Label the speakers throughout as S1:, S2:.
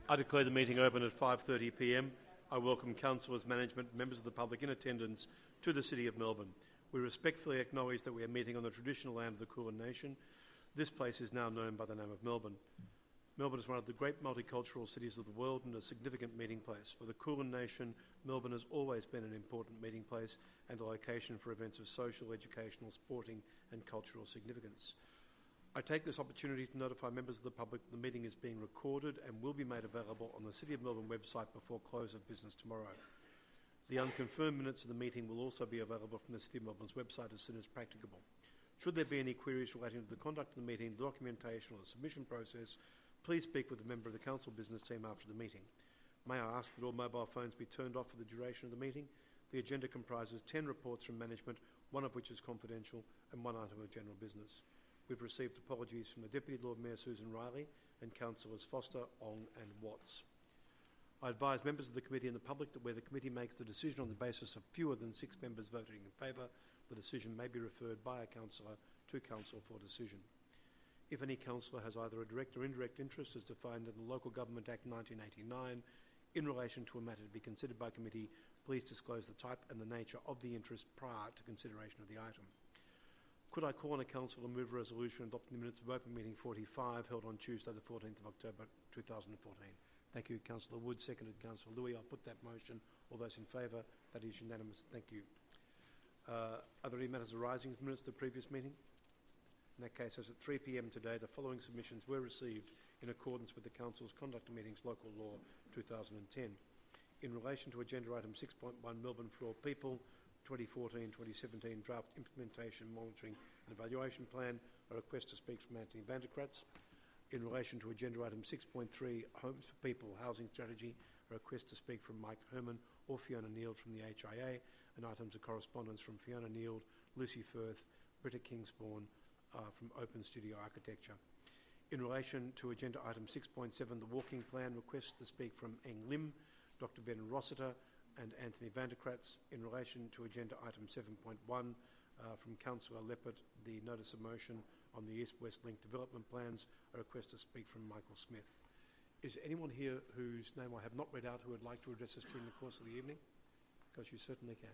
S1: I declare the meeting open at 5:30 p.m. I welcome councillors, management, members of the public in attendance to the City of Melbourne. We respectfully acknowledge that we are meeting on the traditional land of the Kulin Nation. This place is now known by the name of Melbourne. Melbourne is one of the great multicultural cities of the world and a significant meeting place. For the Kulin Nation, Melbourne has always been an important meeting place and a location for events of social, educational, sporting and cultural significance. I take this opportunity to notify members of the public that the meeting is being recorded and will be made available on the City of Melbourne website before close of business tomorrow. The unconfirmed minutes of the meeting will also be available from the City of Melbourne's website as soon as practicable. Should there be any queries relating to the conduct of the meeting, the documentation or the submission process, please speak with a member of the council business team after the meeting. May I ask that all mobile phones be turned off for the duration of the meeting? The agenda comprises 10 reports from management, one of which is confidential, and one item of general business. We've received apologies from the Deputy Lord Mayor Susan Riley and Councillors Foster, Ong and Watts. I advise members of the committee and the public that where the committee makes the decision on the basis of fewer than 6 members voting in favour, the decision may be referred by a councillor to council for decision. If any councillor has either a direct or indirect interest as defined in the Local Government Act 1989 in relation to a matter to be considered by committee, please disclose the type and the nature of the interest prior to consideration of the item. Could I call on a council to move a resolution adopting the minutes of open meeting 45 held on Tuesday the 14th of October 2014? Thank you, Councillor Wood. Seconded, Councillor Louis. I'll put that motion. All those in favour? That is unanimous. Thank you. Are there any matters arising from the minutes of the previous meeting? In that case, as at 3 p.m. today, the following submissions were received in accordance with the Council's Conduct of Meetings Local Law 2010. In relation to agenda item 6.1, Melbourne for All People, 2014-2017 Draft Implementation, Monitoring and Evaluation Plan, a request to speak from Anthony van der Kratz. In relation to agenda item 6.3, Homes for People, Housing Strategy, a request to speak from Mike Herman or Fiona Neild from the HIA, and items of correspondence from Fiona Neild, Lucy Firth, Britta Kingsbourne from Open Studio Architecture. In relation to agenda item 6.7, the Walking Plan, request to speak from Eng Lim, Dr. Ben Rossiter, and Anthony van der Kratz. In relation to agenda item 7.1 from Councillor Leppert, the notice of motion on the East-West Link development plans, a request to speak from Michael Smith. Is anyone here whose name I have not read out who would like to address us during the course of the evening? Because you certainly can.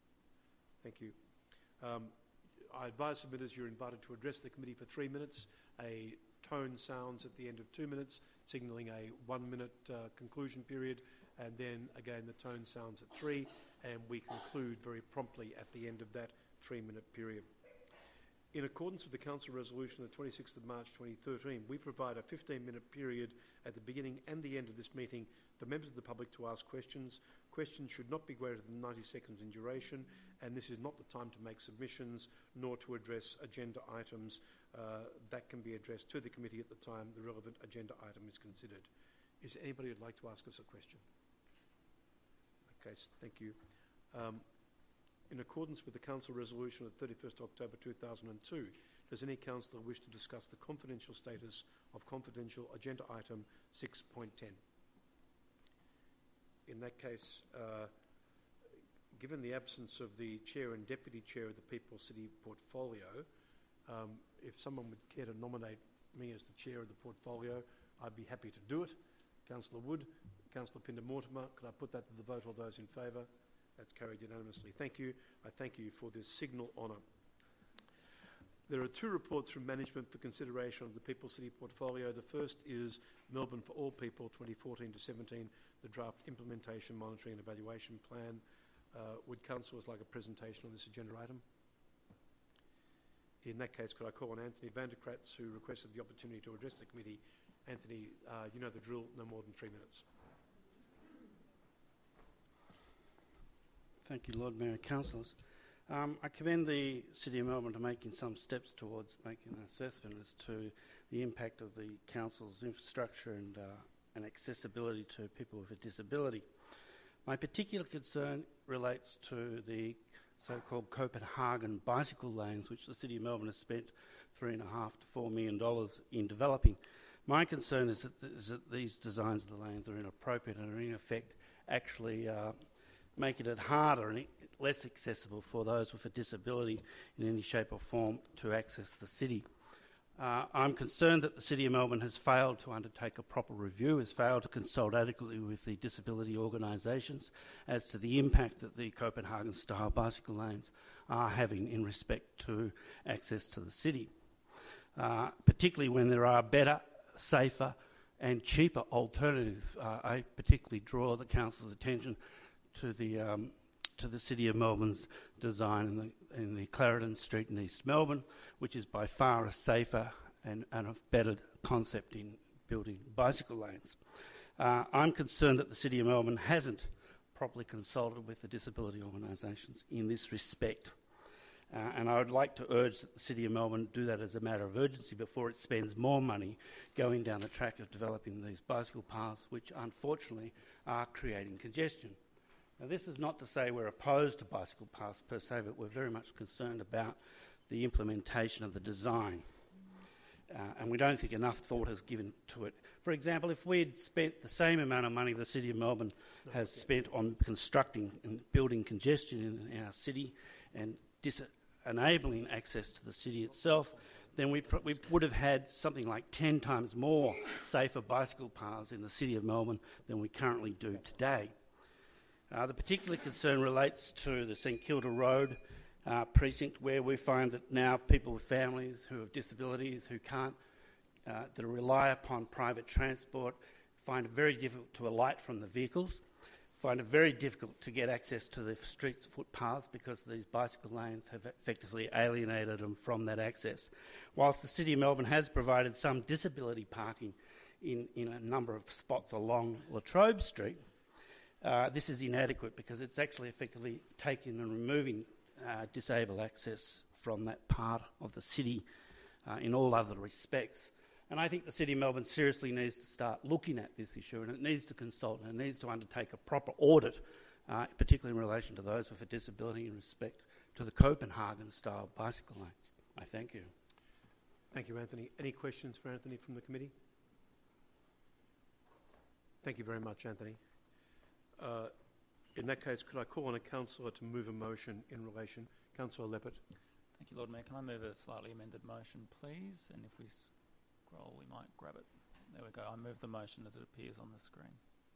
S1: Thank you. I advise submitters you're invited to address the committee for 3 minutes. A tone sounds at the end of 2 minutes, signalling a 1 minute conclusion period, and then again the tone sounds at 3, and we conclude very promptly at the end of that 3-minute period. In accordance with the Council resolution of the 26th of March 2013, we provide a 15-minute period at the beginning and the end of this meeting for members of the public to ask questions. Questions should not be greater than 90 seconds in duration, and this is not the time to make submissions nor to address agenda items that can be addressed to the committee at the time the relevant agenda item is considered. Is there anybody who'd like to ask us a question? Okay, thank you. In accordance with the Council resolution of 31st October 2002, does any councillor wish to discuss the confidential status of confidential agenda item 6.10? In that case, given the absence of the chair and deputy chair of the People City portfolio, if someone would care to nominate me as the chair of the portfolio, I'd be happy to do it. Councillor Wood, Councillor Pinder-Mortimer, could I put that to the vote? All those in favour? That's carried unanimously. Thank you. I thank you for this signal honour. There are 2 reports from management for consideration of the People City portfolio. The first is Melbourne for All People 2014-17, the Draft Implementation, Monitoring and Evaluation Plan. Would councillors like a presentation on this agenda item? In that case, could I call on Anthony van der Kratz, who requested the opportunity to address the committee. Anthony, you know the drill, no more than 3 minutes.
S2: Thank you, Lord Mayor and Councillors. I commend the City of Melbourne to making some steps towards making an assessment as to the impact of the Council's infrastructure and accessibility to people with a disability. My particular concern relates to the so-called Copenhagen bicycle lanes, which the City of Melbourne has spent $3.5 to $4 million in developing. My concern is that these designs of the lanes are inappropriate and are in effect actually making it harder and less accessible for those with a disability in any shape or form to access the city. I'm concerned that the City of Melbourne has failed to undertake a proper review, has failed to consult adequately with the disability organisations as to the impact that the Copenhagen-style bicycle lanes are having in respect to access to the city, particularly when there are better, safer and cheaper alternatives. I particularly draw the Council's attention to the City of Melbourne's design in the Clarendon Street in East Melbourne, which is by far a safer and a better concept in building bicycle lanes. I'm concerned that the City of Melbourne hasn't properly consulted with the disability organisations in this respect. And I would like to urge that the City of Melbourne do that as a matter of urgency before it spends more money going down the track of developing these bicycle paths, which unfortunately are creating congestion. Now, this is not to say we're opposed to bicycle paths per se, but we're very much concerned about the implementation of the design. And we don't think enough thought is given to it. For example, if we'd spent the same amount of money the City of Melbourne has spent on constructing and building congestion in our city and enabling access to the city itself, then we would have had something like 10 times more safer bicycle paths in the City of Melbourne than we currently do today. The particular concern relates to the St Kilda Road precinct, where we find that now people with families who have disabilities, who can't, that rely upon private transport, find it very difficult to alight from the vehicles, find it very difficult to get access to the streets' footpaths because these bicycle lanes have effectively alienated them from that access. Whilst the City of Melbourne has provided some disability parking in a number of spots along La Trobe Street, this is inadequate because it's actually effectively taking and removing disabled access from that part of the city in all other respects. And I think the City of Melbourne seriously needs to start looking at this issue, and it needs to consult and it needs to undertake a proper audit, particularly in relation to those with a disability in respect to the Copenhagen-style bicycle lanes. I thank you.
S1: Thank you, Anthony. Any questions for Anthony from the committee? Thank you very much, Anthony. In that case, could I call on a councillor to move a motion in relation? Councillor Leppert.
S3: Thank you, Lord Mayor. Can I move a slightly amended motion, please? And if we scroll, we might grab it. There we go. I move the motion as it appears on the screen.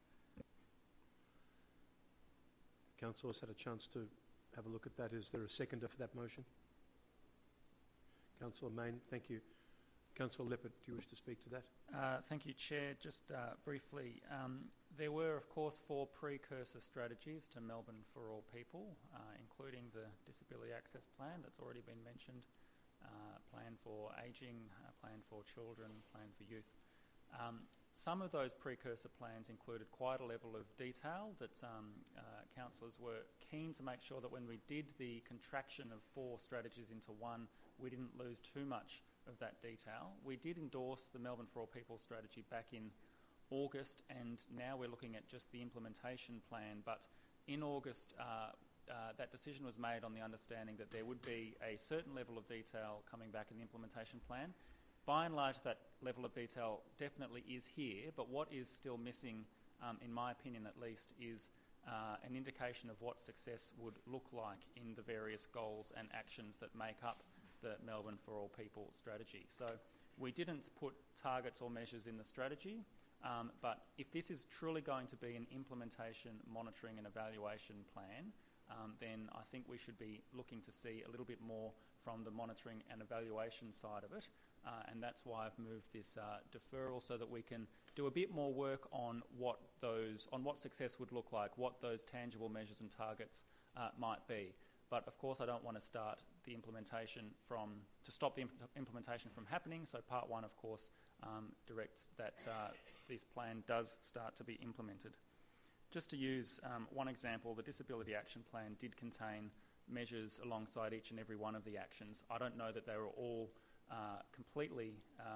S1: Councillor's had a chance to have a look at that. Is there a seconder for that motion? Councillor Mayne, thank you. Councillor Leppert, do you wish to speak to that?
S3: Thank you, Chair. Just briefly, there were, of course, 4 precursor strategies to Melbourne for All People, including the Disability Access Plan that's already been mentioned, Plan for Ageing, Plan for Children, Plan for Youth. Some of those precursor plans included quite a level of detail that councillors were keen to make sure that when we did the contraction of 4 strategies into one, we didn't lose too much of that detail. We did endorse the Melbourne for All People strategy back in August, and now we're looking at just the implementation plan. But in August, that decision was made on the understanding that there would be a certain level of detail coming back in the implementation plan. By and large, that level of detail definitely is here, but what is still missing, in my opinion at least, is an indication of what success would look like in the various goals and actions that make up the Melbourne for All People strategy. So we didn't put targets or measures in the strategy, but if this is truly going to be an implementation, monitoring and evaluation plan, then I think we should be looking to see a little bit more from the monitoring and evaluation side of it, and that's why I've moved this deferral so that we can do a bit more work on what success would look like, what those tangible measures and targets might be. But of course, I don't want to start the implementation to stop the implementation from happening. So part 1, of course, directs that this plan does start to be implemented. Just to use one example, the Disability Action Plan did contain measures alongside each and every one of the actions. I don't know that they were all completely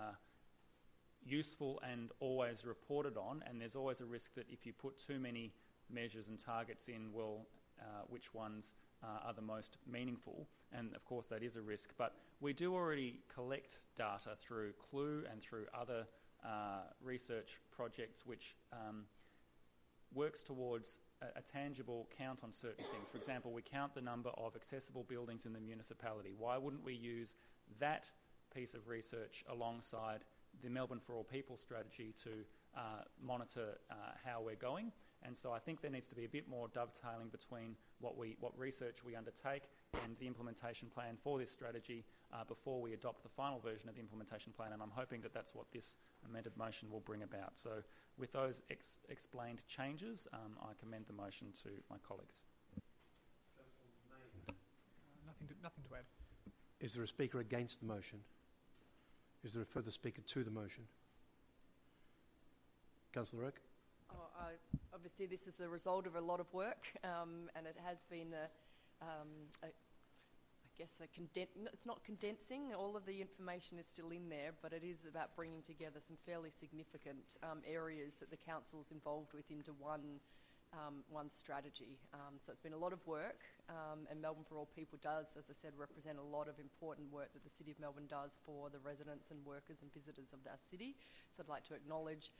S3: useful and always reported on, and there's always a risk that if you put too many measures and targets in, which ones are the most meaningful, and of course that is a risk. But we do already collect data through Clue and through other research projects which works towards a tangible count on certain things. For example, we count the number of accessible buildings in the municipality. Why wouldn't we use that piece of research alongside the Melbourne for All People strategy to monitor how we're going. And so I think there needs to be a bit more dovetailing between what research we undertake and the implementation plan for this strategy before we adopt the final version of the implementation plan. And I'm hoping that that's what this amended motion will bring about. So with those explained changes, I commend the motion to my colleagues.
S4: Nothing to add.
S1: Is there a speaker against the motion? Is there a further speaker to the motion? Councillor Roque?
S5: Obviously, this is the result of a lot of work, and it has been it's not condensing. All of the information is still in there, but it is about bringing together some fairly significant areas that the council is involved with into one strategy. So it's been a lot of work, and Melbourne for All People does, as I said, represent a lot of important work that the City of Melbourne does for the residents and workers and visitors of our city. So I'd like to acknowledge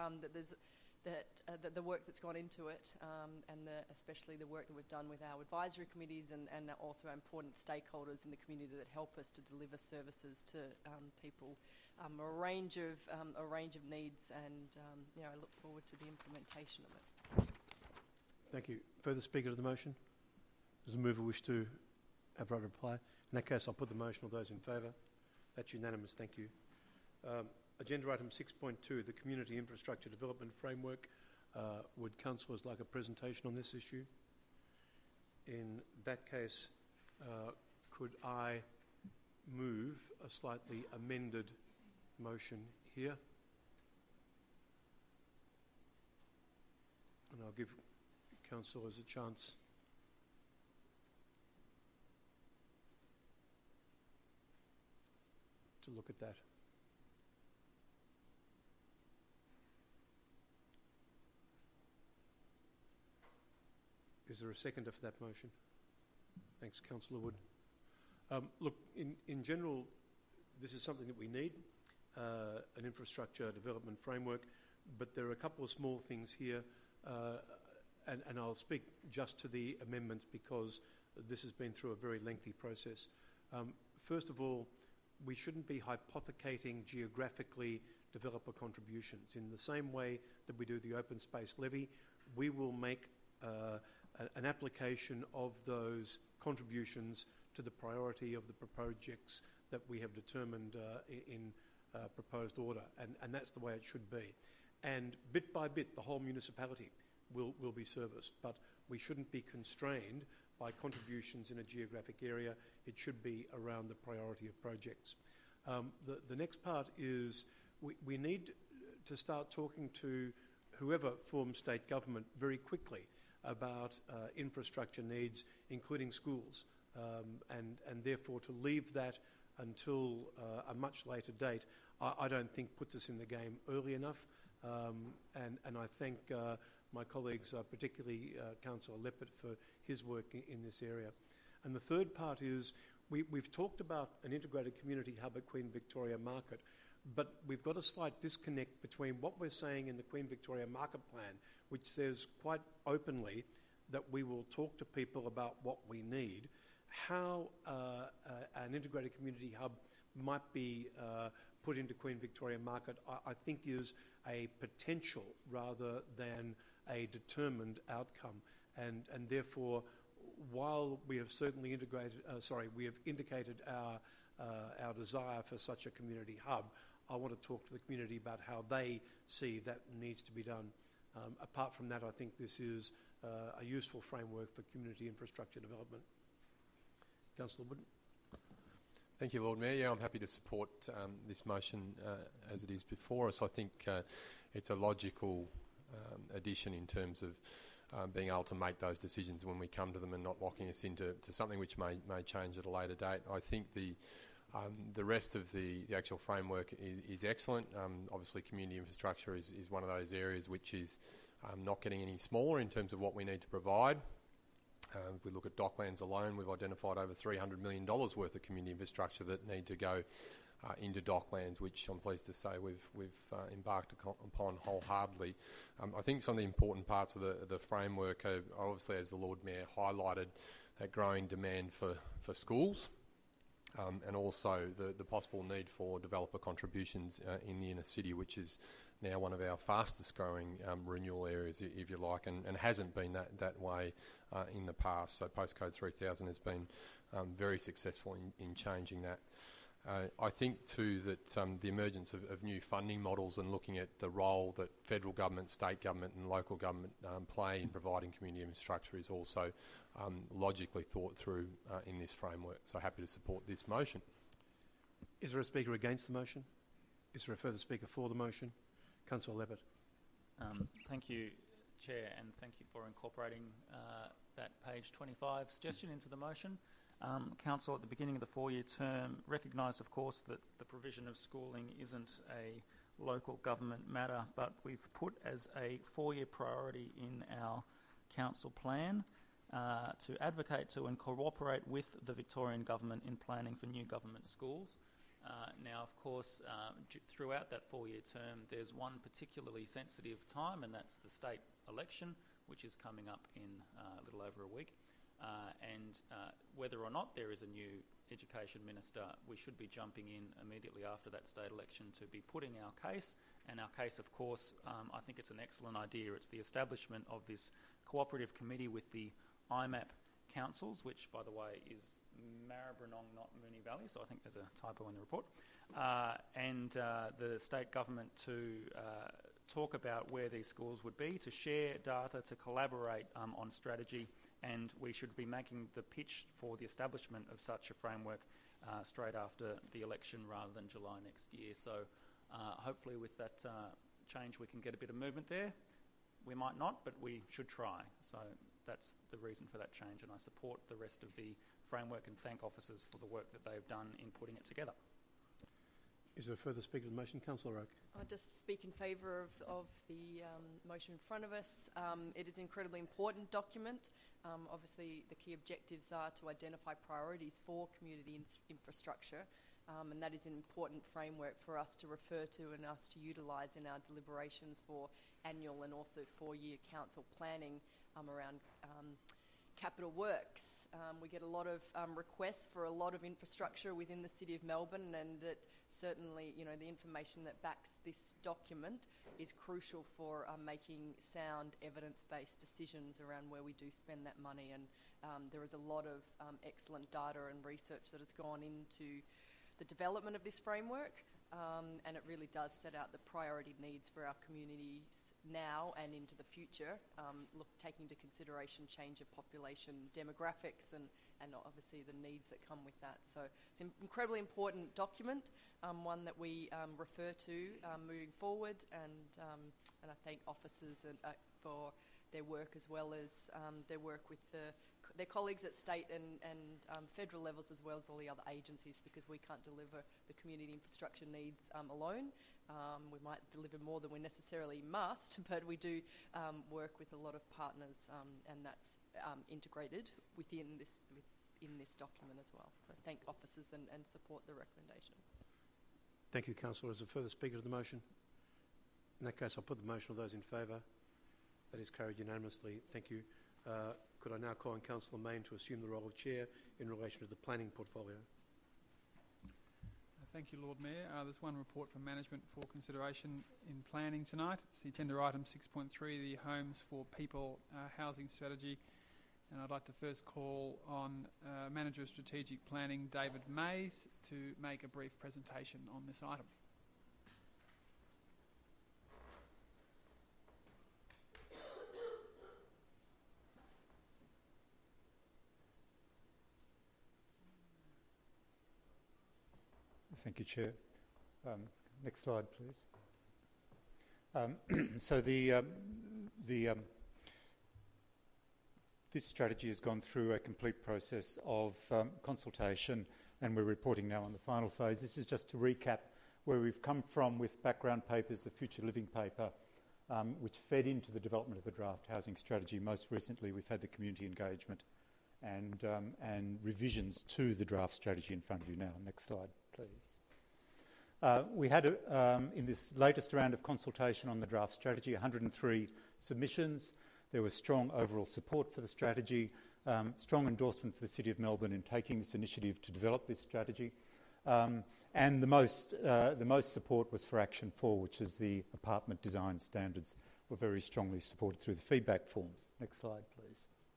S5: that the work that's gone into it, and especially the work that we've done with our advisory committees and also our important stakeholders in the community that help us to deliver services to people, a range of needs, and I look forward to the implementation of it.
S1: Thank you. Further speaker to the motion? Does the mover wish to have right of reply? In that case, I'll put the motion. All those in favour? That's unanimous. Thank you. Agenda item 6.2, the Community Infrastructure Development Framework. Would councillors like a presentation on this issue? In that case, could I move a slightly amended motion here? And I'll give councillors a chance to look at that. Is there a seconder for that motion? Thanks, Councillor Wood. Look, in general, this is something that we need, an infrastructure development framework, but there are a couple of small things here, and I'll speak just to the amendments because this has been through a very lengthy process. First of all, we shouldn't be hypothecating geographically developer contributions. In the same way that we do the open space levy, we will make an application of those contributions to the priority of the projects that we have determined in proposed order, and that's the way it should be. And bit by bit, the whole municipality will be serviced, but we shouldn't be constrained by contributions in a geographic area. It should be around the priority of projects. The next part is we need to start talking to whoever forms state government very quickly about infrastructure needs, including schools, and therefore to leave that until a much later date, I don't think puts us in the game early enough. And I thank my colleagues, particularly Councillor Leppert, for his work in this area. And the third part is we've talked about an integrated community hub at Queen Victoria Market, but we've got a slight disconnect between what we're saying in the Queen Victoria Market Plan, which says quite openly that we will talk to people about what we need, how an integrated community hub might be put into Queen Victoria Market, I think is a potential rather than a determined outcome. And therefore, while we have certainly indicated our desire for such a community hub, I want to talk to the community about how they see that needs to be done. Apart from that, I think this is a useful framework for community infrastructure development. Councillor Wood.
S6: Thank you, Lord Mayor. Yeah, I'm happy to support this motion as it is before us. I think it's a logical addition in terms of being able to make those decisions when we come to them and not locking us into something which may change at a later date. I think the rest of the actual framework is excellent. Obviously, community infrastructure is one of those areas which is not getting any smaller in terms of what we need to provide. If we look at Docklands alone, we've identified over $300 million worth of community infrastructure that need to go into Docklands, which I'm pleased to say we've embarked upon wholeheartedly. I think some of the important parts of the framework are obviously, as the Lord Mayor highlighted, that growing demand for schools. and also the possible need for developer contributions in the inner city, which is now one of our fastest growing renewal areas, if you like, and hasn't been that way in the past. So Postcode 3000 has been very successful in changing that. I think too that the emergence of new funding models and looking at the role that federal government, state government and local government play in providing community infrastructure is also logically thought through in this framework. So happy to support this motion.
S1: Is there a speaker against the motion? Is there a further speaker for the motion? Councillor Levitt.
S3: Thank you, Chair, and thank you for incorporating that page 25 suggestion into the motion. Council, at the beginning of the 4-year term, recognised, of course, that the provision of schooling isn't a local government matter, but we've put as a 4-year priority in our council plan to advocate to and cooperate with the Victorian government in planning for new government schools. Now, of course, throughout that 4-year term, there's one particularly sensitive time, and that's the state election, which is coming up in a little over a week. Whether or not there is a new Education Minister, we should be jumping in immediately after that state election to be putting our case. And our case, of course, I think it's an excellent idea. It's the establishment of this cooperative committee with the IMAP councils, which, by the way, is Maribyrnong, not Moonee Valley, so I think there's a typo in the report, and the state government to talk about where these schools would be, to share data, to collaborate on strategy, and we should be making the pitch for the establishment of such a framework straight after the election rather than July next year. So hopefully with that change we can get a bit of movement there. We might not, but we should try. So that's the reason for that change, and I support the rest of the framework and thank officers for the work that they've done in putting it together.
S1: Is there a further speaker to the motion? Councillor Roke.
S5: I'll just speak in favour of the motion in front of us. It is an incredibly important document. Obviously, the key objectives are to identify priorities for community infrastructure, and that is an important framework for us to refer to and us to utilise in our deliberations for annual and also 4-year council planning around capital works. We get a lot of requests for a lot of infrastructure within the City of Melbourne, and it certainly, you know, the information that backs this document is crucial for making sound evidence-based decisions around where we do spend that money. And there is a lot of excellent data and research that has gone into the development of this framework, and it really does set out the priority needs for our communities now and into the future, taking into consideration change of population demographics and obviously the needs that come with that. So it's an incredibly important document, one that we refer to moving forward, and I thank officers for their work as well as their work with their colleagues at state and federal levels, as well as all the other agencies, because we can't deliver the community infrastructure needs alone. We might deliver more than we necessarily must, but we do work with a lot of partners, and that's integrated within this document as well. So thank officers and support the recommendation.
S1: Thank you, Councillor. Is there a further speaker to the motion? In that case, I'll put the motion of those in favour. That is carried unanimously. Thank you. Could I now call on Councillor Mayne to assume the role of Chair in relation to the planning portfolio?
S4: Thank you, Lord Mayor. There's one report from management for consideration in planning tonight. It's the agenda item 6.3, the Homes for People housing strategy. And I'd like to first call on Manager of Strategic Planning, David Mays, to make a brief presentation on this item.
S7: Thank you, Chair. Next slide, please. So this strategy has gone through a complete process of consultation, and we're reporting now on the final phase. This is just to recap where we've come from with background papers, the Future Living paper, which fed into the development of the draft housing strategy. Most recently, we've had the community engagement and revisions to the draft strategy in front of you now. Next slide, please. We had, in this latest round of consultation on the draft strategy, 103 submissions. There was strong overall support for the strategy. strong endorsement for the City of Melbourne in taking this initiative to develop this strategy. And the most support was for Action 4, which is the apartment design standards, were very strongly supported through the feedback forms. Next slide, please.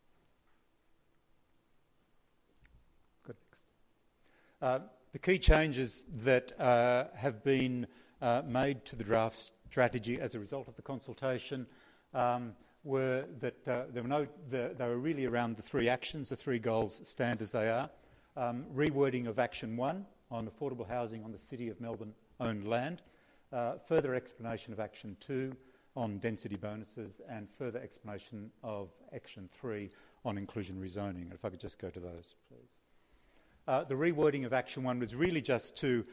S7: Good. Next. The key changes that have been made to the draft strategy as a result of the consultation were that they were really around the three actions, the three goals, stand as they are. Rewording of Action 1 on affordable housing on the City of Melbourne-owned land, further explanation of Action 2 on density bonuses, and further explanation of Action 3 on inclusion rezoning. If I could just go to those, please. The rewording of Action 1 was really just to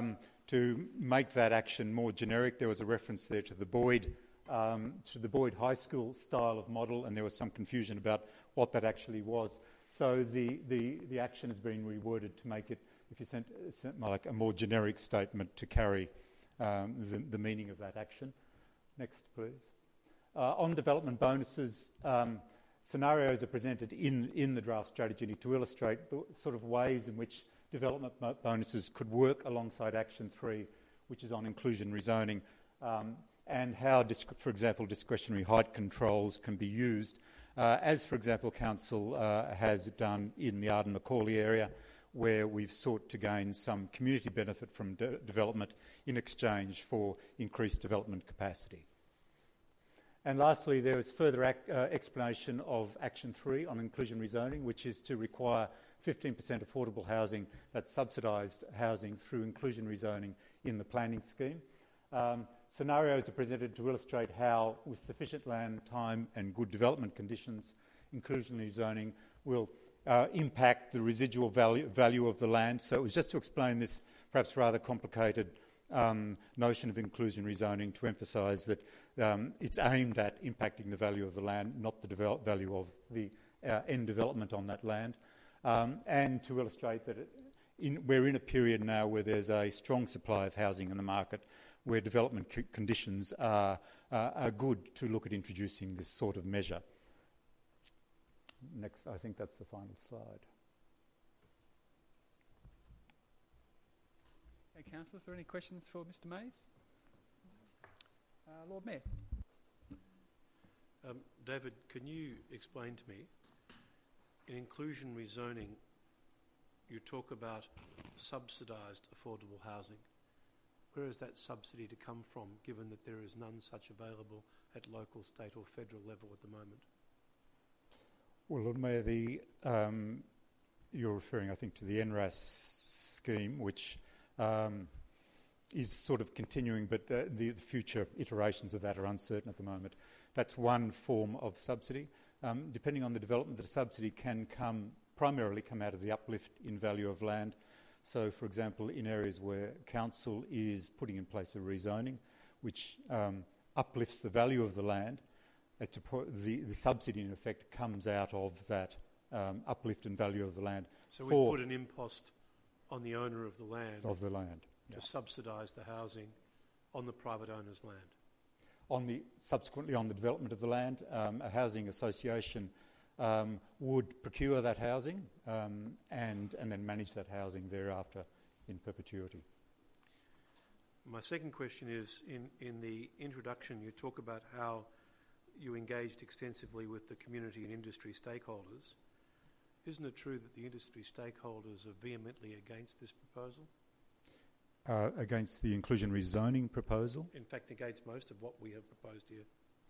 S7: make that action more generic. There was a reference there to the Boyd High School style of model, and there was some confusion about what that actually was. So the action has been reworded to make it, if you sent like a more generic statement to carry the meaning of that action. Next, please. On development bonuses, scenarios are presented in the draft strategy to illustrate the sort of ways in which development bonuses could work alongside Action 3, which is on inclusion rezoning, and how, for example, discretionary height controls can be used, as, for example, Council has done in the Arden Macaulay area, where we've sought to gain some community benefit from development in exchange for increased development capacity. And lastly, there is further explanation of Action 3 on inclusion rezoning, which is to require 15% affordable housing, that's subsidised housing, through inclusion rezoning in the planning scheme. Scenarios are presented to illustrate how, with sufficient land, time and good development conditions, inclusion rezoning will impact the residual value of the land. So it was just to explain this perhaps rather complicated notion of inclusion rezoning, to emphasise that it's aimed at impacting the value of the land, not the value of the end development on that land, and to illustrate that we're in a period now where there's a strong supply of housing in the market, where development conditions are good to look at introducing this sort of measure. Next, I think that's the final slide.
S4: Hey, Councillors, are there any questions for Mr Mayes? Lord Mayor.
S1: David, can you explain to me, in inclusion rezoning, you talk about subsidised affordable housing. Where is that subsidy to come from, given that there is none such available at local, state or federal level at the moment?
S7: Well, Lord Mayor, you're referring, I think, to the NRAS scheme, which is sort of continuing, but the future iterations of that are uncertain at the moment. That's one form of subsidy. Depending on the development, the subsidy can primarily come out of the uplift in value of land. So, for example, in areas where council is putting in place a rezoning, which uplifts the value of the land, the subsidy, in effect, comes out of that uplift in value of the land.
S1: So we put an impost on the owner of the land. To subsidise the housing on the private owner's land.
S7: Subsequently, on the development of the land, a housing association would procure that housing and then manage that housing thereafter in perpetuity.
S1: My second question is, in the introduction, you talk about how you engaged extensively with the community and industry stakeholders. Isn't it true that the industry stakeholders are vehemently against this proposal?
S7: Against the inclusion rezoning proposal?
S1: In fact, against most of what we have proposed here.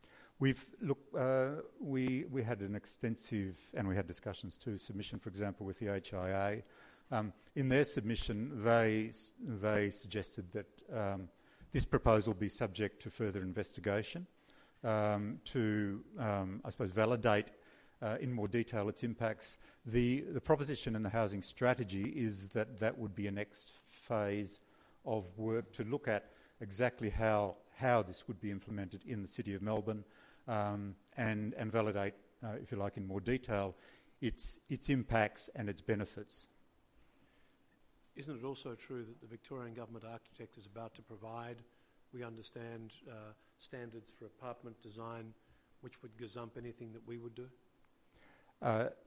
S7: We had an extensive, and we had discussions too, submission, for example, with the HIA. In their submission, they suggested that this proposal be subject to further investigation to, I suppose, validate in more detail its impacts. The proposition in the housing strategy is that would be a next phase of work to look at exactly how this would be implemented in the City of Melbourne and validate, if you like, in more detail, its impacts and its benefits.
S1: Isn't it also true that the Victorian Government architect is about to provide, we understand, standards for apartment design which would gazump anything that we would do?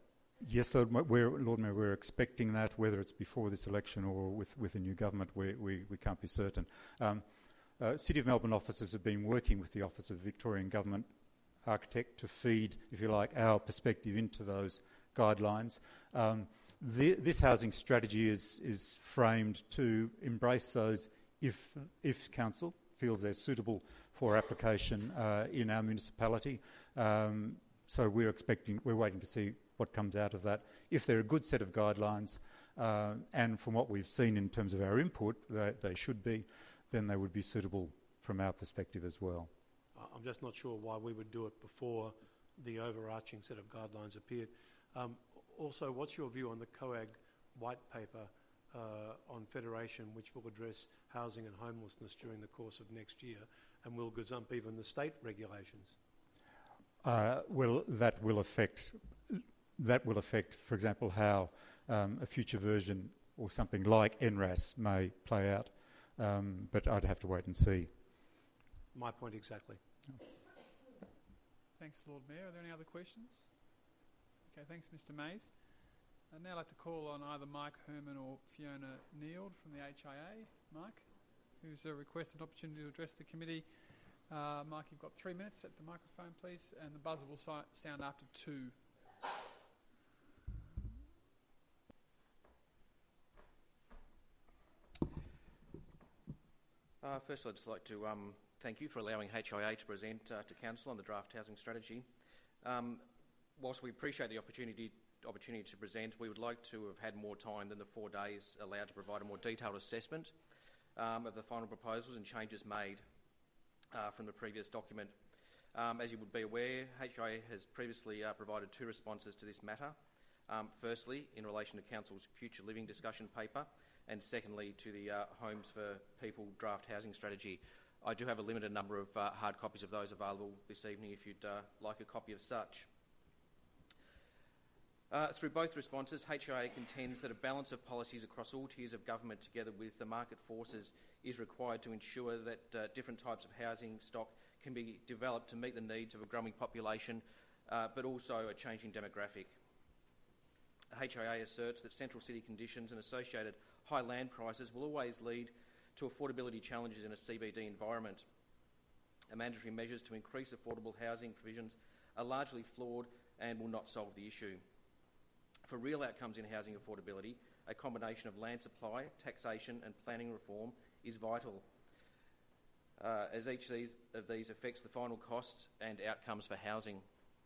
S7: Yes, Lord Mayor, we're expecting that. Whether it's before this election or with a new government, we can't be certain. City of Melbourne officers have been working with the Office of Victorian Government Architect to feed, if you like, our perspective into those guidelines. This housing strategy is framed to embrace those if council feels they're suitable for application in our municipality. So we're waiting to see what comes out of that. If they're a good set of guidelines, and from what we've seen in terms of our input, they should be, then they would be suitable from our perspective as well.
S1: I'm just not sure why we would do it before the overarching set of guidelines appeared. Also, what's your view on the COAG white paper on Federation, which will address housing and homelessness during the course of next year, and will gazump even the state regulations?
S7: Well, that will affect, for example, how a future version or something like NRAS may play out. But I'd have to wait and see.
S1: My point exactly.
S4: Thanks, Lord Mayor. Are there any other questions? Okay, thanks, Mr. Mays. I'd now like to call on either Mike Herman or Fiona Neild from the HIA. Mike, who's requested an opportunity to address the committee. Mike, you've got 3 minutes. Set the microphone, please, and the buzzer will sound after 2.
S8: First, I'd just like to thank you for allowing HIA to present to Council on the draft housing strategy. Whilst we appreciate the opportunity to present, we would like to have had more time than the 4 days allowed to provide a more detailed assessment of the final proposals and changes made from the previous document. As you would be aware, HIA has previously provided 2 responses to this matter. Firstly, in relation to Council's future living discussion paper, and secondly to the Homes for People draft housing strategy. I do have a limited number of hard copies of those available this evening if you'd like a copy of such. Through both responses, HIA contends that a balance of policies across all tiers of government together with the market forces is required to ensure that different types of housing stock can be developed to meet the needs of a growing population but also a changing demographic. HIA asserts that central city conditions and associated high land prices will always lead to affordability challenges in a CBD environment. Mandatory measures to increase affordable housing provisions are largely flawed and will not solve the issue. For real outcomes in housing affordability, a combination of land supply, taxation and planning reform is vital, as each of these affects the final costs and outcomes for housing.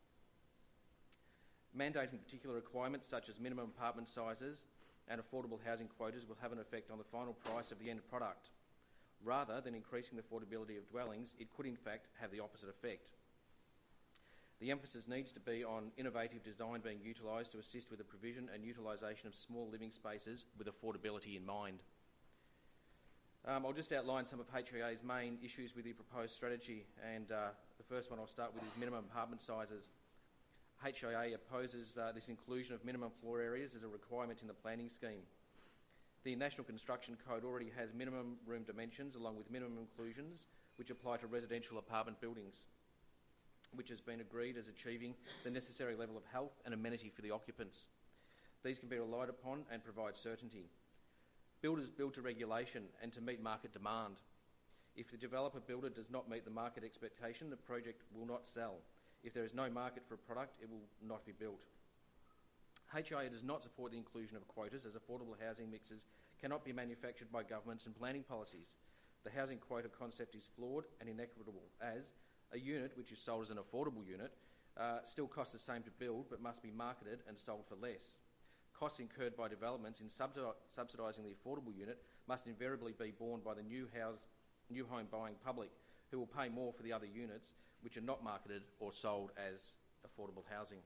S8: Mandating particular requirements such as minimum apartment sizes and affordable housing quotas will have an effect on the final price of the end product. Rather than increasing the affordability of dwellings, it could in fact have the opposite effect. The emphasis needs to be on innovative design being utilised to assist with the provision and utilisation of small living spaces with affordability in mind. I'll just outline some of HIA's main issues with the proposed strategy, and the first one I'll start with is minimum apartment sizes. HIA opposes this inclusion of minimum floor areas as a requirement in the planning scheme. The National Construction Code already has minimum room dimensions along with minimum inclusions which apply to residential apartment buildings, which has been agreed as achieving the necessary level of health and amenity for the occupants. These can be relied upon and provide certainty. Builders build to regulation and to meet market demand. If the developer builder does not meet the market expectation, the project will not sell. If there is no market for a product, it will not be built. HIA does not support the inclusion of quotas, as affordable housing mixes cannot be manufactured by governments and planning policies. The housing quota concept is flawed and inequitable, as a unit which is sold as an affordable unit still costs the same to build but must be marketed and sold for less. Costs incurred by developments in subsidising the affordable unit must invariably be borne by the new home buying public, who will pay more for the other units which are not marketed or sold as affordable housing.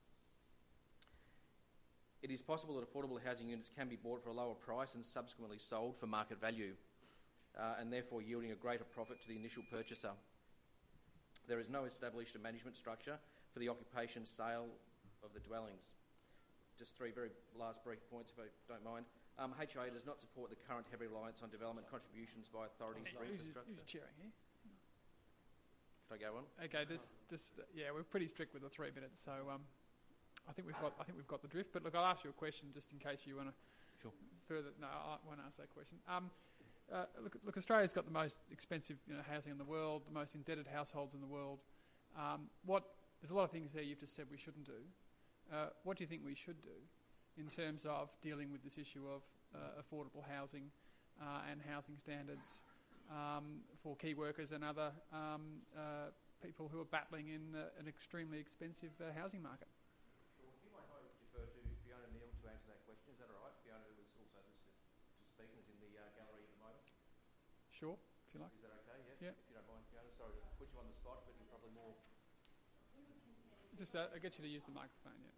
S8: It is possible that affordable housing units can be bought for a lower price and subsequently sold for market value, and therefore yielding a greater profit to the initial purchaser. There is no established management structure for the occupation sale of the dwellings. Just 3 very last brief points, if I don't mind. HIA does not support the current heavy reliance on development contributions by authorities for infrastructure.
S4: Who's chairing here?
S8: Can I go on?
S4: Okay, we're pretty strict with the 3 minutes, so I think we've got the drift. But look, I'll ask you a question just in case you want to
S8: Sure.
S4: further. No, I won't ask that question. Look, Australia's got the most expensive housing in the world, the most indebted households in the world. There's a lot of things there you've just said we shouldn't do. What do you think we should do in terms of dealing with this issue of affordable housing and housing standards for key workers and other people who are battling in an extremely expensive housing market?
S8: Sure. If you might, I defer to Fiona Neal to answer that question. Is that all right? Fiona, who is also listed to speak and is in the gallery at the moment.
S4: Sure, if you like.
S8: Is that okay?
S4: Yeah.
S8: If you don't mind, Fiona. Sorry to put you on the spot, but you're probably more...
S4: Just I'll get you to use the microphone, yeah.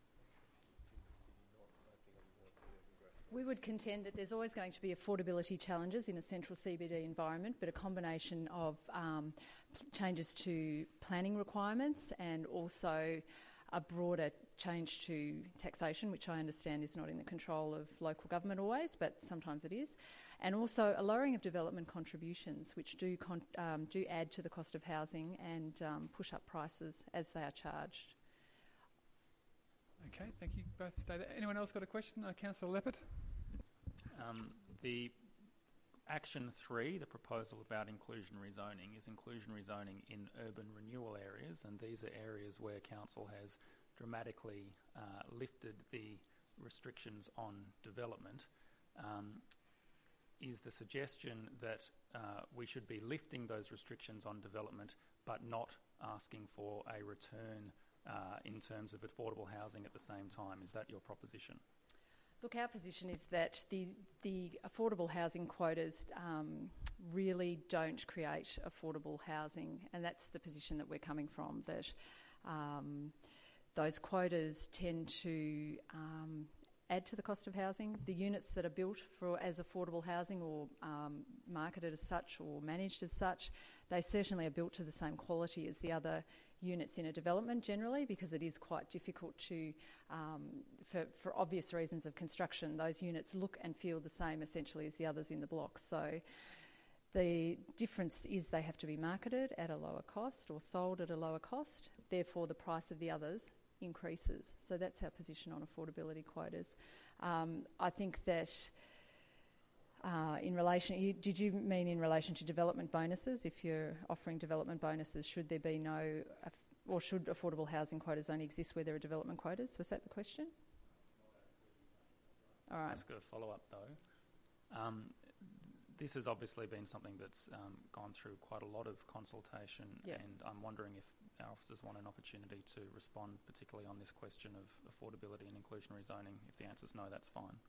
S9: We would contend that there's always going to be affordability challenges in a central CBD environment, but a combination of changes to planning requirements and also a broader change to taxation, which I understand is not in the control of local government always, but sometimes it is, and also a lowering of development contributions, which do add to the cost of housing and push up prices as they are charged.
S4: Okay, thank you both. Stay there. Anyone else got a question? Councillor Leppert?
S3: The Action 3, the proposal about inclusionary zoning, is inclusionary zoning in urban renewal areas, and these are areas where council has dramatically lifted the restrictions on development. Is the suggestion that we should be lifting those restrictions on development but not asking for a return in terms of affordable housing at the same time? Is that your proposition?
S9: Look, our position is that the affordable housing quotas really don't create affordable housing, and that's the position that we're coming from, that those quotas tend to add to the cost of housing. The units that are built as affordable housing or marketed as such or managed as such, they certainly are built to the same quality as the other units in a development generally, because it is quite difficult to, for obvious reasons of construction, those units look and feel the same essentially as the others in the block. So the difference is they have to be marketed at a lower cost or sold at a lower cost, therefore the price of the others increases. So that's our position on affordability quotas. I think that in relation, did you mean in relation to development bonuses? If you're offering development bonuses, should there be no, or should affordable housing quotas only exist where there are development quotas? Was that the question? All right.
S3: Ask a follow-up though. This has obviously been something that's gone through quite a lot of consultation,
S9: yep.
S3: And I'm wondering if our officers want an opportunity to respond, particularly on this question of affordability and inclusionary zoning. If the answer's no, that's fine.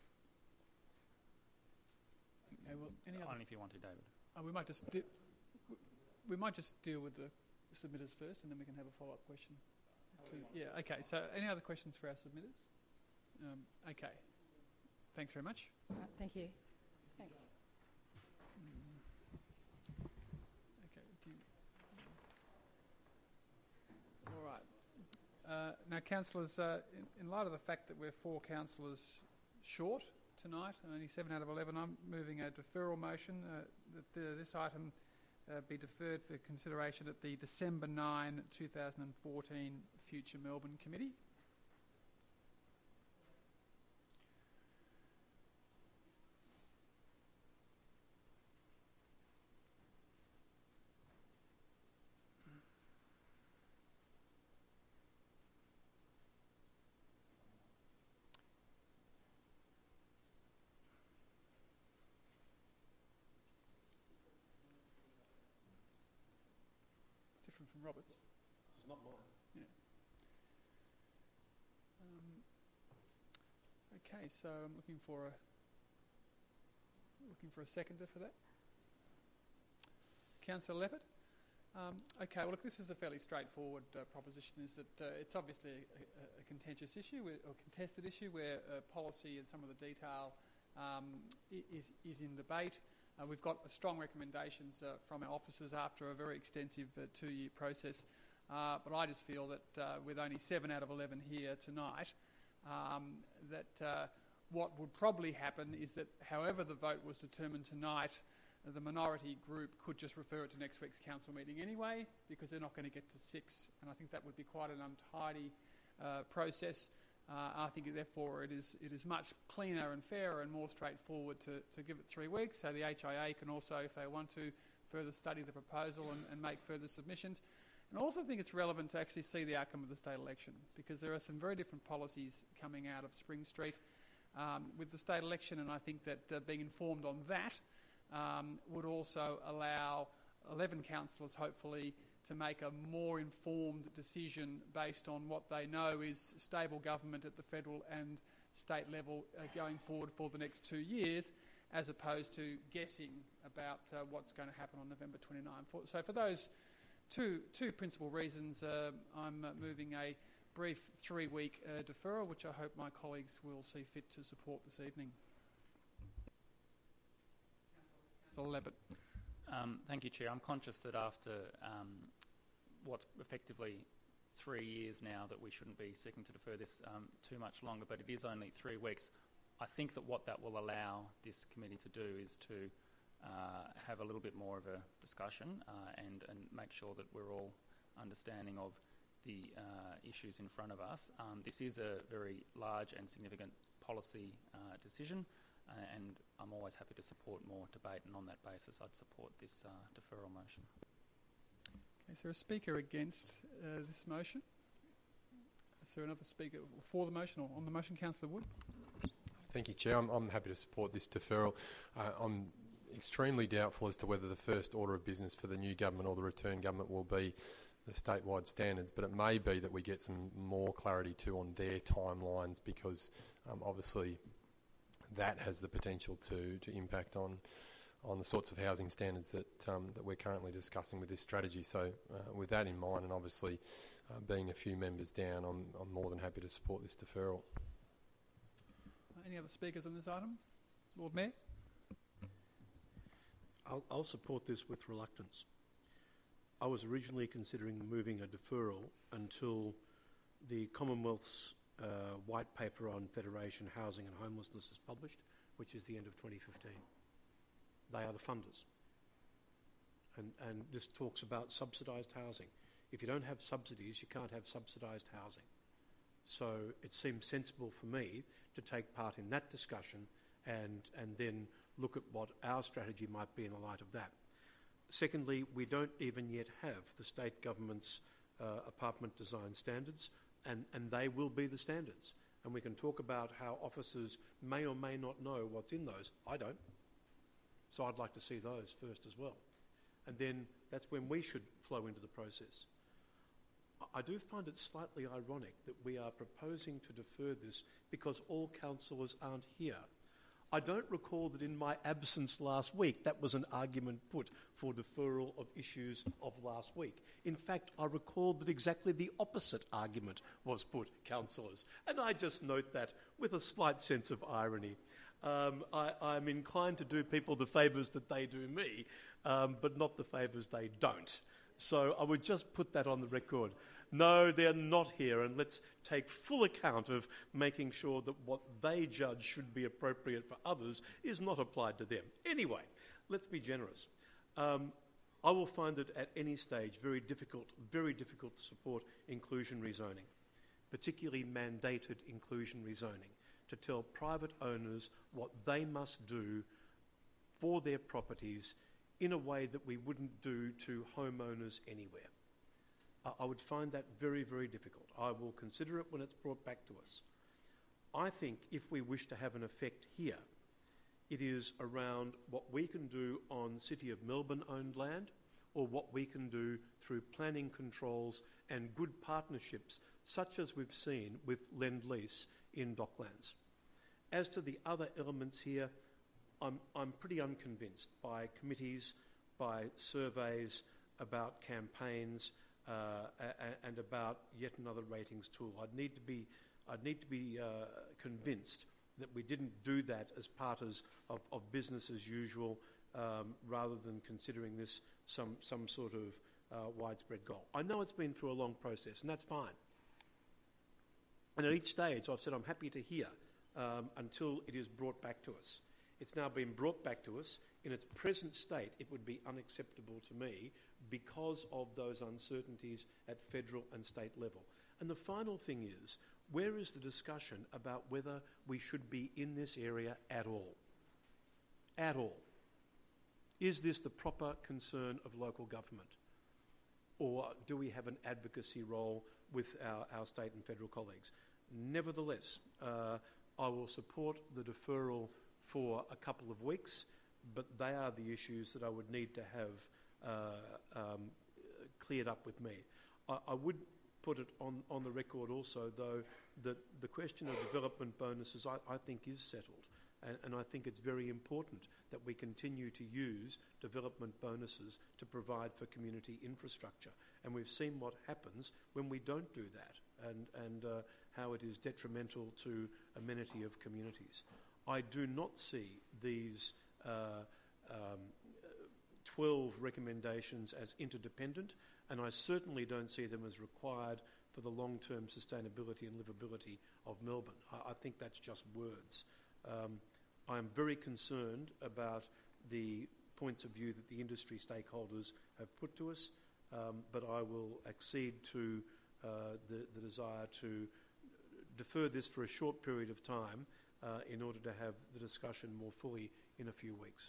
S4: Okay, well,
S3: Only if you want to, David.
S4: We might just deal with the submitters first, and then we can have a follow-up question. Yeah. Okay. So, any other questions for our submitters? Okay. Thanks very much.
S9: All right, thank you. Thanks.
S4: Okay. All right. Now, councillors, in light of the fact that we're 4 councillors short tonight, only 7 out of 11, I'm moving a deferral motion that this item be deferred for consideration at the December 9, 2014 Future Melbourne Committee. From Roberts.
S8: It's not mine.
S4: Yeah. Okay, so I'm looking for a seconder for that. Councillor Leppert. Okay, well, look, this is a fairly straightforward proposition. Is that it's obviously a contentious issue or contested issue where policy and some of the detail is in debate. We've got strong recommendations from our officers after a very extensive 2-year process, but I just feel that with only 7 out of 11 here tonight, that what would probably happen is that however the vote was determined tonight, the minority group could just refer it to next week's council meeting anyway, because they're not going to get to 6, and I think that would be quite an untidy process. I think, therefore, it is much cleaner and fairer and more straightforward to give it 3 weeks, so the HIA can also, if they want to, further study the proposal and make further submissions. And I also think it's relevant to actually see the outcome of the state election, because there are some very different policies coming out of Spring Street with the state election, and I think that being informed on that would also allow 11 councillors, hopefully, to make a more informed decision based on what they know is stable government at the federal and state level going forward for the next 2 years, as opposed to guessing about what's going to happen on November 29. So for those two principal reasons, I'm moving a brief 3-week deferral, which I hope my colleagues will see fit to support this evening. Councillor Levitt.
S3: Thank you, Chair. I'm conscious that after what's effectively 3 years now that we shouldn't be seeking to defer this too much longer, but it is only 3 weeks. I think that what that will allow this committee to do is to have a little bit more of a discussion and make sure that we're all understanding of the issues in front of us. This is a very large and significant policy decision, and I'm always happy to support more debate, and on that basis I'd support this deferral motion.
S4: Okay, is there a speaker against this motion? Is there another speaker for the motion or on the motion? Councillor Wood.
S6: Thank you, Chair. I'm happy to support this deferral. I'm extremely doubtful as to whether the first order of business for the new government or the return government will be the statewide standards, but it may be that we get some more clarity too on their timelines, because obviously that has the potential to impact on the sorts of housing standards that we're currently discussing with this strategy. So with that in mind, and obviously being a few members down, I'm more than happy to support this deferral.
S4: Any other speakers on this item? Lord Mayor?
S1: I'll support this with reluctance. I was originally considering moving a deferral until the Commonwealth's white paper on federation, housing and homelessness is published, which is the end of 2015. They are the funders. And this talks about subsidised housing. If you don't have subsidies, you can't have subsidised housing. So it seems sensible for me to take part in that discussion and then look at what our strategy might be in the light of that. Secondly, we don't even yet have the state government's apartment design standards, and they will be the standards. And we can talk about how officers may or may not know what's in those. I don't. So I'd like to see those first as well. And then that's when we should flow into the process. I do find it slightly ironic that we are proposing to defer this because all councillors aren't here. I don't recall that in my absence last week that was an argument put for deferral of issues of last week. In fact, I recall that exactly the opposite argument was put, councillors. And I just note that with a slight sense of irony. I'm inclined to do people the favours that they do me, but not the favours they don't. So I would just put that on the record. No, they're not here, and let's take full account of making sure that what they judge should be appropriate for others is not applied to them. Anyway, let's be generous. I will find it at any stage very difficult to support inclusionary zoning, particularly mandated inclusionary zoning, to tell private owners what they must do for their properties in a way that we wouldn't do to homeowners anywhere. I would find that very, very difficult. I will consider it when it's brought back to us. I think if we wish to have an effect here, it is around what we can do on City of Melbourne-owned land, or what we can do through planning controls and good partnerships, such as we've seen with Lend-Lease in Docklands. As to the other elements here, I'm pretty unconvinced by committees, by surveys, about campaigns, and about yet another ratings tool. I'd need to be convinced that we didn't do that as part of business as usual, rather than considering this some sort of widespread goal. I know it's been through a long process, and that's fine. And at each stage, I've said I'm happy to hear until it is brought back to us. It's now been brought back to us. In its present state, it would be unacceptable to me because of those uncertainties at federal and state level. And the final thing is, where is the discussion about whether we should be in this area at all? At all. Is this the proper concern of local government? Or do we have an advocacy role with our state and federal colleagues? Nevertheless, I will support the deferral for a couple of weeks, but they are the issues that I would need to have cleared up with me. I would put it on the record also, though, that the question of development bonuses I think is settled. And I think it's very important that we continue to use development bonuses to provide for community infrastructure. And we've seen what happens when we don't do that, and how it is detrimental to amenity of communities. I do not see these 12 recommendations as interdependent, and I certainly don't see them as required for the long-term sustainability and livability of Melbourne. I think that's just words. I am very concerned about the points of view that the industry stakeholders have put to us, but I will accede to the desire to defer this for a short period of time in order to have the discussion more fully in a few weeks.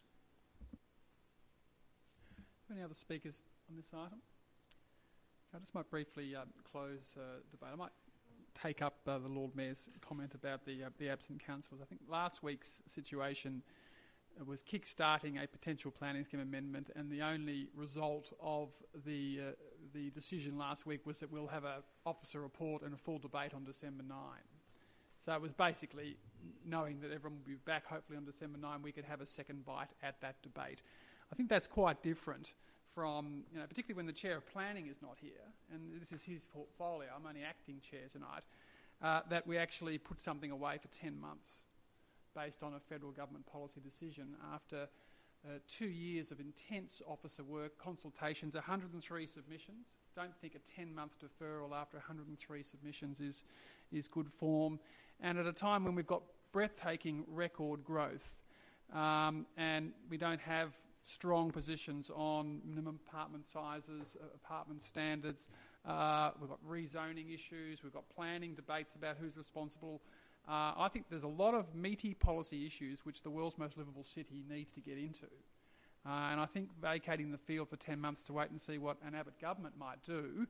S4: Any other speakers on this item? I just might briefly close debate. I might take up the Lord Mayor's comment about the absent councillors. I think last week's situation was kick-starting a potential planning scheme amendment, and the only result of the decision last week was that we'll have an officer report and a full debate on December 9. So it was basically knowing that everyone will be back hopefully on December 9, we could have a second bite at that debate. I think that's quite different from, particularly when the Chair of Planning is not here, and this is his portfolio, I'm only acting Chair tonight, that we actually put something away for 10 months based on a federal government policy decision after 2 years of intense officer work, consultations, 103 submissions. Don't think a 10-month deferral after 103 submissions is good form. And at a time when we've got breathtaking record growth and we don't have strong positions on minimum apartment sizes, apartment standards, we've got rezoning issues, we've got planning debates about who's responsible. I think there's a lot of meaty policy issues which the world's most livable city needs to get into. And I think vacating the field for 10 months to wait and see what an Abbott government might do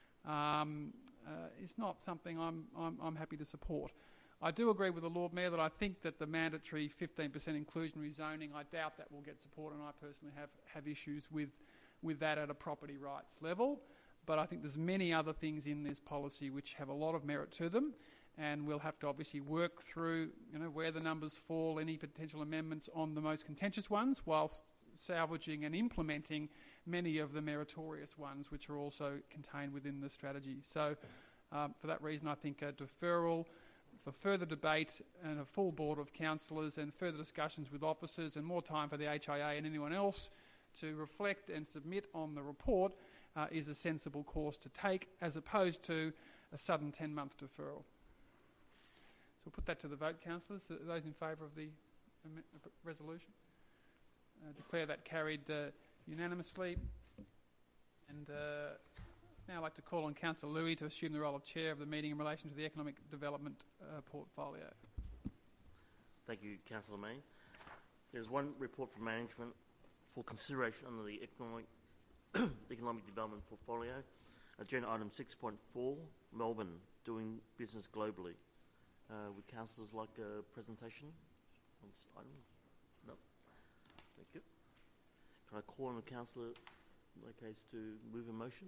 S4: is not something I'm happy to support. I do agree with the Lord Mayor that I think that the mandatory 15% inclusionary zoning, I doubt that will get support, and I personally have issues with that at a property rights level. But I think there's many other things in this policy which have a lot of merit to them, and we'll have to obviously work through where the numbers fall, any potential amendments on the most contentious ones, whilst salvaging and implementing many of the meritorious ones which are also contained within the strategy. So for that reason I think a deferral for further debate and a full board of councillors and further discussions with officers and more time for the HIA and anyone else to reflect and submit on the report is a sensible course to take, as opposed to a sudden 10-month deferral. So we'll put that to the vote, councillors. Those in favour of the resolution? Declare that carried unanimously. And now I'd like to call on Councillor Louis to assume the role of Chair of the meeting in relation to the economic development portfolio.
S10: Thank you, Councillor Mayne. There's one report from management for consideration under the economic development portfolio. Agenda item 6.4, Melbourne, doing business globally. Would councillors like a presentation on this item? No. Thank you. Can I call on the councillor in that case to move a motion?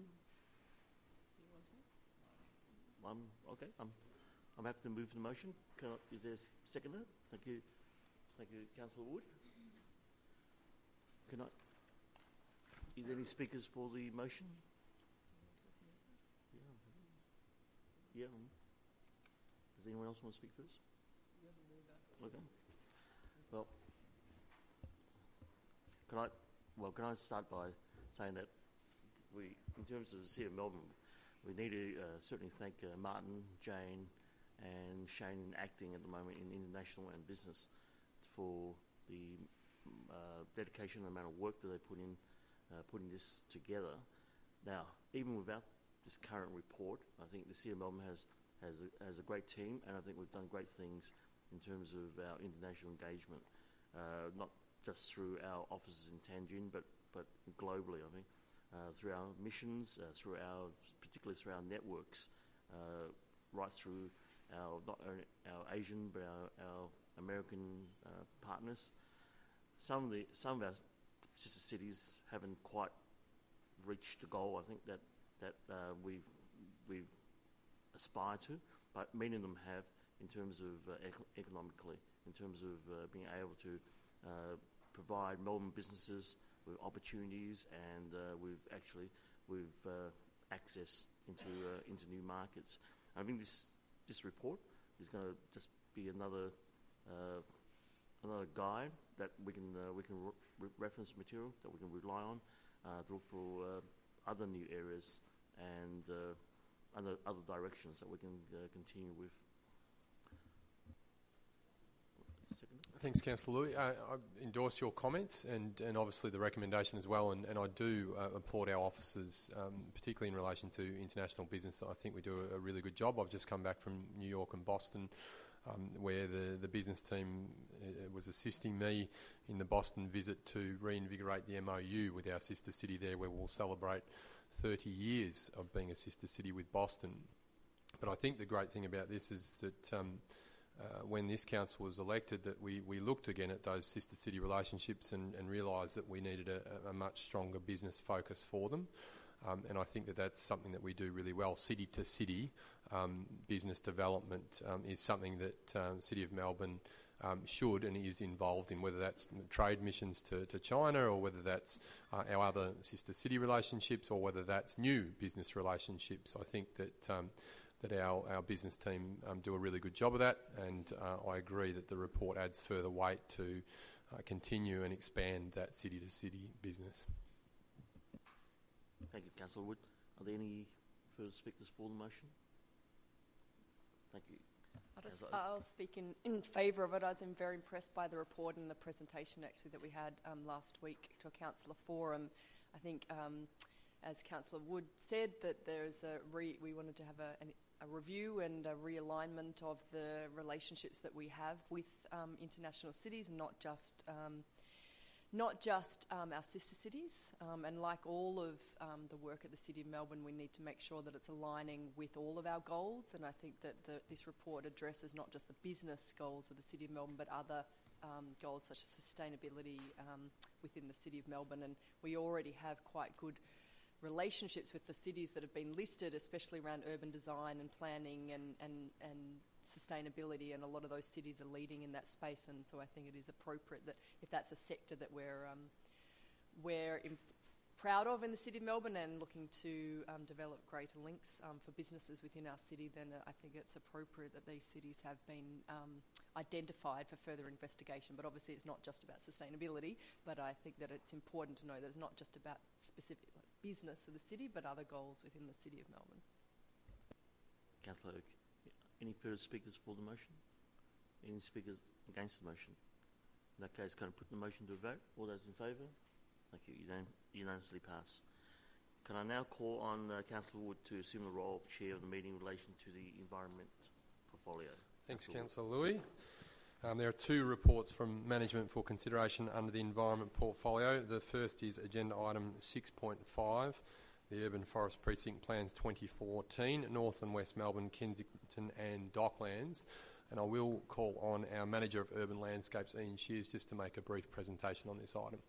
S10: Okay, I'm happy to move the motion. Is there a seconder? Thank you, Councillor Wood. Is there any speakers for the motion? Yeah. Does anyone else want to speak first? Okay. Well, can I start by saying that in terms of the City of Melbourne, we need to certainly thank Martin, Jane and Shane in acting at the moment in international and business for the dedication and the amount of work that they put in putting this together. Now, even without this current report. I think the City of Melbourne has a great team, and I think we've done great things in terms of our international engagement, not just through our offices in Tangent, but globally. I think through our missions, particularly through our networks, right through not only our Asian but our American partners. Some of our sister cities haven't quite reached the goal, I think, that we've aspired to, but many of them have, in terms of economically, in terms of being able to provide Melbourne businesses with opportunities, and with access into new markets. I think this report is going to just be another guide that we can reference material that we can rely on to look for other new areas and other directions that we can continue with.
S6: Thanks, Councillor Louis. I endorse your comments and obviously the recommendation as well, and I do applaud our officers, particularly in relation to international business. I think we do a really good job. I've just come back from New York and Boston, where the business team was assisting me in the Boston visit to reinvigorate the MOU with our sister city there, where we'll celebrate 30 years of being a sister city with Boston. But I think the great thing about this is that when this council was elected, that we looked again at those sister city relationships and realised that we needed a much stronger business focus for them. And I think that that's something that we do really well. City to city business development is something that City of Melbourne should and is involved in, whether that's trade missions to China, or whether that's our other sister city relationships, or whether that's new business relationships. I think that our business team do a really good job of that, and I agree that the report adds further weight to continue and expand that city-to-city business.
S10: Thank you, Councillor Wood. Are there any further speakers for the motion? Thank you.
S5: I'll speak in favour of it. I was very impressed by the report and the presentation actually that we had last week to a councillor forum. I think, as Councillor Wood said, that there's we wanted to have a review and a realignment of the relationships that we have with international cities, and not just our sister cities. And like all of the work at the City of Melbourne, we need to make sure that it's aligning with all of our goals. And I think that this report addresses not just the business goals of the City of Melbourne, but other goals such as sustainability within the City of Melbourne. And we already have quite good relationships with the cities that have been listed, especially around urban design and planning and sustainability, and a lot of those cities are leading in that space. And so I think it is appropriate that if that's a sector that we're proud of in the City of Melbourne and looking to develop greater links for businesses within our city, then I think it's appropriate that these cities have been identified for further investigation. But obviously it's not just about sustainability, but I think that it's important to know that it's not just about specific business of the city, but other goals within the City of Melbourne.
S10: Councillor Oak, any further speakers for the motion? Any speakers against the motion? In that case, can I put the motion to a vote? All those in favour? Thank you. Unanimously pass. Can I now call on Councillor Wood to assume the role of Chair of the meeting in relation to the environment portfolio?
S6: Thanks, Councillor Louis. There are two reports from management for consideration under the environment portfolio. The first is agenda item 6.5, the Urban Forest Precinct Plans 2014, North and West Melbourne, Kensington and Docklands. And I will call on our Manager of Urban Landscapes, Ian Shears, just to make a brief presentation on this item.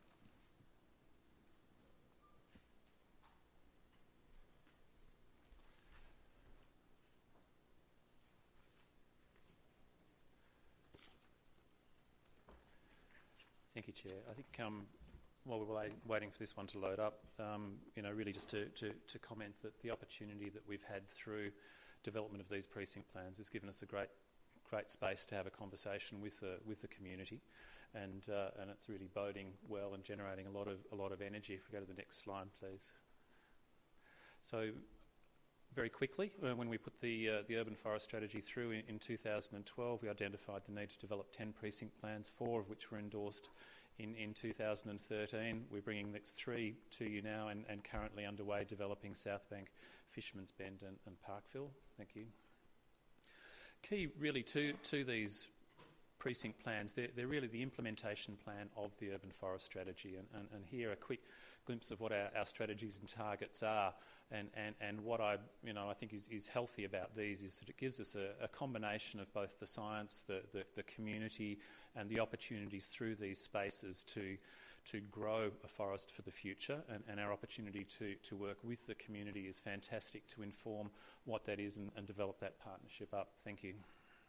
S11: Thank you, Chair. I think while we're waiting for this one to load up, really just to comment that the opportunity that we've had through development of these precinct plans has given us a great space to have a conversation with the community, and it's really boding well and generating a lot of energy. If we go to the next slide, please. So, very quickly, when we put the urban forest strategy through in 2012, we identified the need to develop 10 precinct plans, 4 of which were endorsed in 2013. We're bringing next 3 to you now and currently underway developing Southbank, Fisherman's Bend and Parkville. Thank you. Key really to these precinct plans, they're really the implementation plan of the urban forest strategy, and here a quick glimpse of what our strategies and targets are, and what I think is healthy about these is that it gives us a combination of both the science, the community, and the opportunities through these spaces to grow a forest for the future, and our opportunity to work with the community is fantastic to inform what that is and develop that partnership up. Thank you.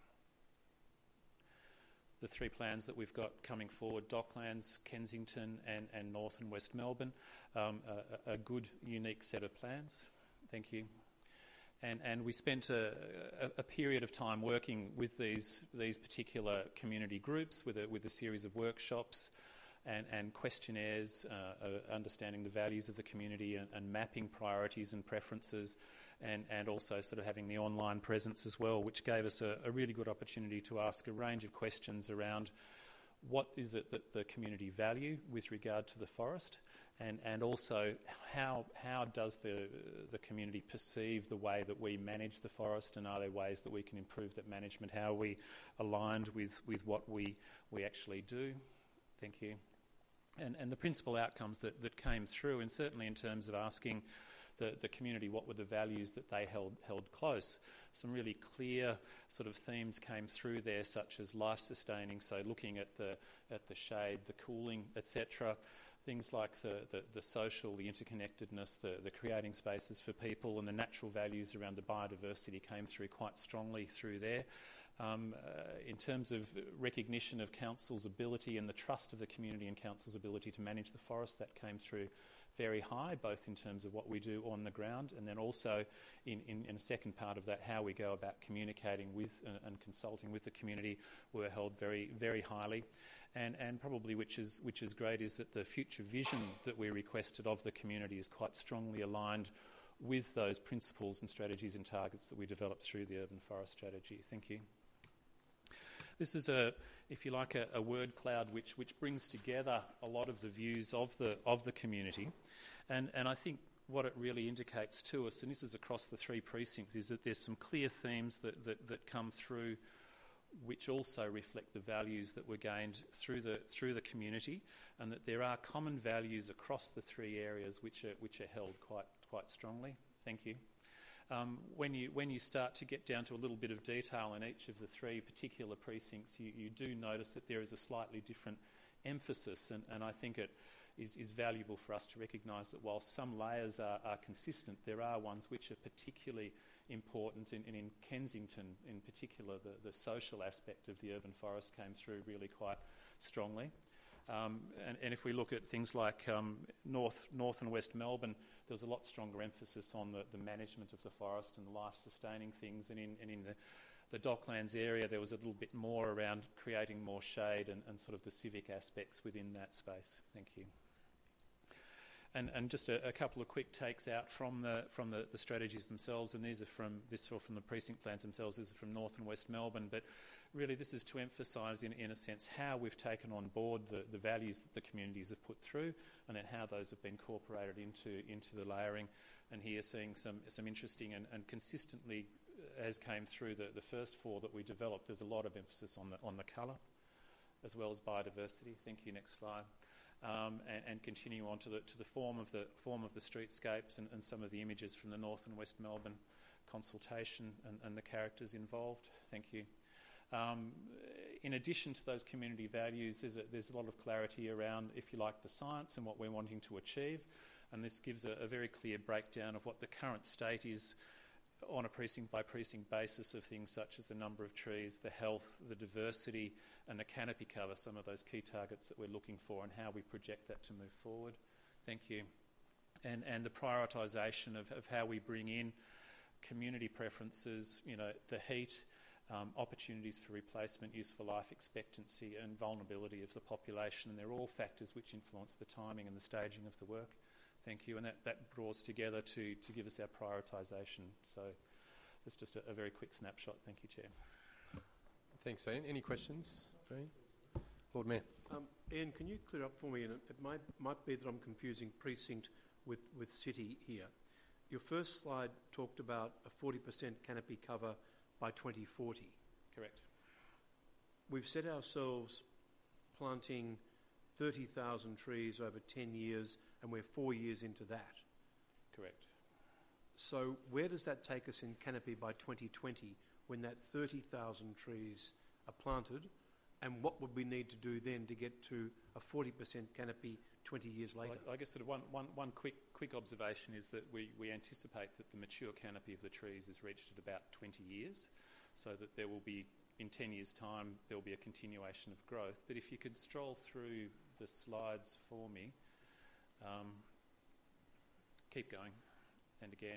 S11: The 3 plans that we've got coming forward, Docklands, Kensington and North and West Melbourne, a good, unique set of plans. Thank you. And we spent a period of time working with these particular community groups with a series of workshops and questionnaires, understanding the values of the community and mapping priorities and preferences, and also sort of having the online presence as well, which gave us a really good opportunity to ask a range of questions around what is it that the community value with regard to the forest, and also how does the community perceive the way that we manage the forest, and are there ways that we can improve that management? How are we aligned with what we actually do? Thank you. And the principal outcomes that came through, and certainly in terms of asking the community what were the values that they held close, some really clear sort of themes came through there, such as life sustaining, so looking at the shade, the cooling, etc. Things like the social, the interconnectedness, the creating spaces for people, and the natural values around the biodiversity came through quite strongly through there. In terms of recognition of council's ability and the trust of the community and council's ability to manage the forest, that came through very high, both in terms of what we do on the ground, and then also in a second part of that, how we go about communicating with and consulting with the community, were held very, very highly. And probably which is great is that the future vision that we requested of the community is quite strongly aligned with those principles and strategies and targets that we developed through the urban forest strategy. Thank you. This is if you like, a word cloud which brings together a lot of the views of the community, and I think what it really indicates to us, and this is across the 3 precincts, is that there's some clear themes that come through, which also reflect the values that were gained through the community, and that there are common values across the 3 areas which are held quite strongly. Thank you. When you start to get down to a little bit of detail in each of the 3 particular precincts, you do notice that there is a slightly different emphasis, and I think it is valuable for us to recognise that while some layers are consistent, there are ones which are particularly important, and in Kensington in particular, the social aspect of the urban forest came through really quite strongly. And if we look at things like North and West Melbourne, there was a lot stronger emphasis on the management of the forest and the life-sustaining things, and in the Docklands area there was a little bit more around creating more shade and sort of the civic aspects within that space. Thank you. And just a couple of quick takes out from the strategies themselves, and these are from the precinct plans themselves. These are from North and West Melbourne, but really this is to emphasise in a sense how we've taken on board the values that the communities have put through, and then how those have been incorporated into the layering. And here seeing some interesting and consistently, as came through the first 4 that we developed, there's a lot of emphasis on the colour as well as biodiversity. Thank you. Next slide. And continue on to the form of the streetscapes and some of the images from the North and West Melbourne consultation and the characters involved. Thank you. In addition to those community values, there's a lot of clarity around, if you like, the science and what we're wanting to achieve, and this gives a very clear breakdown of what the current state is on a precinct-by-precinct basis of things such as the number of trees, the health, the diversity, and the canopy cover, some of those key targets that we're looking for, and how we project that to move forward. Thank you. And the prioritisation of how we bring in community preferences, the heat, opportunities for replacement, useful life expectancy, and vulnerability of the population, and they're all factors which influence the timing and the staging of the work. Thank you, and that draws together to give us our prioritisation. So that's just a very quick snapshot. Thank you, Chair.
S6: Thanks, Ian. Any questions for Ian? Lord Mayor.
S1: Ian, can you clear up for me? And it might be that I'm confusing precinct with city here. Your first slide talked about a 40% canopy cover by 2040.
S11: Correct.
S1: We've set ourselves planting 30,000 trees over 10 years, and we're 4 years into that.
S11: Correct.
S1: So where does that take us in canopy by 2020 when that 30,000 trees are planted? And what would we need to do then to get to a 40% canopy 20 years later?
S11: Well, I guess sort of one quick observation is that we anticipate that the mature canopy of the trees is reached at about 20 years, so that there will be, in 10 years' time, there will be a continuation of growth. But if you could stroll through the slides for me, keep going, and again.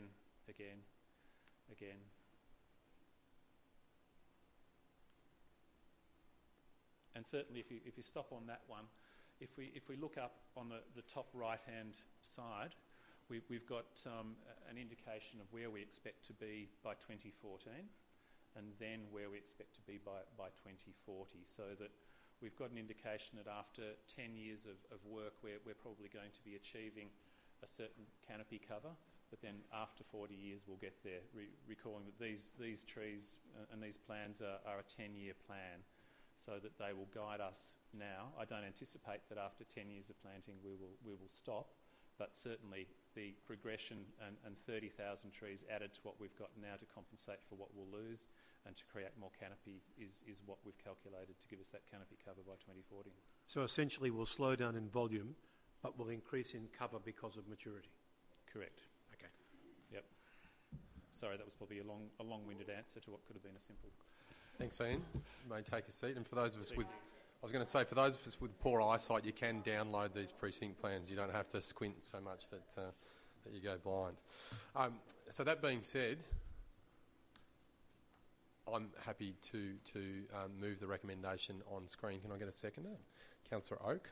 S11: And certainly, if you stop on that one, if we look up on the top right-hand side, we've got an indication of where we expect to be by 2014, and then where we expect to be by 2040, so that we've got an indication that after 10 years of work, we're probably going to be achieving a certain canopy cover, but then after 40 years, we'll get there, recalling that these trees and these plans are a 10-year plan, so that they will guide us now. I don't anticipate that after 10 years of planting we will stop, but certainly the progression and 30,000 trees added to what we've got now to compensate for what we'll lose and to create more canopy is what we've calculated to give us that canopy cover by 2040.
S1: So essentially we'll slow down in volume, but we'll increase in cover because of maturity.
S11: Correct.
S1: Okay.
S11: Yep. Sorry, that was probably a long-winded answer to what could have been a simple.
S6: Thanks, Ian. You may take a seat. And for those of us with, I was going to say, for those of us with poor eyesight, you can download these precinct plans. You don't have to squint so much that you go blind. So that being said, I'm happy to move the recommendation on screen. Can I get a seconder? Councillor Oak.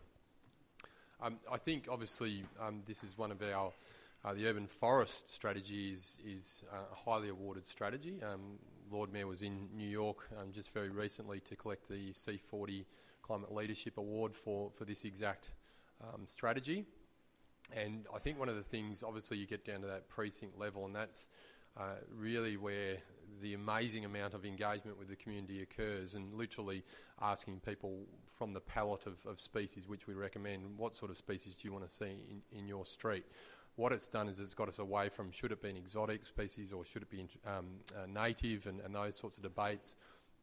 S6: I think obviously this is one of our the urban forest strategy is a highly awarded strategy. Lord Mayor was in New York just very recently to collect the C40 Climate Leadership Award for this exact strategy. And I think one of the things, obviously you get down to that precinct level, and that's really where the amazing amount of engagement with the community occurs, and literally asking people from the palette of species which we recommend, what sort of species do you want to see in your street. What it's done is it's got us away from should it be an exotic species or should it be native and those sorts of debates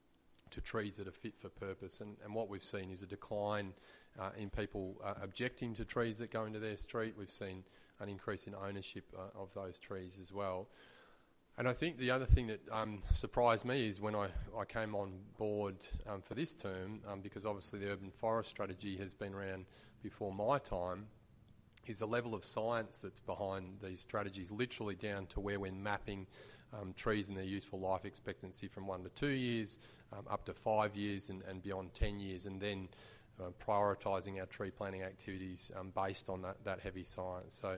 S6: to trees that are fit for purpose. And what we've seen is a decline in people objecting to trees that go into their street. We've seen an increase in ownership of those trees as well. And I think the other thing that surprised me is when I came on board for this term, because obviously the urban forest strategy has been around before my time, is the level of science that's behind these strategies, literally down to where we're mapping trees and their useful life expectancy from 1 to 2 years, up to 5 years and beyond 10 years, and then prioritising our tree planting activities based on that heavy science. So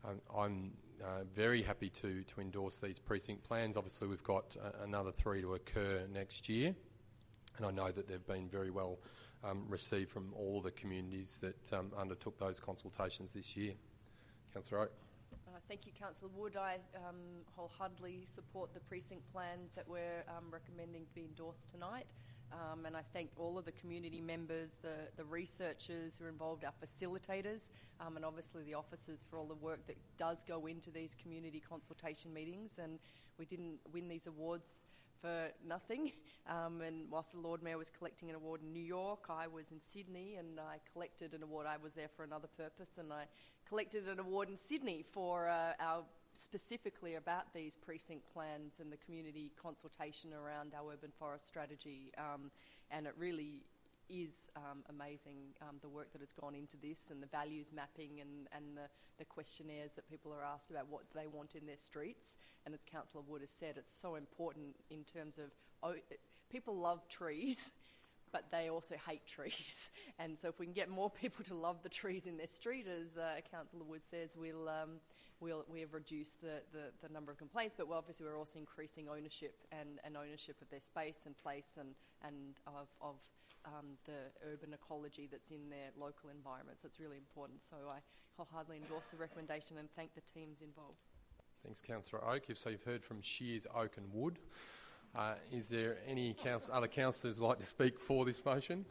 S6: I'm very happy to endorse these precinct plans. Obviously we've got another 3 to occur next year, and I know that they've been very well received from all the communities that undertook those consultations this year. Councillor Oak.
S5: Thank you, Councillor Wood. I wholeheartedly support the precinct plans that we're recommending to be endorsed tonight. And I thank all of the community members, the researchers who are involved, our facilitators, and obviously the officers for all the work that does go into these community consultation meetings. And we didn't win these awards for nothing. And whilst the Lord Mayor was collecting an award in New York, I was in Sydney and I collected an award. I was there for another purpose, and I collected an award in Sydney for our specifically about these precinct plans and the community consultation around our urban forest strategy. And it really is amazing the work that has gone into this, and the values mapping and the questionnaires that people are asked about what they want in their streets. And as Councillor Wood has said, it's so important in terms of people love trees, but they also hate trees. And so if we can get more people to love the trees in their street, as Councillor Wood says, we'll we have reduced the number of complaints, but we're also increasing ownership and ownership of their space and place and of the urban ecology that's in their local environment. So it's really important. So I wholeheartedly endorse the recommendation and thank the teams involved. Thanks,
S6: Councillor Oak. So you've heard from Shears, Oak and Wood. Is there any other councillors who'd like to speak for this motion?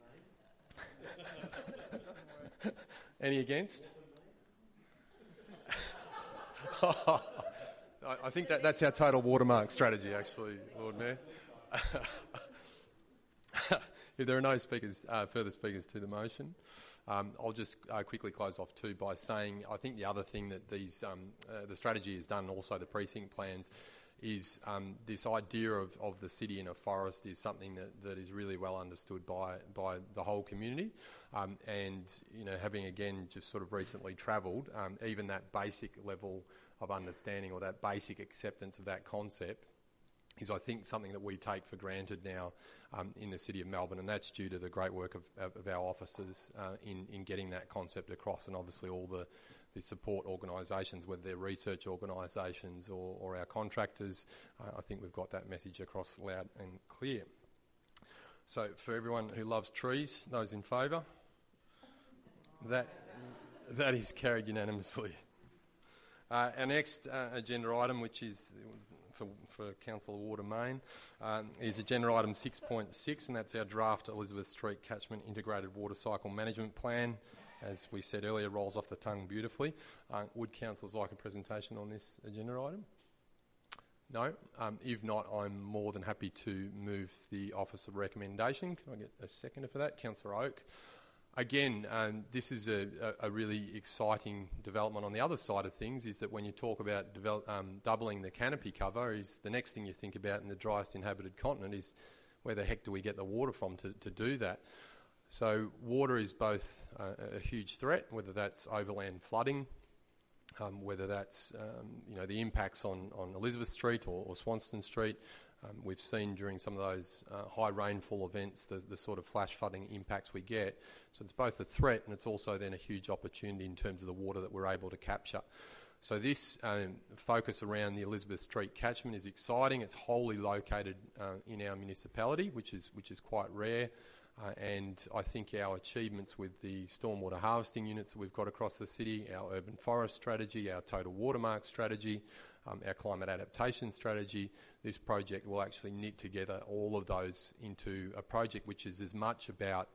S6: Any against? I think that's our total watermark strategy, actually, Lord Mayor. If there are no further speakers to the motion, I'll just quickly close off too by saying I think the other thing that the strategy has done, and also the precinct plans, is this idea of the city in a forest is something that is really well understood by the whole community. And, having again just sort of recently travelled, even that basic level of understanding or that basic acceptance of that concept is, I think, something that we take for granted now in the City of Melbourne, and that's due to the great work of our officers in getting that concept across, and obviously all the support organisations, whether they're research organisations or our contractors. I think we've got that message across loud and clear. So for everyone who loves trees, those in favour? That is carried unanimously. Our next agenda item, which is for Councillor Ward and Main, is agenda item 6.6, and that's our draft Elizabeth Street Catchment Integrated Water Cycle Management Plan. As we said earlier, rolls off the tongue beautifully. Would councillors like a presentation on this agenda item? No? If not, I'm more than happy to move the office of recommendation. Can I get a seconder for that? Councillor Oak. Again, this is a really exciting development on the other side of things, is that when you talk about doubling the canopy cover, is the next thing you think about in the driest inhabited continent is where the heck do we get the water from to do that? So water is both a huge threat, whether that's overland flooding, whether that's the impacts on Elizabeth Street or Swanston Street. We've seen during some of those high rainfall events the sort of flash flooding impacts we get. So it's both a threat and it's also then a huge opportunity in terms of the water that we're able to capture. So this focus around the Elizabeth Street catchment is exciting. It's wholly located in our municipality, which is quite rare. And I think our achievements with the stormwater harvesting units that we've got across the city, our urban forest strategy, our total watermark strategy, our climate adaptation strategy, this project will actually knit together all of those into a project which is as much about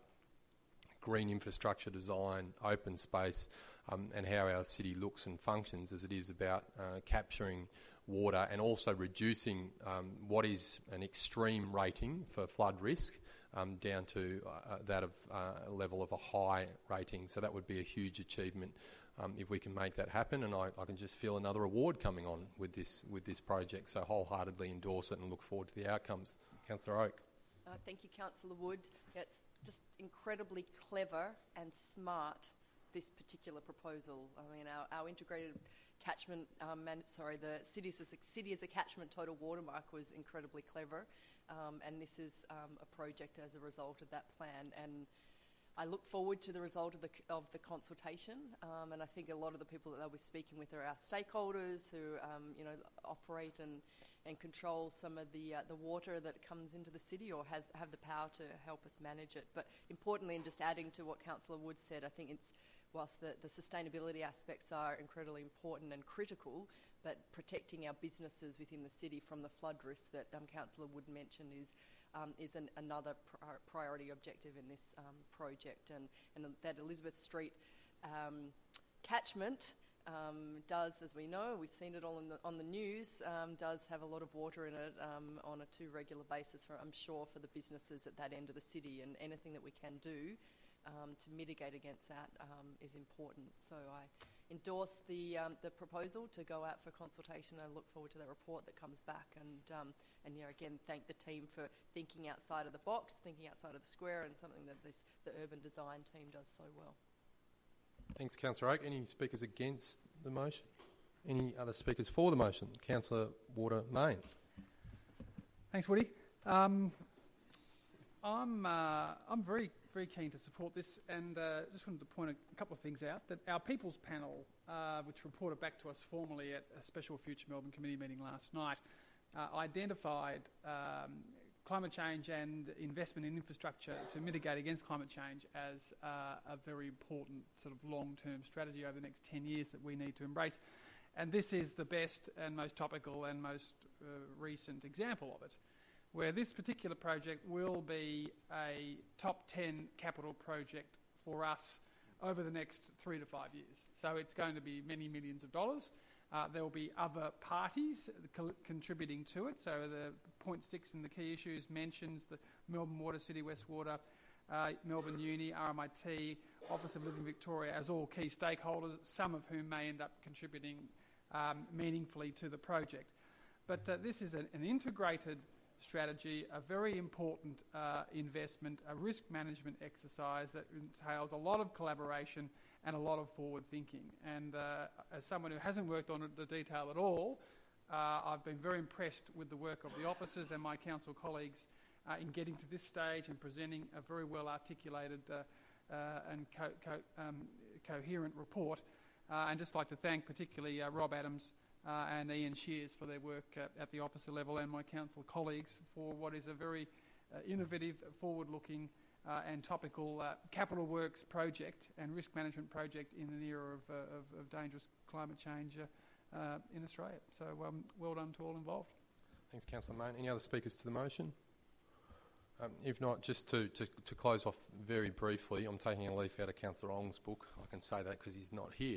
S6: green infrastructure design, open space, and how our city looks and functions as it is about capturing water and also reducing what is an extreme rating for flood risk down to that of a level of a high rating. So that would be a huge achievement if we can make that happen, and I can just feel another award coming on with this project. So wholeheartedly endorse it and look forward to the outcomes. Councillor Oak.
S5: Thank you, Councillor Wood. It's just incredibly clever and smart, this particular proposal. I mean, our integrated catchment, the city as a catchment total watermark was incredibly clever. And this is a project as a result of that plan, and I look forward to the result of the consultation. And I think a lot of the people that they'll be speaking with are our stakeholders who operate and control some of the water that comes into the city or have the power to help us manage it. But importantly, and just adding to what Councillor Wood said, I think whilst the sustainability aspects are incredibly important and critical, but protecting our businesses within the city from the flood risk that Councillor Wood mentioned is another priority objective in this project. And that Elizabeth Street catchment does, as we know, we've seen it all on the news, does have a lot of water in it on a too regular basis, I'm sure, for the businesses at that end of the city, and anything that we can do to mitigate against that is important. So I endorse the proposal to go out for consultation. I look forward to the report that comes back, and again, thank the team for thinking outside of the box, thinking outside of the square, and something that the urban design team does so well.
S6: Thanks, Councillor Oak. Any speakers against the motion? Any other speakers for the motion? Councillor Water-Main.
S4: Thanks, Woody. I'm very very keen to support this, and just wanted to point a couple of things out. That our People's Panel, which reported back to us formally at a special Future Melbourne Committee meeting last night, identified climate change and investment in infrastructure to mitigate against climate change as a very important sort of long-term strategy over the next 10 years that we need to embrace. And this is the best and most topical and most recent example of it, where this particular project will be a top 10 capital project for us over the next 3 to 5 years. So it's going to be many millions of dollars. There will be other parties contributing to it. So the point 6 in the key issues mentions the Melbourne Water, City West Water, Melbourne Uni, RMIT, Office of Living Victoria as all key stakeholders, some of whom may end up contributing meaningfully to the project. But this is an integrated strategy, a very important investment, a risk management exercise that entails a lot of collaboration and a lot of forward thinking. And as someone who hasn't worked on the detail at all, I've been very impressed with the work of the officers and my council colleagues in getting to this stage and presenting a very well articulated and coherent report. And just like to thank particularly Rob Adams and Ian Shears for their work at the officer level, and my council colleagues for what is a very innovative, forward-looking and topical capital works project and risk management project in an era of dangerous climate change in Australia. So well done to all involved.
S6: Thanks, Councillor Mayne. Any other speakers to the motion? If not, just to close off very briefly, I'm taking a leaf out of Councillor Ong's book. I can say that because he's not here.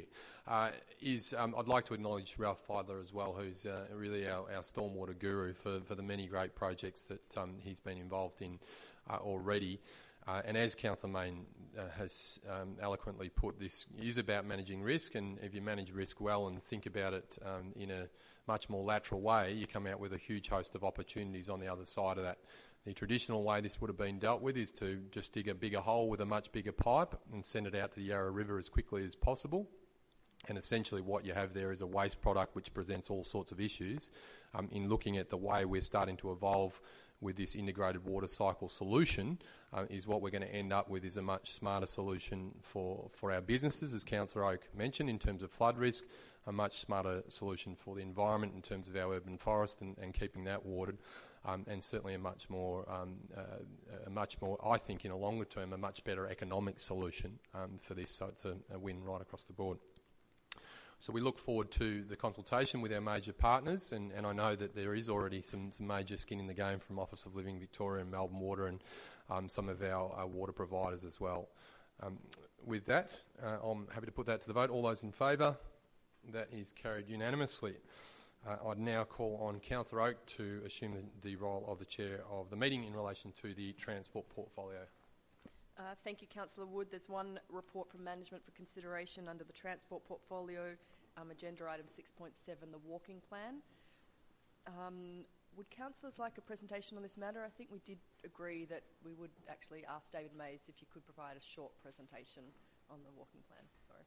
S6: I'd like to acknowledge Ralph Feidler as well, who's really our stormwater guru for the many great projects that he's been involved in already. And as Councillor Mayne has eloquently put, this is about managing risk, and if you manage risk well and think about it in a much more lateral way, you come out with a huge host of opportunities on the other side of that. The traditional way this would have been dealt with is to just dig a bigger hole with a much bigger pipe and send it out to the Yarra River as quickly as possible. And essentially what you have there is a waste product which presents all sorts of issues. In looking at the way we're starting to evolve with this integrated water cycle solution, is what we're going to end up with is a much smarter solution for our businesses, as Councillor Oak mentioned, in terms of flood risk, a much smarter solution for the environment in terms of our urban forest and keeping that watered. And certainly a much more, I think, in a longer term, a much better economic solution for this. So it's a win right across the board. So we look forward to the consultation with our major partners, and I know that there is already some major skin in the game from Office of Living Victoria and Melbourne Water and some of our water providers as well. With that, I'm happy to put that to the vote. All those in favour? That is carried unanimously. I'd now call on Councillor Oak to assume the role of the Chair of the meeting in relation to the transport portfolio.
S5: Thank you, Councillor Wood. There's one report from management for consideration under the transport portfolio, agenda item 6.7, the walking plan. Would councillors like a presentation on this matter? I think we did agree that we would actually ask David Mays if you could provide a short presentation on the walking plan. Sorry.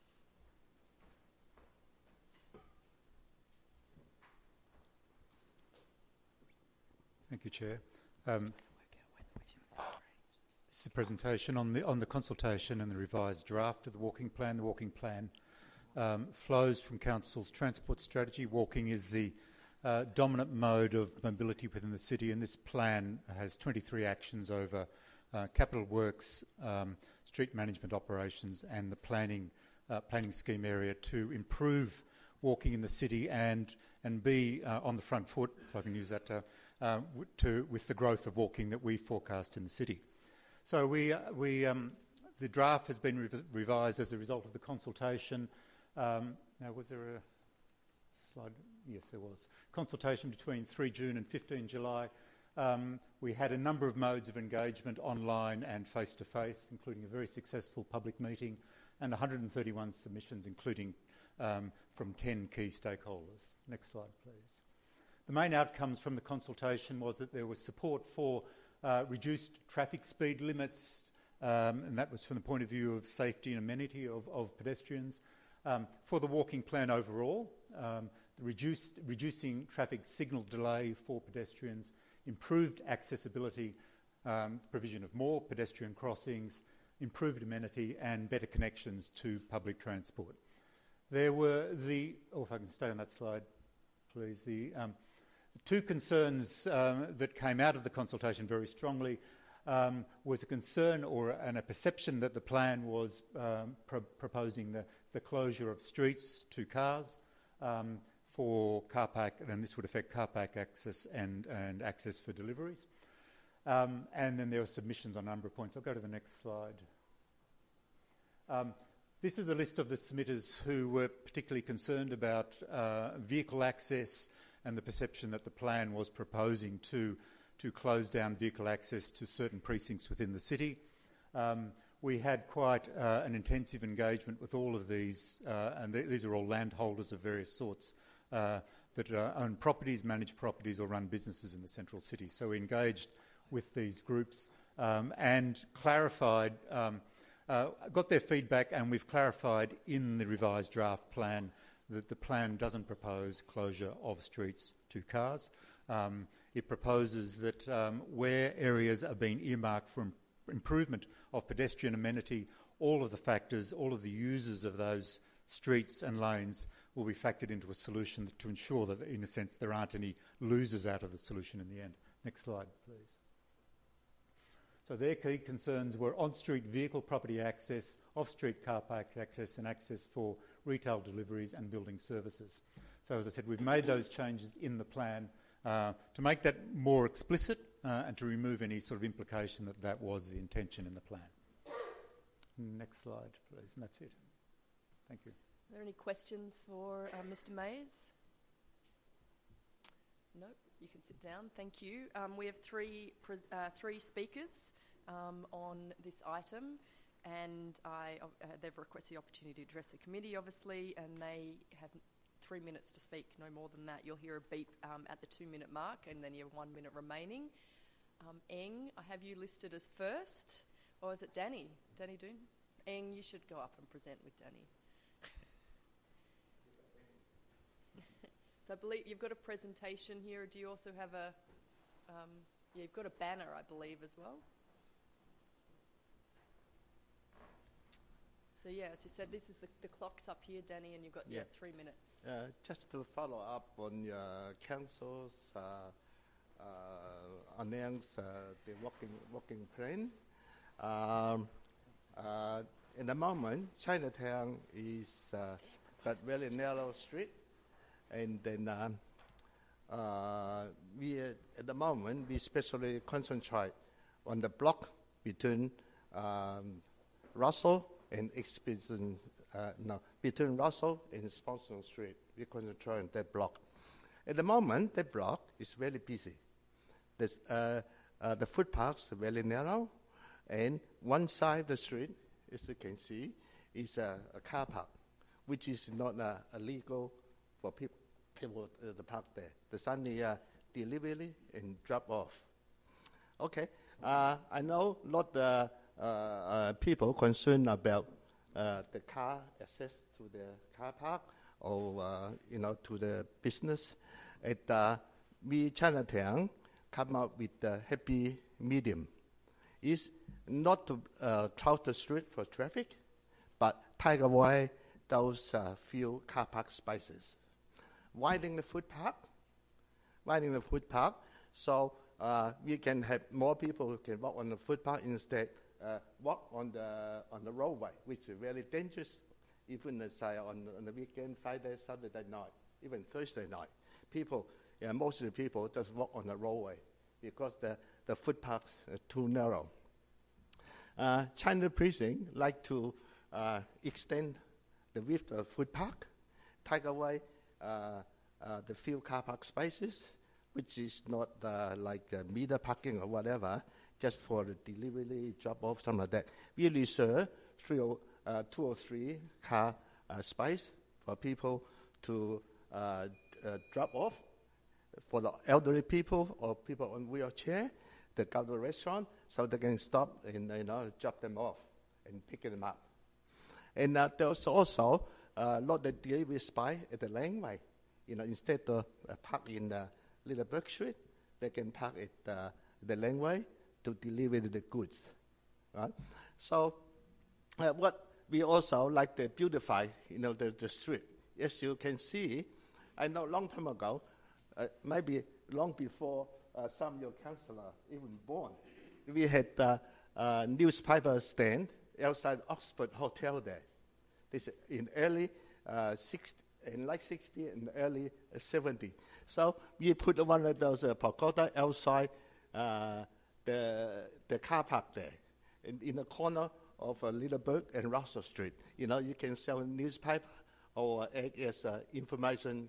S7: Thank you, Chair. This is a presentation on the consultation and the revised draft of the walking plan. The walking plan flows from Council's transport strategy. Walking is the dominant mode of mobility within the city, and this plan has 23 actions over capital works, street management operations, and the planning scheme area to improve walking in the city and be on the front foot, if I can use that with the growth of walking that we forecast in the city. So the draft has been revised as a result of the consultation. Now, was there a slide? Yes, there was. Consultation between 3 June and 15 July. We had a number of modes of engagement, online and face-to-face, including a very successful public meeting, and 131 submissions, including from 10 key stakeholders. Next slide, please. The main outcomes from the consultation was that there was support for reduced traffic speed limits, and that was from the point of view of safety and amenity of pedestrians. For the walking plan overall, reducing traffic signal delay for pedestrians, improved accessibility provision of more pedestrian crossings, improved amenity and better connections to public transport. There were if I can stay on that slide, please, the two concerns that came out of the consultation very strongly was a concern and a perception that the plan was proposing the closure of streets to cars for car park, and this would affect car park access and access for deliveries. And then there were submissions on a number of points. I'll go to the next slide. This is a list of the submitters who were particularly concerned about vehicle access and the perception that the plan was proposing to close down vehicle access to certain precincts within the city. We had quite an intensive engagement with all of these, and these are all landholders of various sorts that own properties, manage properties or run businesses in the central city. So we engaged with these groups and clarified, got their feedback, and we've clarified in the revised draft plan that the plan doesn't propose closure of streets to cars. It proposes that where areas are being earmarked for improvement of pedestrian amenity, all of the factors, all of the users of those streets and lanes will be factored into a solution to ensure that, in a sense, there aren't any losers out of the solution in the end. Next slide, please. So their key concerns were on-street vehicle property access, off-street car park access and access for retail deliveries and building services. So as I said, we've made those changes in the plan to make that more explicit and to remove any sort of implication that that was the intention in the plan. Next slide, please, and that's it. Thank you.
S5: Are there any questions for Mr. Mayes? No, you can sit down. Thank you. We have three speakers on this item, and they've requested the opportunity to address the committee, obviously, and they have 3 minutes to speak, no more than that. You'll hear a beep at the 2-minute mark, and then you have 1 minute remaining. Eng, I have you listed as first, or is it Danny? Danny Doon? Eng, you should go up and present with Danny. So I believe you've got a presentation here. Do you also have you've got a banner, I believe, as well? So yeah, as you said, this is the clock's up here, Danny, and you've got 3 minutes.
S12: Just to follow up on your council's announced the working plan. In the moment, Chinatown is got very narrow street, and then at the moment we especially concentrate on the block between Russell and between Russell and Sponsor Street. We concentrate on that block. At the moment, that block is very busy. The footpaths are very narrow, and one side of the street, as you can see, is a car park, which is not illegal for people to park there. There's only delivery and drop off. Okay, I know a lot of people concerned about the car access to the car park or to the business. We Chinatown come up with the happy medium. It's not to close the street for traffic, but take away those few car park spaces. Widening the footpath, so we can have more people who can walk on the footpath instead walk on the roadway, which is very dangerous, even say on the weekend, Friday, Saturday night, even Thursday night. Most of the people just walk on the roadway because the footpaths are too narrow. China Precinct like to extend the width of the footpath, take away the few car park spaces, which is not like meter parking or whatever, just for the delivery, drop-off, something like that. We reserve 2 or 3 car space for people to drop off. For the elderly people or people on wheelchair, they go to the restaurant so they can stop and drop them off and pick them up. And there's also a lot of delivery space at the laneway. Instead of park in the Little Burke Street, they can park at the laneway to deliver the goods, right? So what we also like to beautify, the street. As you can see, I know long time ago, maybe long before some of your councillors even born, we had a newspaper stand outside Oxford Hotel there. This in early 60 and early 70. So we put one of those pagoda outside the car park there, in the corner of Littleburg and Russell Street. You can sell a newspaper or act as information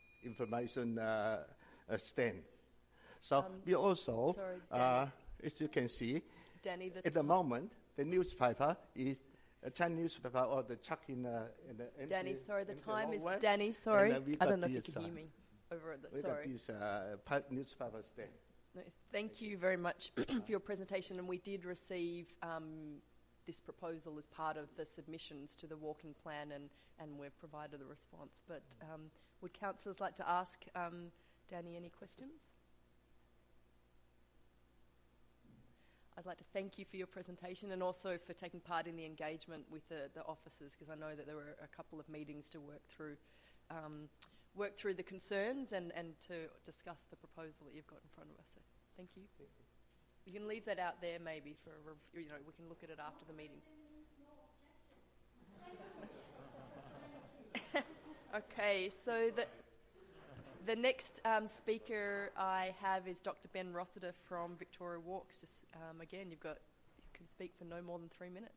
S12: stand. So we also,
S5: Sorry,
S12: as you can see,
S5: Danny,
S12: at the moment, the newspaper is a Chinese newspaper or the chuck in the
S5: Danny, sorry, the time is...
S12: hallway.
S5: Danny, sorry.
S12: And,
S5: I don't know if you
S12: this,
S5: can hear me over at the...
S12: we got
S5: Sorry.
S12: this newspaper stand.
S5: No, thank you very much for your presentation, and we did receive this proposal as part of the submissions to the walking plan, and we've provided a response. But would councillors like to ask Danny any questions? I'd like to thank you for your presentation and also for taking part in the engagement with the officers, because I know that there were a couple of meetings to work through the concerns and to discuss the proposal that you've got in front of us. So thank you. You can leave that out there maybe for we can look at it after the meeting. Okay, so the next speaker I have is Dr. Ben Rossiter from Victoria Walks. Just, again, you can speak for no more than 3 minutes.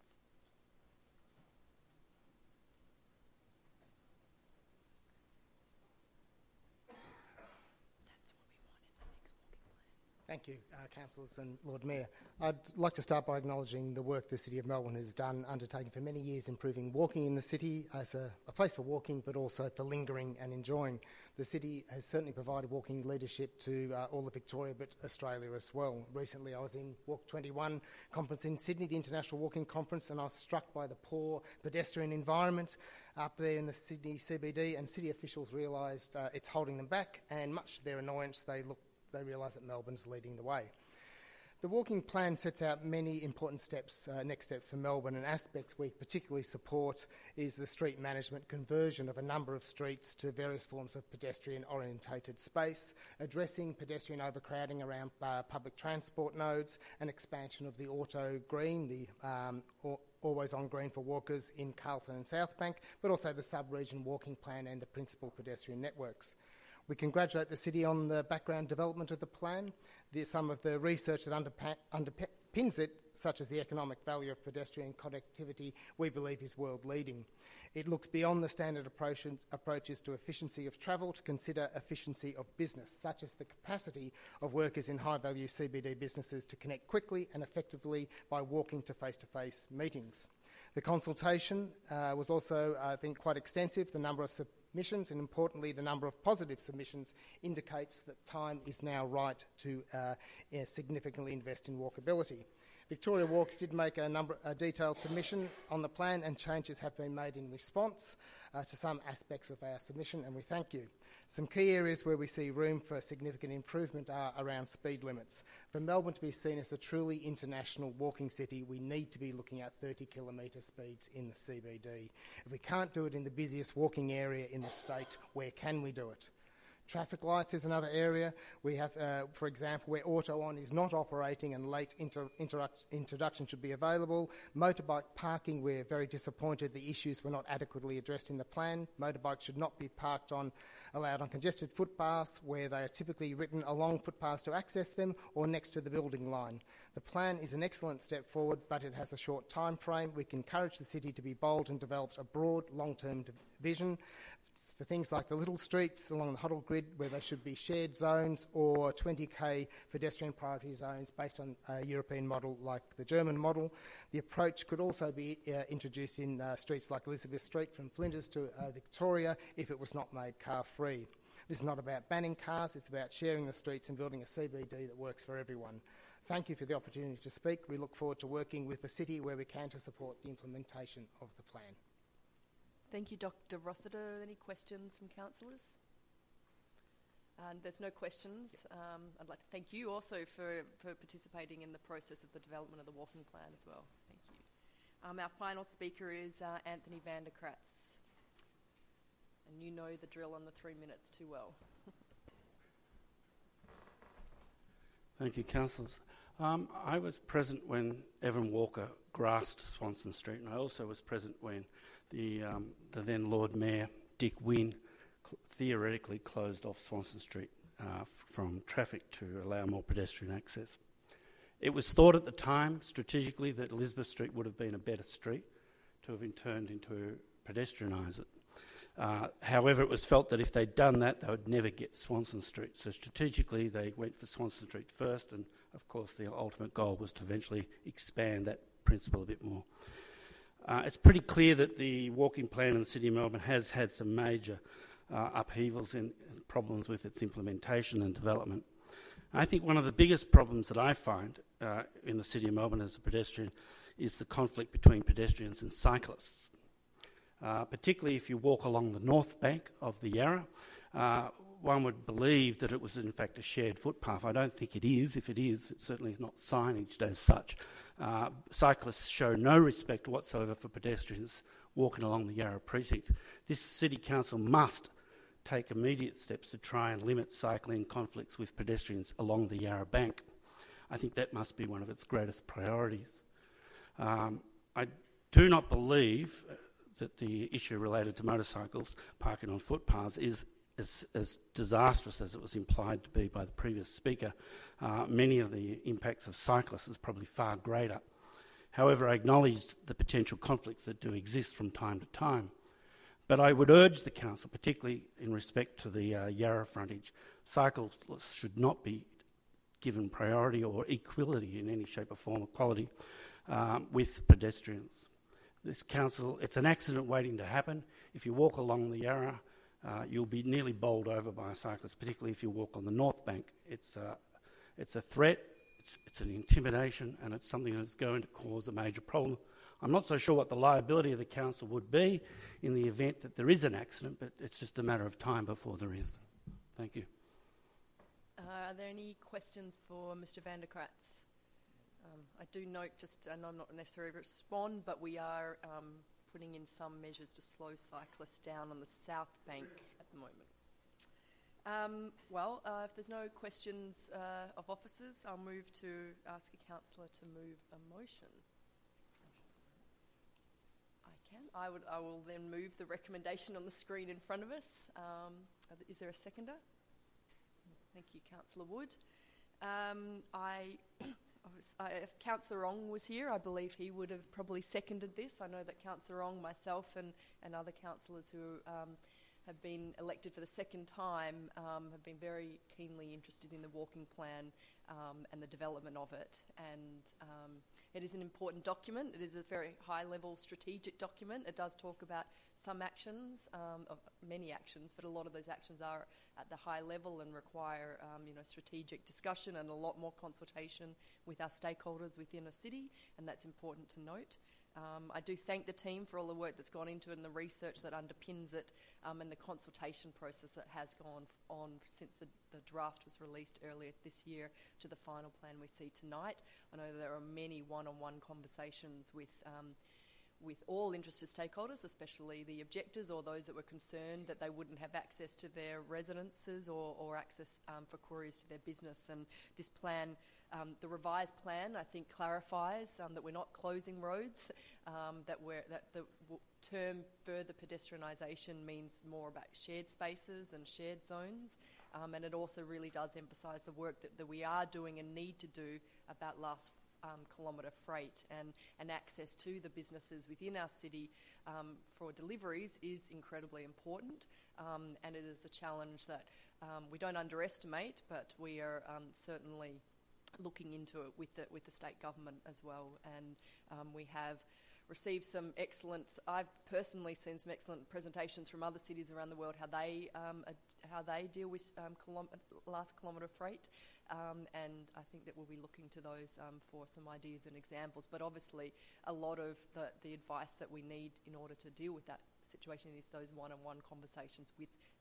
S13: Thank you, councillors and Lord Mayor. I'd like to start by acknowledging the work the City of Melbourne has done, undertaking for many years, improving walking in the city as a place for walking, but also for lingering and enjoying. The city has certainly provided walking leadership to all of Victoria, but Australia as well. Recently, I was in Walk 21 conference in Sydney, the International Walking Conference, and I was struck by the poor pedestrian environment up there in the Sydney CBD, and city officials realised it's holding them back, and much to their annoyance, they realise that Melbourne's leading the way. The walking plan sets out many important steps, next steps for Melbourne, and aspects we particularly support is the street management conversion of a number of streets to various forms of pedestrian-orientated space, addressing pedestrian overcrowding around public transport nodes, and expansion of the auto green, the always-on green for walkers in Carlton and South Bank, but also the sub-region walking plan and the principal pedestrian networks. We congratulate the City on the background development of the plan. Some of the research that underpins it, such as the economic value of pedestrian connectivity, we believe is world-leading. It looks beyond the standard approaches to efficiency of travel to consider efficiency of business, such as the capacity of workers in high-value CBD businesses to connect quickly and effectively by walking to face-to-face meetings. The consultation was also, I think, quite extensive. The number of submissions and, importantly, the number of positive submissions indicates that time is now right to significantly invest in walkability. Victoria Walks did make a detailed submission on the plan, and changes have been made in response to some aspects of our submission, and we thank you. Some key areas where we see room for significant improvement are around speed limits. For Melbourne to be seen as a truly international walking city, we need to be looking at 30-kilometre speeds in the CBD. If we can't do it in the busiest walking area in the state, where can we do it? Traffic lights is another area. We have, for example, where auto-on is not operating and late introduction should be available. Motorbike parking, we're very disappointed the issues were not adequately addressed in the plan. Motorbikes should not be allowed on congested footpaths where they are typically written along footpaths to access them or next to the building line. The plan is an excellent step forward, but it has a short time frame. We can encourage the city to be bold and develop a broad, long-term vision for things like the little streets along the Huddle grid where there should be shared zones or 20k pedestrian priority zones based on a European model like the German model. The approach could also be introduced in streets like Elizabeth Street from Flinders to Victoria if it was not made car-free. This is not about banning cars, it's about sharing the streets and building a CBD that works for everyone. Thank you for the opportunity to speak. We look forward to working with the city where we can to support the implementation of the plan.
S5: Thank you, Dr. Rossiter. Any questions from councillors? And there's no questions. I'd like to thank you also for participating in the process of the development of the walking plan as well. Thank you. Our final speaker is Anthony van der Kratz. And you know the drill on the 3 minutes too well.
S2: Thank you, councillors. I was present when Evan Walker grassed Swanston Street, and I also was present when the then Lord Mayor, Dick Wynne, theoretically closed off Swanston Street from traffic to allow more pedestrian access. It was thought at the time, strategically, that Elizabeth Street would have been a better street to have been turned into pedestrianise it. However, it was felt that if they'd done that, they would never get Swanston Street. So strategically, they went for Swanston Street first, and of course the ultimate goal was to eventually expand that principle a bit more. It's pretty clear that the walking plan in the City of Melbourne has had some major upheavals and problems with its implementation and development. I think one of the biggest problems that I find in the City of Melbourne as a pedestrian is the conflict between pedestrians and cyclists. Particularly if you walk along the north bank of the Yarra, one would believe that it was in fact a shared footpath. I don't think it is. If it is, it's certainly not signaged as such. Cyclists show no respect whatsoever for pedestrians walking along the Yarra precinct. This City Council must take immediate steps to try and limit cycling conflicts with pedestrians along the Yarra bank. I think that must be one of its greatest priorities. I do not believe that the issue related to motorcycles parking on footpaths is as disastrous as it was implied to be by the previous speaker. Many of the impacts of cyclists is probably far greater. However, I acknowledge the potential conflicts that do exist from time to time. But I would urge the Council, particularly in respect to the Yarra frontage, cyclists should not be given priority or equality in any shape or form, equality with pedestrians. This Council, it's an accident waiting to happen. If you walk along the Yarra, you'll be nearly bowled over by a cyclist, particularly if you walk on the north bank. It's a threat, it's an intimidation, and it's something that's going to cause a major problem. I'm not so sure what the liability of the Council would be in the event that there is an accident, but it's just a matter of time before there is. Thank you.
S5: Are there any questions for Mr van der Kratz? I do note, and I'm not necessarily respond, but we are putting in some measures to slow cyclists down on the south bank at the moment. If there's no questions of officers, I'll move to ask a councillor to move a motion. I will then move the recommendation on the screen in front of us. Is there a seconder? Thank you, Councillor Wood. If Councillor Ong was here, I believe he would have probably seconded this. I know that Councillor Ong, myself and other councillors who have been elected for the second time have been very keenly interested in the walking plan and the development of it. And it is an important document. It is a very high-level strategic document. It does talk about some actions, many actions, but a lot of those actions are at the high level and require strategic discussion and a lot more consultation with our stakeholders within a city, and that's important to note. I do thank the team for all the work that's gone into it and the research that underpins it and the consultation process that has gone on since the draft was released earlier this year to the final plan we see tonight. I know there are many one-on-one conversations with all interested stakeholders, especially the objectors or those that were concerned that they wouldn't have access to their residences or access for couriers to their business. And this plan, the revised plan, I think clarifies that we're not closing roads, that the term further pedestrianisation means more about shared spaces and shared zones, and it also really does emphasise the work that we are doing and need to do about last kilometre freight and access to the businesses within our city for deliveries is incredibly important, and it is a challenge that we don't underestimate, but we are certainly looking into it with the state government as well. And we have received some excellent, I've personally seen some excellent presentations from other cities around the world, how they deal with last kilometre freight. And I think that we'll be looking to those for some ideas and examples. But obviously, a lot of the advice that we need in order to deal with that situation is those one-on-one conversations with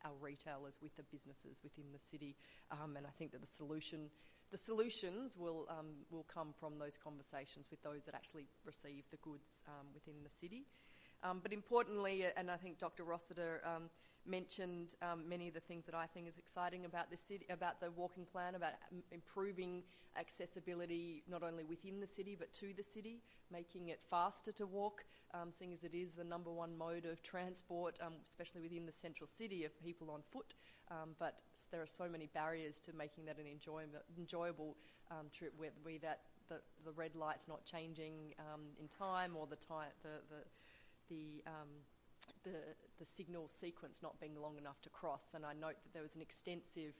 S5: our retailers, with the businesses within the city. And I think that the solutions will come from those conversations with those that actually receive the goods within the city. But importantly, and I think Dr. Rossiter mentioned many of the things that I think is exciting about the city, about the walking plan, about improving accessibility not only within the city but to the city, making it faster to walk, seeing as it is the number one mode of transport, especially within the central city, of people on foot. But there are so many barriers to making that an enjoyable trip, whether be that the red light's not changing in time, or the signal sequence not being long enough to cross. And I note that there was an extensive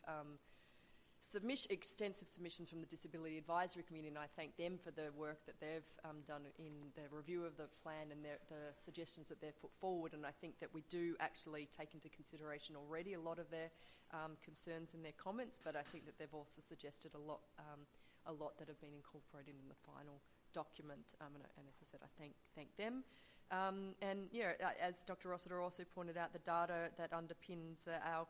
S5: submissions from the Disability Advisory Committee, and I thank them for the work that they've done in their review of the plan and the suggestions that they've put forward. And I think that we do actually take into consideration already a lot of their concerns in their comments, but I think that they've also suggested a lot that have been incorporated in the final document. And as I said, I thank them. And yeah, as Dr. Rossiter also pointed out, the data that underpins our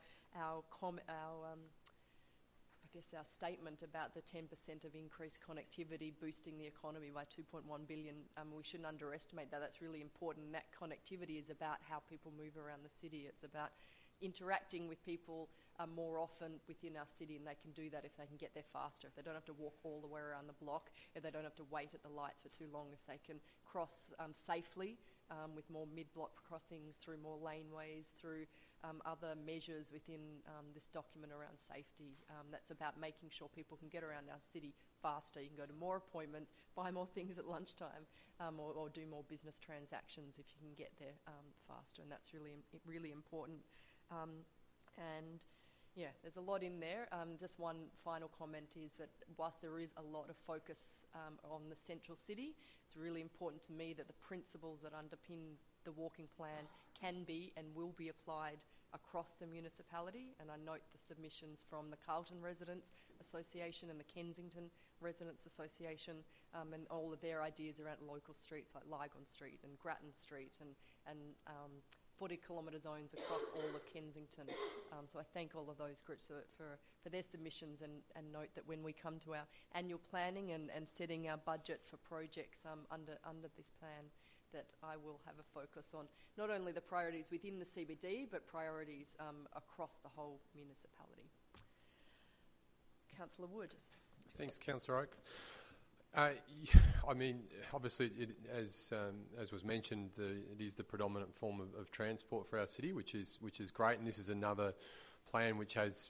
S5: statement about the 10% of increased connectivity boosting the economy by 2.1 billion, we shouldn't underestimate that. That's really important. That connectivity is about how people move around the city. It's about interacting with people more often within our city, and they can do that if they can get there faster, if they don't have to walk all the way around the block, if they don't have to wait at the lights for too long, if they can cross safely with more mid-block crossings, through more laneways, through other measures within this document around safety. That's about making sure people can get around our city faster. You can go to more appointments, buy more things at lunchtime, or do more business transactions if you can get there faster, and that's really important. And yeah, there's a lot in there. Just one final comment is that whilst there is a lot of focus on the central city, it's really important to me that the principles that underpin the walking plan can be and will be applied across the municipality. And I note the submissions from the Carlton Residents Association and the Kensington Residents Association, and all of their ideas around local streets like Lygon Street and Grattan Street and 40-kilometre zones across all of Kensington. So I thank all of those groups for their submissions, and note that when we come to our annual planning and setting our budget for projects under this plan, that I will have a focus on not only the priorities within the CBD, but priorities across the whole municipality. Councillor Wood.
S6: Thanks, Councillor Oak. I mean, obviously, as was mentioned, it is the predominant form of transport for our city, which is great. And this is another plan which has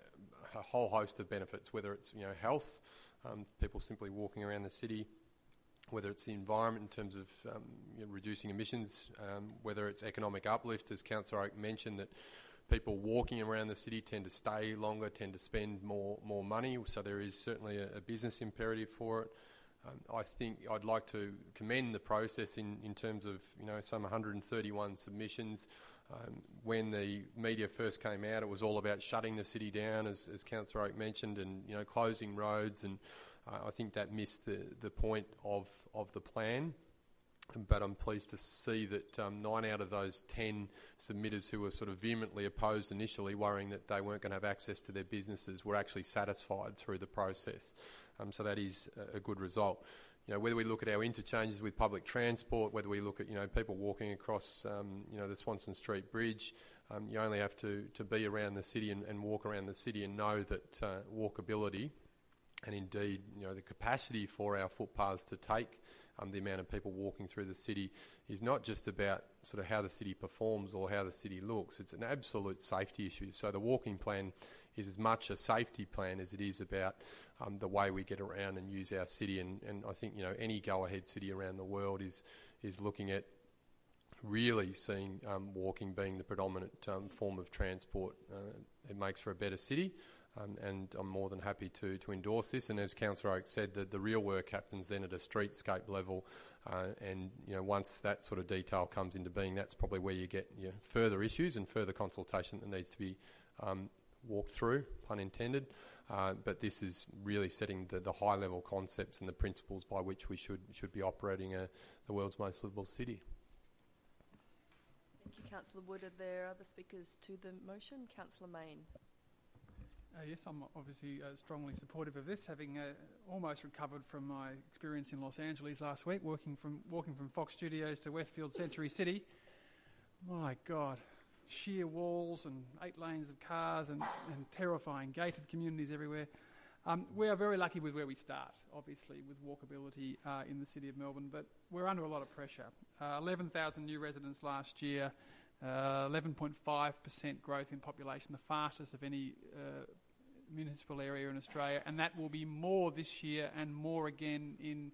S6: a whole host of benefits, whether it's health, people simply walking around the city, whether it's the environment in terms of reducing emissions, whether it's economic uplift, as Councillor Oak mentioned, that people walking around the city tend to stay longer, tend to spend more money, so there is certainly a business imperative for it. I think I'd like to commend the process in terms of some 131 submissions. When the media first came out, it was all about shutting the city down, as Councillor Oak mentioned, and closing roads, and I think that missed the point of the plan. But I'm pleased to see that 9 out of those 10 submitters who were sort of vehemently opposed initially, worrying that they weren't going to have access to their businesses, were actually satisfied through the process. So that is a good result. Whether we look at our interchanges with public transport, whether we look at people walking across the Swanston Street Bridge, you only have to be around the city and walk around the city and know that walkability and indeed the capacity for our footpaths to take the amount of people walking through the city is not just about sort of how the city performs or how the city looks. It's an absolute safety issue. So the walking plan is as much a safety plan as it is about the way we get around and use our city. And I think any go-ahead city around the world is looking at really seeing walking being the predominant form of transport. It makes for a better city. And I'm more than happy to endorse this. And as Councillor Oak said, the real work happens then at a streetscape level. And once that sort of detail comes into being, that's probably where you get further issues and further consultation that needs to be walked through, pun intended. But this is really setting the high-level concepts and the principles by which we should be operating the world's most livable city.
S5: Thank you, Councillor Wood. Are there other speakers to the motion? Councillor Main.
S4: Yes, I'm obviously strongly supportive of this, having almost recovered from my experience in Los Angeles last week, walking from Fox Studios to Westfield Century City. My God, sheer walls and 8 lanes of cars and terrifying gated communities everywhere. We are very lucky with where we start, obviously, with walkability in the City of Melbourne, but we're under a lot of pressure. 11,000 new residents last year, 11.5% growth in population, the fastest of any municipal area in Australia, and that will be more this year and more again in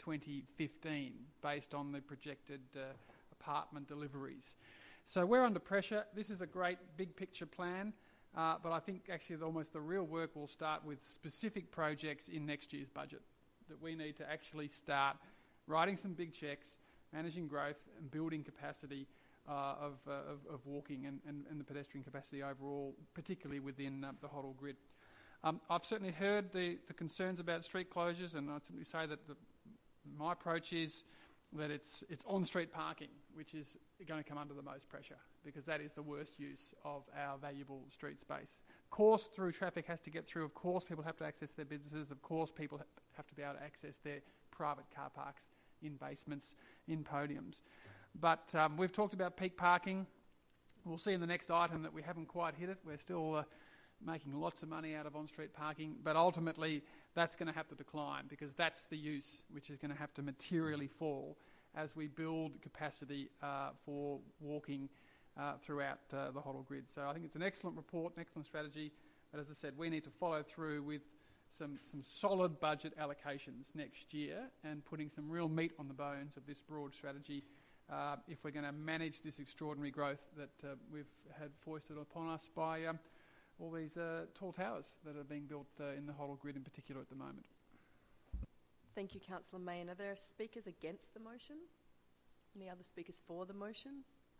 S4: 2015, based on the projected apartment deliveries. So we're under pressure. This is a great big picture plan, but I think actually almost the real work will start with specific projects in next year's budget, that we need to actually start writing some big cheques, managing growth and building capacity of walking and the pedestrian capacity overall, particularly within the Hoddle grid. I've certainly heard the concerns about street closures, and I'd simply say that my approach is that it's on-street parking which is going to come under the most pressure, because that is the worst use of our valuable street space. Of course, through traffic has to get through. Of course, people have to access their businesses. Of course, people have to be able to access their private car parks in basements, in podiums. But we've talked about peak parking. We'll see in the next item that we haven't quite hit it. We're still making lots of money out of on-street parking, but ultimately that's going to have to decline, because that's the use which is going to have to materially fall as we build capacity for walking throughout the Hoddle grid. So I think it's an excellent report, an excellent strategy, but as I said, we need to follow through with some solid budget allocations next year and putting some real meat on the bones of this broad strategy if we're going to manage this extraordinary growth that we've had foisted upon us by all these tall towers that are being built in the Hoddle grid in particular at the moment.
S5: Thank you, Councillor Main. Are there speakers against the motion? Any other speakers for the motion?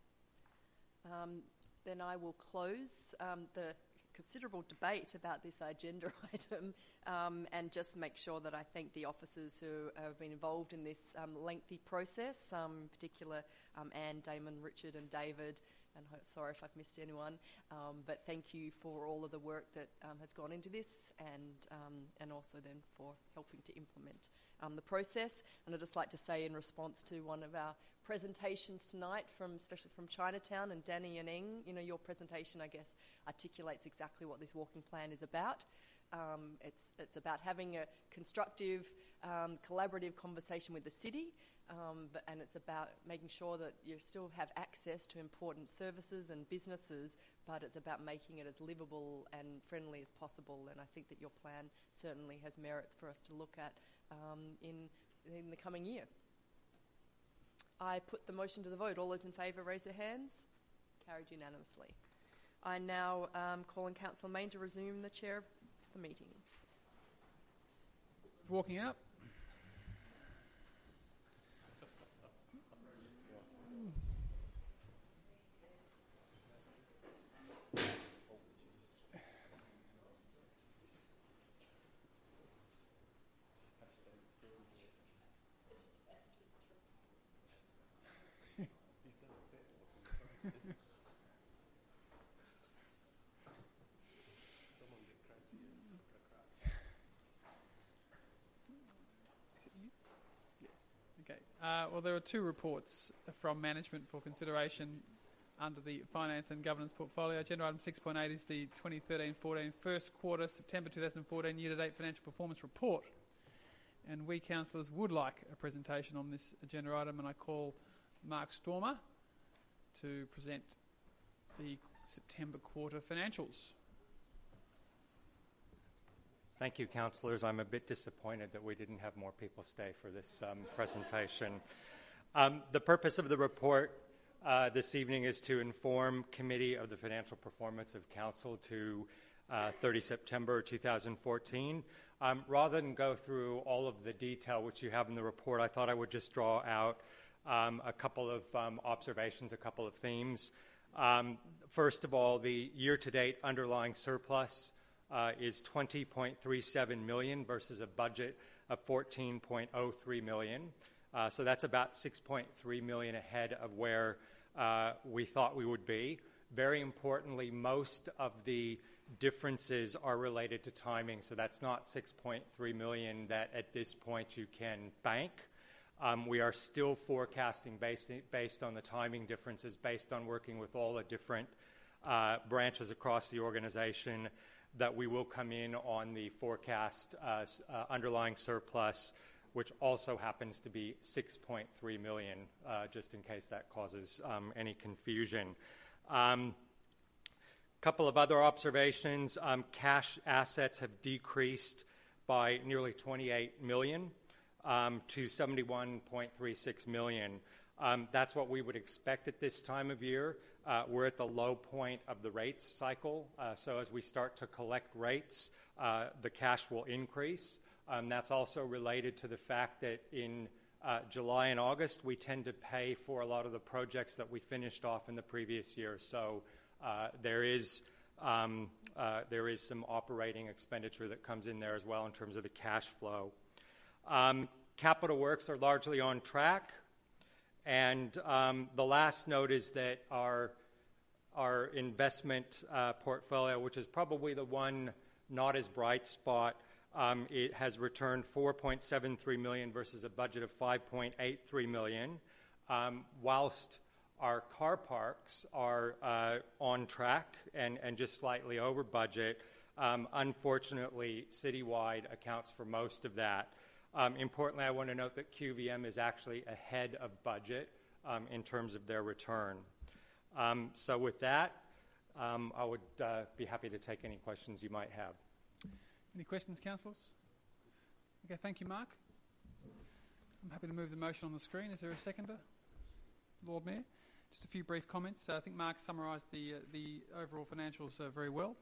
S5: Then I will close the considerable debate about this agenda item and just make sure that I thank the officers who have been involved in this lengthy process, in particular Anne, Damon, Richard and David, and sorry if I've missed anyone, but thank you for all of the work that has gone into this and also then for helping to implement the process. And I'd just like to say, in response to one of our presentations tonight, especially from Chinatown, and Danny and Eng, your presentation, I guess, articulates exactly what this walking plan is about. It's about having a constructive, collaborative conversation with the city, and it's about making sure that you still have access to important services and businesses, but it's about making it as livable and friendly as possible. And I think that your plan certainly has merits for us to look at in the coming year. I put the motion to the vote. All those in favour, raise their hands. Carried unanimously. I now call on Councillor Main to resume the chair of the meeting.
S4: Walking out. Well, there are two reports from management for consideration under the Finance and Governance portfolio. Agenda item 6.8 is the 2013-14 first quarter, September 2014 year-to-date financial performance report. And we councillors would like a presentation on this agenda item, and I call Mark Stormer to present the September quarter financials.
S14: Thank you, councillors. I'm a bit disappointed that we didn't have more people stay for this presentation. The purpose of the report this evening is to inform committee of the financial performance of council to 30 September 2014. Rather than go through all of the detail which you have in the report, I thought I would just draw out a couple of observations, a couple of themes. First of all, the year-to-date underlying surplus is 20.37 million versus a budget of 14.03 million. So that's about 6.3 million ahead of where we thought we would be. Very importantly, most of the differences are related to timing, so that's not $6.3 million that at this point you can bank. We are still forecasting based on the timing differences, based on working with all the different branches across the organisation, that we will come in on the forecast underlying surplus, which also happens to be $6.3 million, just in case that causes any confusion. Couple of other observations. Cash assets have decreased by nearly $28 million to $71.36 million. That's what we would expect at this time of year. We're at the low point of the rates cycle, so as we start to collect rates, the cash will increase. That's also related to the fact that in July and August, we tend to pay for a lot of the projects that we finished off in the previous year. So there is some operating expenditure that comes in there as well in terms of the cash flow. Capital works are largely on track. And the last note is that our investment portfolio, which is probably the one not as bright spot, it has returned $4.73 million versus a budget of $5.83 million, whilst our car parks are on track and just slightly over budget. Unfortunately, Citywide accounts for most of that. Importantly, I want to note that QVM is actually ahead of budget in terms of their return. So with that, I would be happy to take any questions you might have.
S4: Any questions, councillors? Okay, thank you, Mark. I'm happy to move the motion on the screen. Is there a seconder? Lord Mayor? Just a few brief comments. I think Mark summarised the overall financials very well.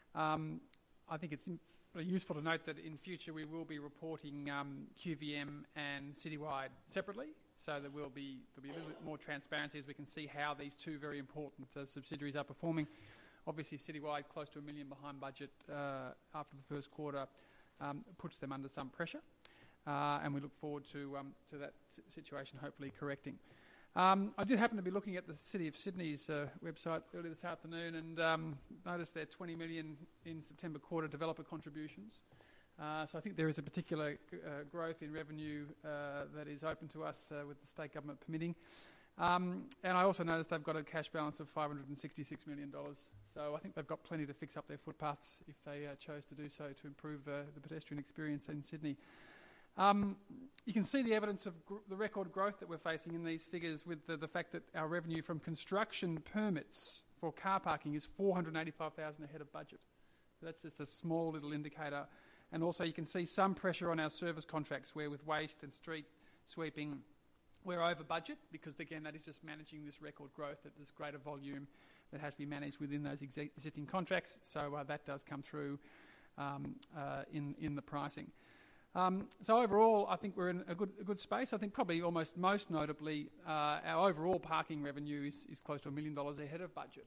S4: I think it's useful to note that in future we will be reporting QVM and Citywide separately, so there'll be a little bit more transparency as we can see how these two very important subsidiaries are performing. Obviously, Citywide, close to $1 million behind budget after the first quarter, puts them under some pressure, and we look forward to that situation hopefully correcting. I did happen to be looking at the City of Sydney's website earlier this afternoon and noticed their $20 million in September quarter developer contributions. So I think there is a particular growth in revenue that is open to us with the state government permitting. And I also noticed they've got a cash balance of $566 million. So I think they've got plenty to fix up their footpaths if they chose to do so to improve the pedestrian experience in Sydney. You can see the evidence of the record growth that we're facing in these figures with the fact that our revenue from construction permits for car parking is $485,000 ahead of budget. So that's just a small little indicator. And also you can see some pressure on our service contracts where with waste and street sweeping we're over budget because, again, that is just managing this record growth at this greater volume that has to be managed within those existing contracts. So that does come through in the pricing. So overall, I think we're in a good space. I think probably almost most notably, our overall parking revenue is close to $1 million ahead of budget.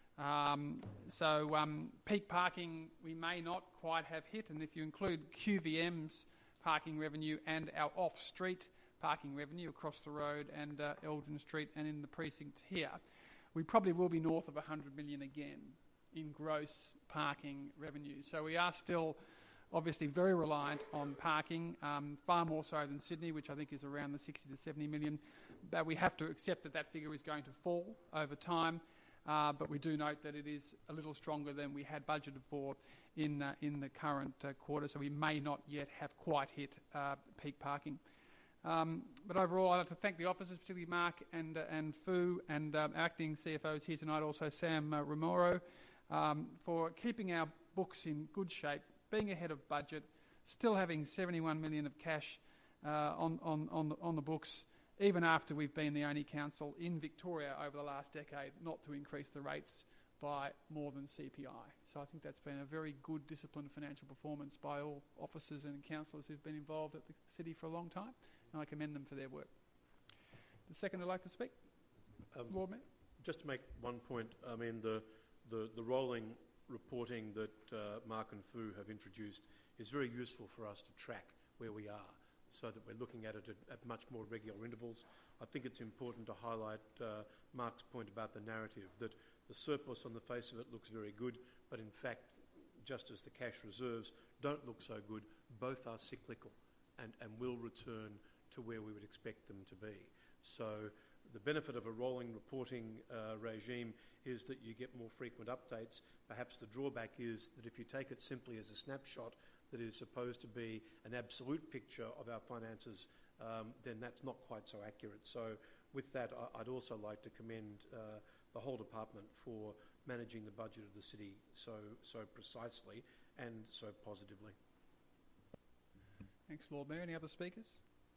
S4: So peak parking we may not quite have hit, and if you include QVM's parking revenue and our off-street parking revenue across the road and Elgin Street and in the precinct here, we probably will be north of $100 million again in gross parking revenue. So we are still obviously very reliant on parking, far more so than Sydney, which I think is around the 60 to 70 million. But we have to accept that that figure is going to fall over time. But we do note that it is a little stronger than we had budgeted for in the current quarter, so we may not yet have quite hit peak parking. But overall, I'd like to thank the officers, particularly Mark and Fu, and our acting CFOs here tonight, also Sam Romero, for keeping our books in good shape, being ahead of budget, still having 71 million of cash on the books, even after we've been the only council in Victoria over the last decade not to increase the rates by more than CPI. So I think that's been a very good, disciplined financial performance by all officers and councillors who've been involved at the city for a long time, and I commend them for their work. The second I'd like to speak, Lord Mayor.
S1: Just to make one point, I mean, the rolling reporting that Mark and Fu have introduced is very useful for us to track where we are. so that we're looking at it at much more regular intervals. I think it's important to highlight Mark's point about the narrative, that the surplus on the face of it looks very good, but in fact, just as the cash reserves don't look so good, both are cyclical and will return to where we would expect them to be. So the benefit of a rolling reporting regime is that you get more frequent updates. Perhaps the drawback is that if you take it simply as a snapshot that is supposed to be an absolute picture of our finances, then that's not quite so accurate. So with that, I'd also like to commend the whole department for managing the budget of the city so precisely and so positively.
S4: Thanks, Lord Mayor. Any other speakers?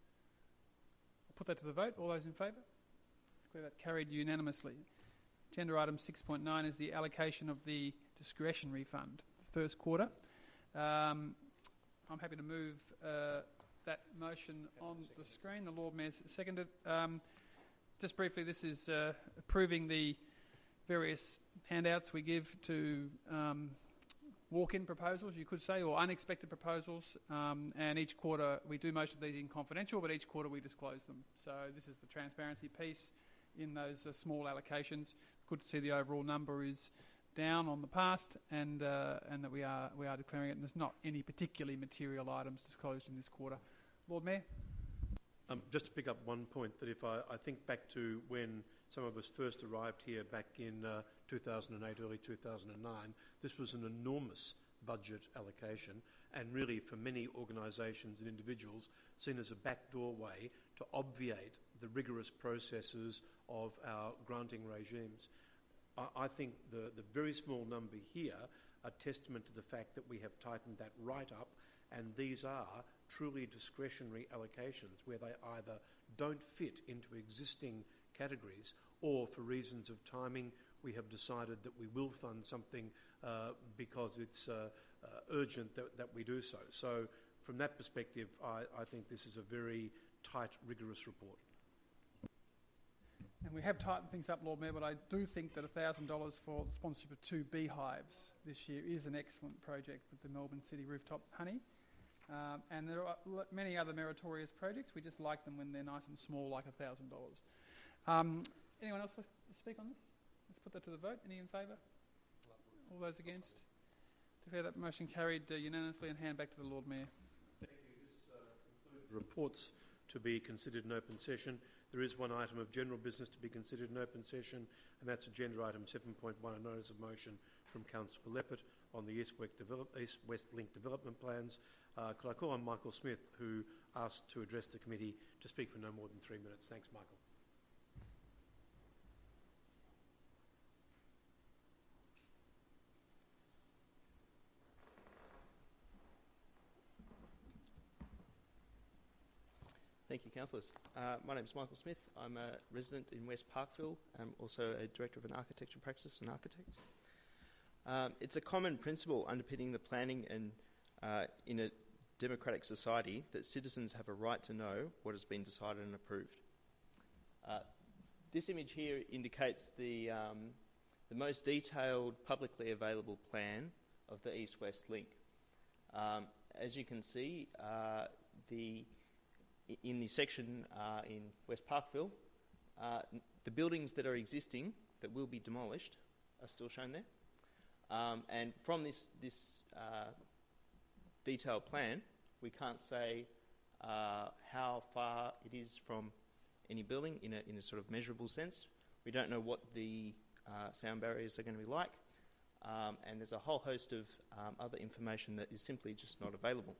S4: I'll put that to the vote. All those in favour? Declare that carried unanimously. Agenda item 6.9 is the allocation of the discretionary fund, first quarter. I'm happy to move that motion on the screen. The Lord Mayor's seconded. Just briefly, this is approving the various handouts we give to walk-in proposals, you could say, or unexpected proposals. And each quarter, we do most of these in confidential, but each quarter we disclose them. So this is the transparency piece in those small allocations. Good to see the overall number is down on the past, and that we are declaring it. And there's not any particularly material items disclosed in this quarter. Lord Mayor.
S1: Just to pick up one point, that if I think back to when some of us first arrived here back in 2008, early 2009, this was an enormous budget allocation, and really for many organisations and individuals seen as a backdoor way to obviate the rigorous processes of our granting regimes. I think the very small number here are testament to the fact that we have tightened that right up, and these are truly discretionary allocations where they either don't fit into existing categories, or for reasons of timing we have decided that we will fund something because it's urgent that we do so. So from that perspective, I think this is a very tight, rigorous report.
S4: And we have tightened things up, Lord Mayor, but I do think that $1,000 for the sponsorship of 2 beehives this year is an excellent project with the Melbourne City Rooftop Honey. And there are many other meritorious projects. We just like them when they're nice and small, like $1,000. Anyone else like to speak on this? Let's put that to the vote. Any in favour? All those against? Declare that motion carried unanimously, and hand back to the Lord Mayor.
S1: Thank you. This concludes reports to be considered in open session. There is one item of general business to be considered in open session, and that's agenda item 7.1, a notice of motion from Councillor Leppert on the East West Link development plans. Could I call on Michael Smith, who asked to address the committee, to speak for no more than 3 minutes? Thanks, Michael.
S15: Thank you, councillors. My name is Michael Smith. I'm a resident in West Parkville. I'm also a director of an architecture practice and architect. It's a common principle underpinning the planning and in a democratic society that citizens have a right to know what has been decided and approved. This image here indicates the most detailed publicly available plan of the East-West Link. As you can see, in the section in West Parkville, the buildings that are existing that will be demolished are still shown there. And from this detailed plan, we can't say how far it is from any building in a sort of measurable sense. We don't know what the sound barriers are going to be like, and there's a whole host of other information that is simply just not available.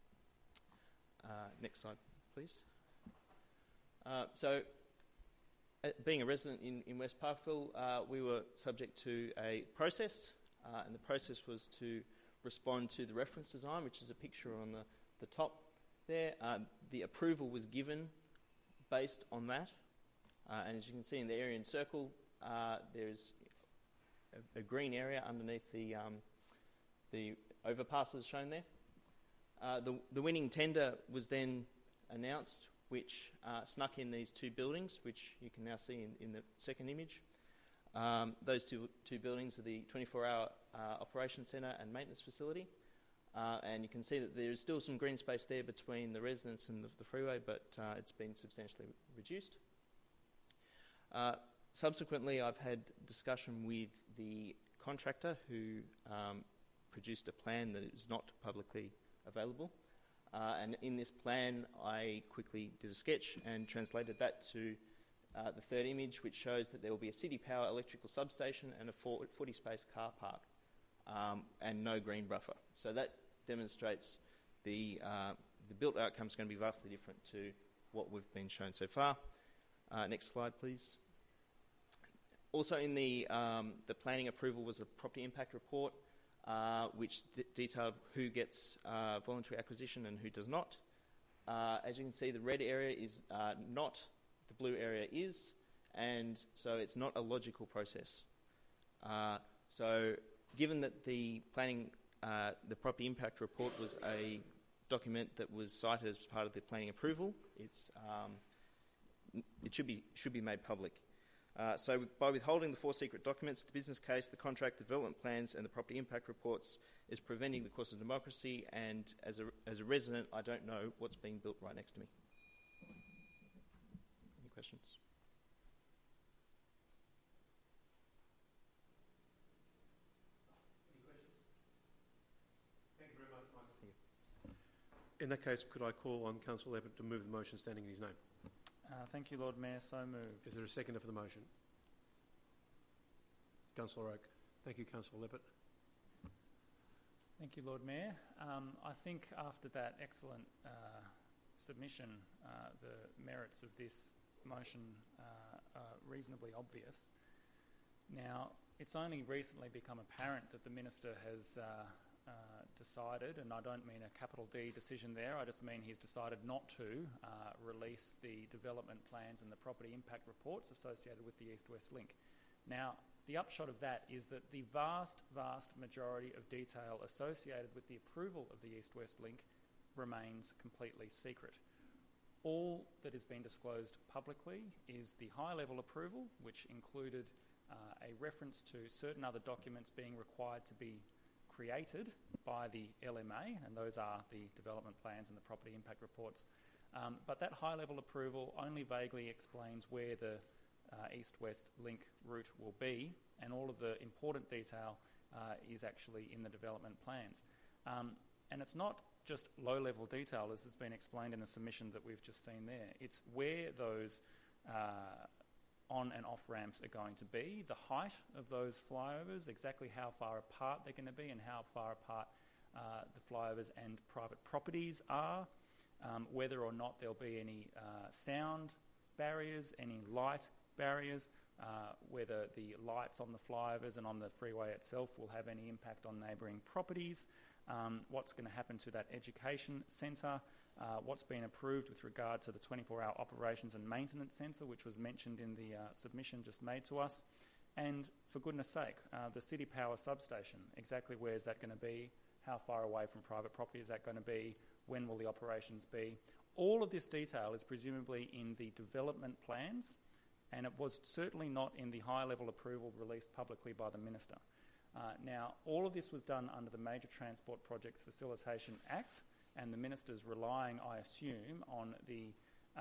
S15: Next slide, please. So, being a resident in West Parkville, we were subject to a process, and the process was to respond to the reference design, which is a picture on the top there. The approval was given based on that, and as you can see in the area in circle, there's a green area underneath the overpasses shown there. The winning tender was then announced, which snuck in these 2 buildings, which you can now see in the second image. Those two buildings are the 24-hour operations centre and maintenance facility. and you can see that there is still some green space there between the residents and the freeway, but it's been substantially reduced. Subsequently, I've had discussion with the contractor who produced a plan that is not publicly available. And in this plan, I quickly did a sketch and translated that to the third image, which shows that there will be a City Power electrical substation and a 40-space car park, and no green buffer. So that demonstrates the built outcome is going to be vastly different to what we've been shown so far. Next slide, please. Also in the planning approval was a property impact report, which detailed who gets voluntary acquisition and who does not. As you can see, the red area is not, the blue area is, and so it's not a logical process. So given that the property impact report was a document that was cited as part of the planning approval, it should be made public. So by withholding the 4 secret documents, the business case, the contract, the development plans and the property impact reports is preventing the course of democracy, and as a resident, I don't know what's being built right next to me. Any questions?
S1: Any questions? Thank you very much, Michael. In that case, could I call on Councillor Leppert to move the motion standing in his name?
S3: Thank you, Lord Mayor. So moved.
S1: Is there a seconder for the motion? Councillor Oak. Thank you, Councillor Leppert.
S3: Thank you, Lord Mayor. I think after that excellent submission, the merits of this motion are reasonably obvious. Now, it's only recently become apparent that the Minister has decided, and I don't mean a capital D decision there, I just mean he's decided not to release the development plans and the property impact reports associated with the East-West Link. Now, the upshot of that is that the vast, vast majority of detail associated with the approval of the East-West Link remains completely secret. All that has been disclosed publicly is the high-level approval, which included a reference to certain other documents being required to be created by the LMA, and those are the development plans and the property impact reports. But that high-level approval only vaguely explains where the East-West Link route will be, and all of the important detail is actually in the development plans. And it's not just low-level detail, as has been explained in the submission that we've just seen there. It's where those on and off ramps are going to be, the height of those flyovers, exactly how far apart they're going to be and how far apart the flyovers and private properties are, whether or not there'll be any sound barriers, any light barriers, whether the lights on the flyovers and on the freeway itself will have any impact on neighbouring properties, what's going to happen to that education centre, what's been approved with regard to the 24-hour operations and maintenance centre, which was mentioned in the submission just made to us, and for goodness sake, the City Power substation, exactly where is that going to be, how far away from private property is that going to be, when will the operations be. All of this detail is presumably in the development plans, and it was certainly not in the high-level approval released publicly by the Minister. Now, all of this was done under the Major Transport Projects Facilitation Act, and the Minister's relying, I assume, on the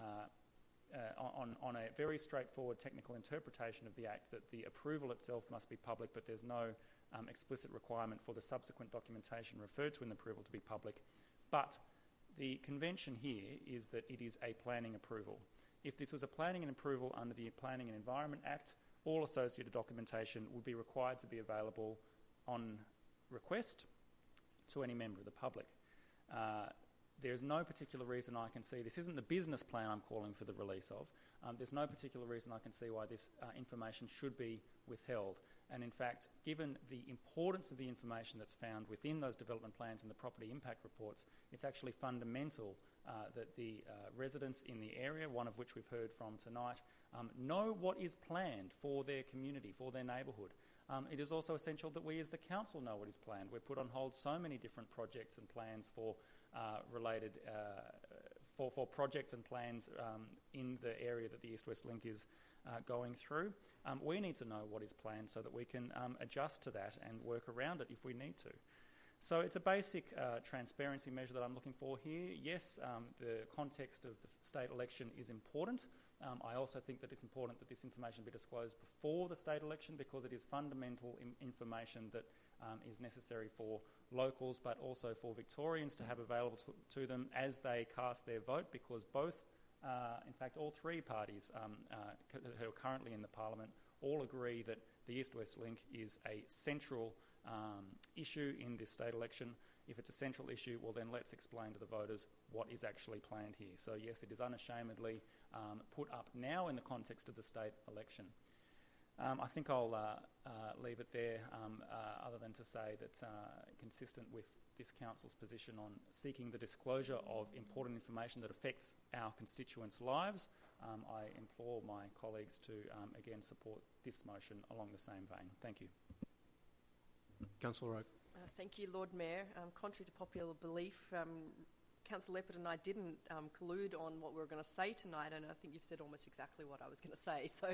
S3: on a very straightforward technical interpretation of the Act, that the approval itself must be public, but there's no explicit requirement for the subsequent documentation referred to in the approval to be public. But the convention here is that it is a planning approval. If this was a planning and approval under the Planning and Environment Act, all associated documentation would be required to be available on request to any member of the public. There's no particular reason I can see, this isn't the business plan I'm calling for the release of, there's no particular reason I can see why this information should be withheld. And in fact, given the importance of the information that's found within those development plans and the property impact reports, it's actually fundamental that the residents in the area, one of which we've heard from tonight, know what is planned for their community, for their neighbourhood. It is also essential that we as the council know what is planned. We've put on hold so many different projects and plans for related for projects and plans in the area that the East-West Link is going through. We need to know what is planned so that we can adjust to that and work around it if we need to. So it's a basic transparency measure that I'm looking for here. Yes, the context of the state election is important. I also think that it's important that this information be disclosed before the state election, because it is fundamental information that is necessary for locals but also for Victorians to have available to them as they cast their vote, because both, in fact all three parties who are currently in the Parliament all agree that the East-West Link is a central issue in this state election. If it's a central issue, well then let's explain to the voters what is actually planned here. So yes, it is unashamedly put up now in the context of the state election. I think I'll leave it there, other than to say that consistent with this council's position on seeking the disclosure of important information that affects our constituents' lives, I implore my colleagues to again support this motion along the same vein. Thank you.
S1: Councillor Oak.
S5: Thank you, Lord Mayor. Contrary to popular belief, Councillor Leppard and I didn't collude on what we were going to say tonight, and I think you've said almost exactly what I was going to say. So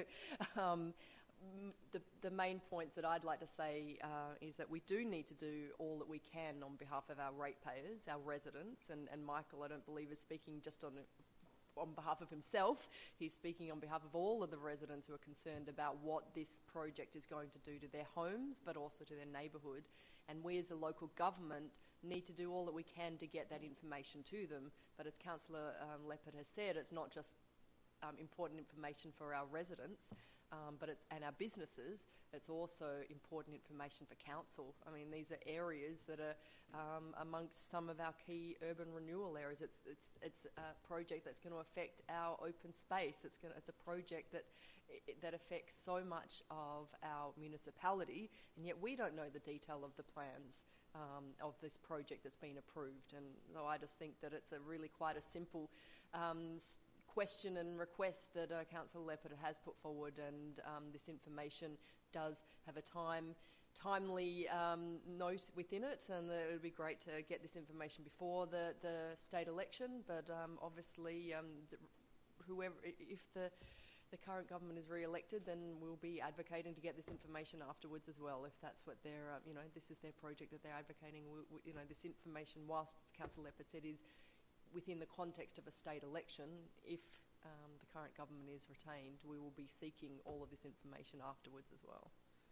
S5: the main points that I'd like to say is that we do need to do all that we can on behalf of our ratepayers, our residents, and Michael, I don't believe, is speaking just on behalf of himself. He's speaking on behalf of all of the residents who are concerned about what this project is going to do to their homes, but also to their neighbourhood. And we as a local government need to do all that we can to get that information to them. But as Councillor Leppard has said, it's not just important information for our residents and our businesses, it's also important information for council. I mean, these are areas that are amongst some of our key urban renewal areas. It's a project that's going to affect our open space. It's a project that affects so much of our municipality, and yet we don't know the detail of the plans of this project that's been approved. And so I just think that it's really quite a simple question and request that Councillor Leppard has put forward, and this information does have a timely note within it, and it would be great to get this information before the state election. But obviously, if the current government is re-elected, then we'll be advocating to get this information afterwards as well, if that's what they're, this is their project that they're advocating. This information, whilst Councillor Leppard said is within the context of a state election, if the current government is retained, we will be seeking all of this information afterwards as well.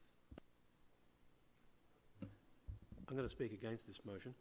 S1: I'm going to speak against this motion,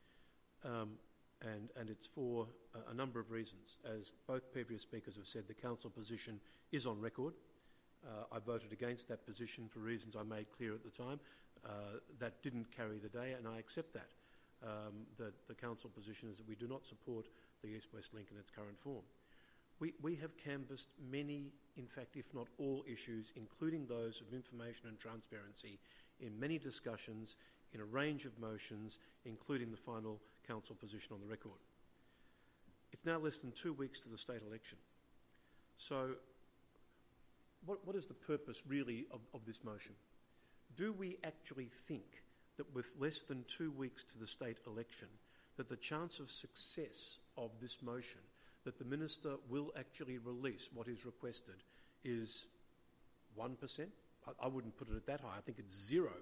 S1: and it's for a number of reasons. As both previous speakers have said, the council position is on record. I voted against that position for reasons I made clear at the time. That didn't carry the day, and I accept that. The council position is that we do not support the East-West Link in its current form. We have canvassed many, in fact, if not all issues, including those of information and transparency, in many discussions, in a range of motions, including the final council position on the record. It's now less than 2 weeks to the state election. So what is the purpose really of this motion? Do we actually think that with less than 2 weeks to the state election, that the chance of success of this motion, that the Minister will actually release what is requested, is 1%? I wouldn't put it at that high. I think it's 0%.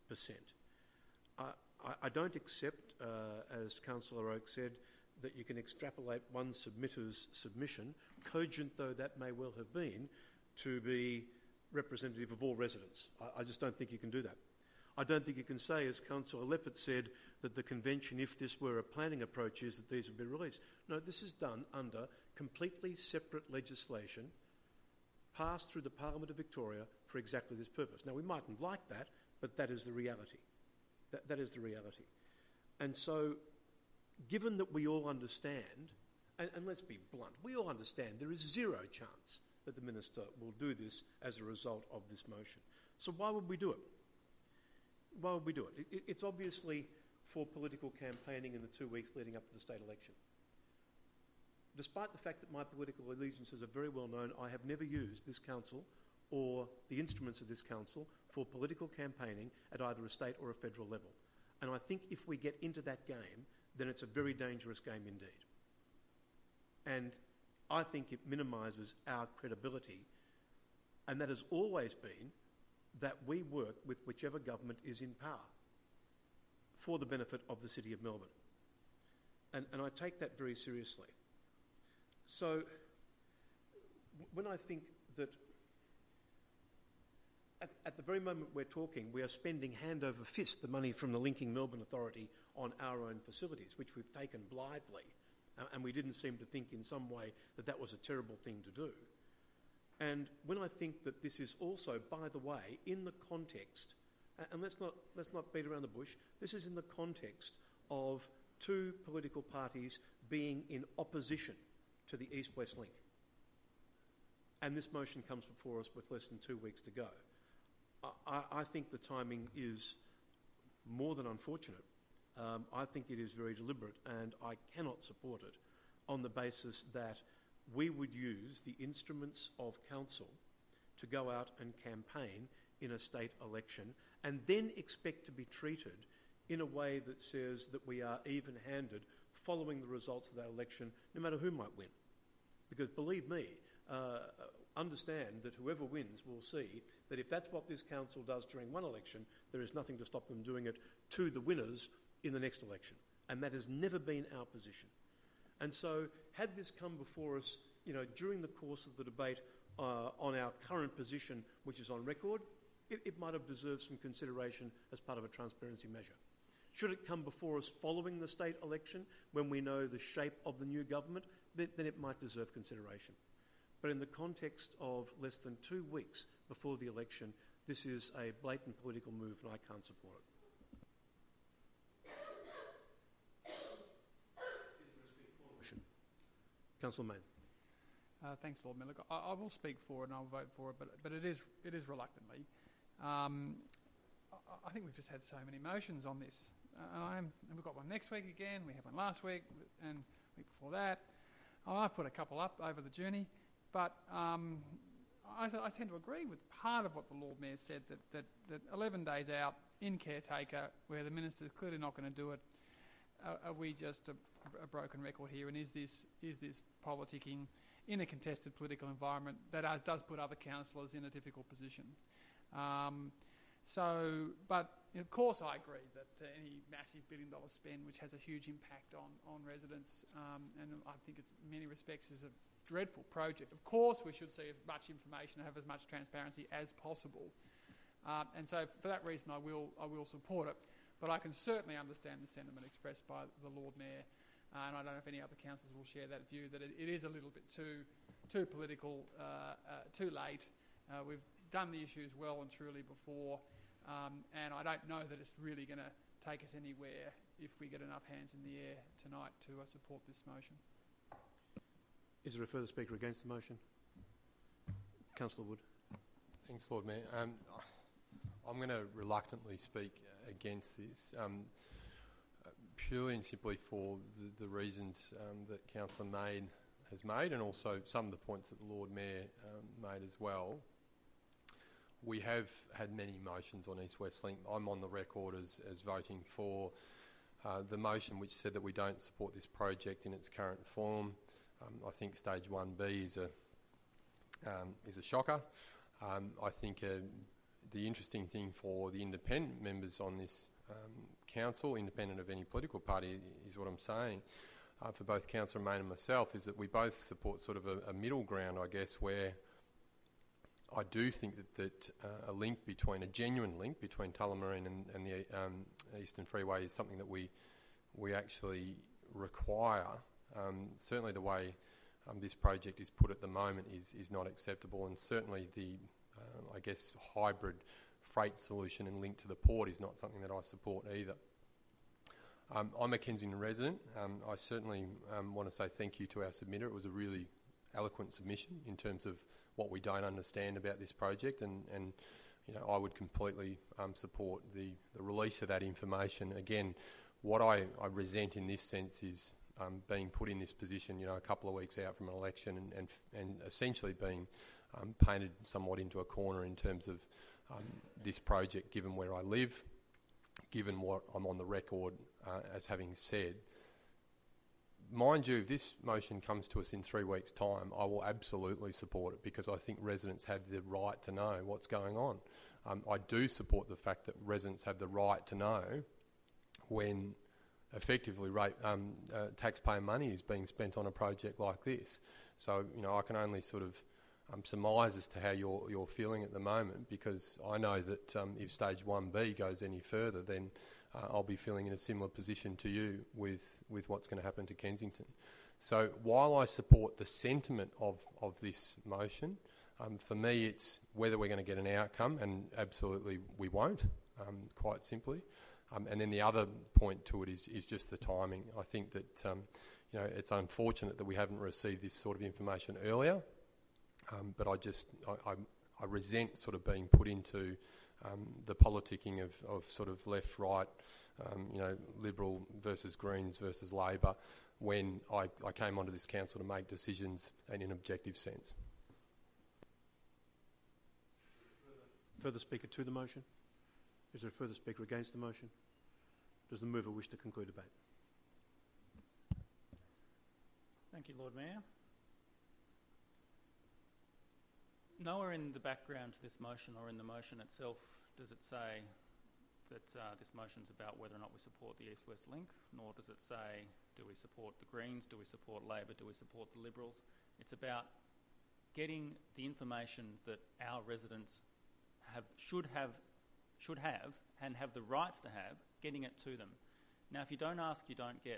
S1: I don't accept, as Councillor Oak said, that you can extrapolate one submitter's submission, cogent though that may well have been, to be representative of all residents. I just don't think you can do that. I don't think you can say, as Councillor Leppard said, that the convention, if this were a planning approach, is that these would be released. No, this is done under completely separate legislation passed through the Parliament of Victoria for exactly this purpose. Now, we mightn't like that, but that is the reality. That is the reality. And so, given that we all understand, and let's be blunt, we all understand there is zero chance that the Minister will do this as a result of this motion. So why would we do it? Why would we do it? It's obviously for political campaigning in the 2 weeks leading up to the state election. Despite the fact that my political allegiances are very well known, I have never used this council or the instruments of this council for political campaigning at either a state or a federal level. And I think if we get into that game, then it's a very dangerous game indeed. And I think it minimises our credibility, and that has always been that we work with whichever government is in power. for the benefit of the City of Melbourne. And I take that very seriously. So when I think that at the very moment we're talking, we are spending hand over fist the money from the Linking Melbourne Authority on our own facilities, which we've taken blithely, and we didn't seem to think in some way that that was a terrible thing to do. And when I think that this is also, by the way, in the context, and let's not beat around the bush, this is in the context of two political parties being in opposition to the East-West Link. And this motion comes before us with less than 2 weeks to go. I think the timing is more than unfortunate. I think it is very deliberate, and I cannot support it on the basis that we would use the instruments of council to go out and campaign in a state election and then expect to be treated in a way that says that we are even-handed following the results of that election, no matter who might win. Because believe me, understand that whoever wins will see that if that's what this council does during one election, there is nothing to stop them doing it to the winners in the next election. And that has never been our position. And so had this come before us, during the course of the debate on our current position, which is on record, it might have deserved some consideration as part of a transparency measure. Should it come before us following the state election, when we know the shape of the new government, then it might deserve consideration. But in the context of less than 2 weeks before the election, this is a blatant political move and I can't support it. Councillor Mayne.
S4: Thanks, Lord Mayor. Look, I will speak for it and I'll vote for it, but it is reluctantly. I think we've just had so many motions on this. And we've got one next week again, we had one last week and the week before that. I've put a couple up over the journey, but I tend to agree with part of what the Lord Mayor said, that 11 days out in caretaker, where the Minister's clearly not going to do it, are we just a broken record here? And is this politicking in a contested political environment that does put other councillors in a difficult position? But of course I agree that any massive $1 billion spend, which has a huge impact on residents, and I think it's in many respects is a dreadful project. Of course we should see as much information, have as much transparency as possible. And so for that reason I will support it. But I can certainly understand the sentiment expressed by the Lord Mayor, and I don't know if any other councillors will share that view, that it is a little bit too political, too late. We've done the issues well and truly before, and I don't know that it's really going to take us anywhere if we get enough hands in the air tonight to support this motion.
S1: Is there a further speaker against the motion? Councillor Wood.
S6: Thanks, Lord Mayor. I'm going to reluctantly speak against this, purely and simply for the reasons that Councillor Mayne has made, and also some of the points that the Lord Mayor made as well. We have had many motions on East West Link. I'm on the record as voting for the motion which said that we don't support this project in its current form. I think stage 1B is a shocker. I think the interesting thing for the independent members on this council, independent of any political party, is what I'm saying, for both Councillor Mayne and myself, is that we both support sort of a middle ground, I guess, where I do think that a genuine link between Tullamarine and the Eastern Freeway is something that we actually require. Certainly the way this project is put at the moment is not acceptable, and certainly the I guess hybrid freight solution and link to the port is not something that I support either. I'm a Kensington resident. I certainly want to say thank you to our submitter. It was a really eloquent submission in terms of what we don't understand about this project, and I would completely support the release of that information. Again, what I resent in this sense is being put in this position, a couple of weeks out from an election and essentially being painted somewhat into a corner in terms of this project, given where I live, given what I'm on the record as having said. Mind you, if this motion comes to us in 3 weeks' time, I will absolutely support it, because I think residents have the right to know what's going on. I do support the fact that residents have the right to know when effectively taxpayer money is being spent on a project like this. So, I can only sort of surmise as to how you're feeling at the moment, because I know that if Stage 1B goes any further, then I'll be feeling in a similar position to you with what's going to happen to Kensington. So while I support the sentiment of this motion, for me it's whether we're going to get an outcome, and absolutely we won't, quite simply. And then the other point to it is just the timing. I think that it's unfortunate that we haven't received this sort of information earlier, but I resent sort of being put into the politicking of sort of left, right, Liberal versus Greens versus Labor, when I came onto this council to make decisions in an objective sense.
S1: Further speaker to the motion? Is there a further speaker against the motion? Does the mover wish to conclude debate?
S3: Thank you, Lord Mayor. Nowhere in the background to this motion or in the motion itself does it say that this motion is about whether or not we support the East-West Link, nor does it say, do we support the Greens, do we support Labor, do we support the Liberals? It's about getting the information that our residents should have and have the rights to have, getting it to them. Now, if you don't ask, you don't get.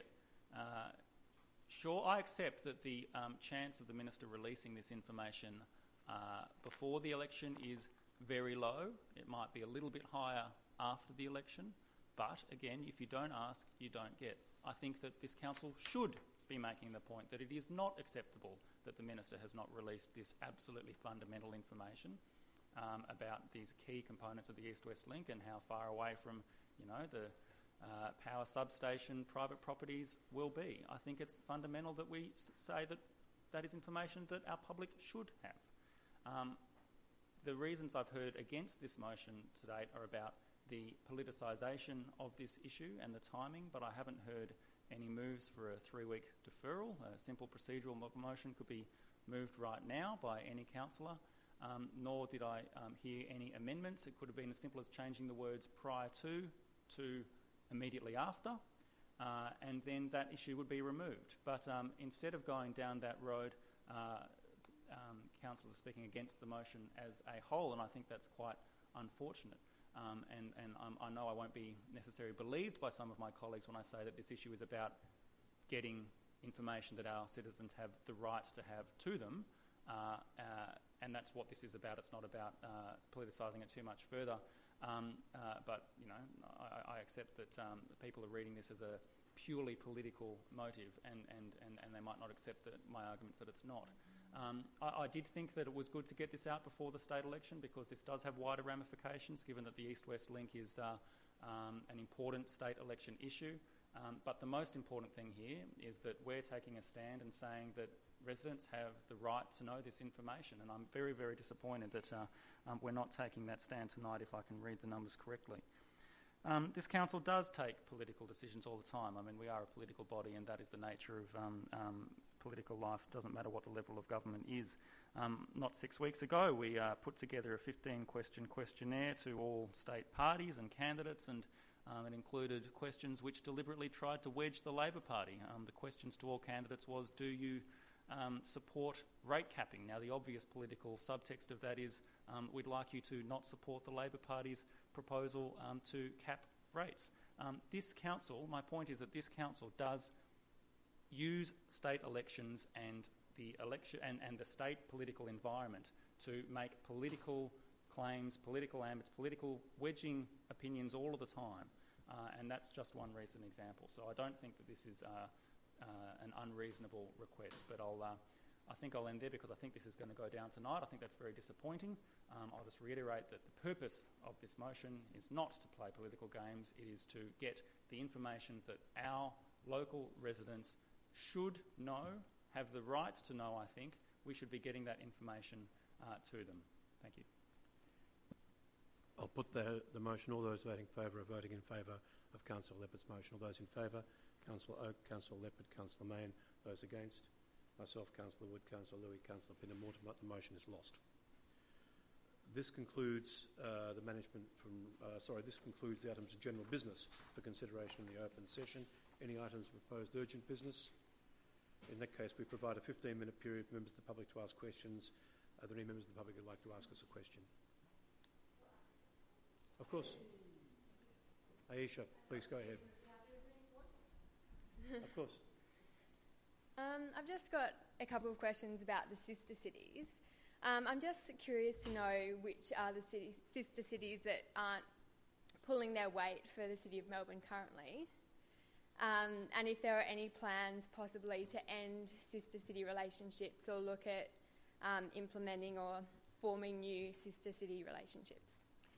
S3: Sure, I accept that the chance of the Minister releasing this information before the election is very low. It might be a little bit higher after the election, but again, if you don't ask, you don't get. I think that this council should be making the point that it is not acceptable that the Minister has not released this absolutely fundamental information about these key components of the East-West Link and how far away from, the power substation private properties will be. I think it's fundamental that we say that that is information that our public should have. The reasons I've heard against this motion to date are about the politicisation of this issue and the timing, but I haven't heard any moves for a 3-week deferral. A simple procedural motion could be moved right now by any councillor, nor did I hear any amendments. It could have been as simple as changing the words prior to immediately after, and then that issue would be removed. But instead of going down that road, councillors are speaking against the motion as a whole, and I think that's quite unfortunate. I know I won't be necessarily believed by some of my colleagues when I say that this issue is about getting information that our citizens have the right to have to them, and that's what this is about. It's not about politicising it too much further. But I accept that people are reading this as a purely political motive, and they might not accept my arguments that it's not. I did think that it was good to get this out before the state election, because this does have wider ramifications, given that the East-West Link is an important state election issue. But the most important thing here is that we're taking a stand and saying that residents have the right to know this information, and I'm very, very disappointed that we're not taking that stand tonight, if I can read the numbers correctly. This council does take political decisions all the time. I mean, we are a political body, and that is the nature of political life. It doesn't matter what the level of government is. Not 6 weeks ago, we put together a 15-question questionnaire to all state parties and candidates, and it included questions which deliberately tried to wedge the Labor Party. The questions to all candidates was, do you support rate capping? Now, the obvious political subtext of that is we'd like you to not support the Labor Party's proposal to cap rates. This council, my point is that this council does use state elections and the election and the state political environment to make political claims, political ambits, political wedging opinions all of the time, and that's just one recent example. So I don't think that this is an unreasonable request, but I think I'll end there, because I think this is going to go down tonight. I think that's very disappointing. I'll just reiterate that the purpose of this motion is not to play political games. It is to get the information that our local residents should know, have the right to know. I think we should be getting that information to them. Thank you.
S1: I'll put the motion. All those voting in favour are voting in favour of Councillor Leppart's motion. All those in favour: Councillor Oak, Councillor Leppard, Councillor Mayne. Those against: myself, Councillor Wood, Councillor Louis, Councillor Pinamortimer. The motion is lost. This concludes the management from. This concludes the items of general business for consideration in the open session. Any items of proposed urgent business? In that case, we provide a 15-minute period for members of the public to ask questions. Are there any members of the public who'd like to ask us a question? Of course. Aisha, please go ahead. Of course.
S16: I've just got a couple of questions about the sister cities. I'm just curious to know which are the sister cities that aren't pulling their weight for the City of Melbourne currently, and if there are any plans possibly to end sister city relationships or look at implementing or forming new sister city relationships.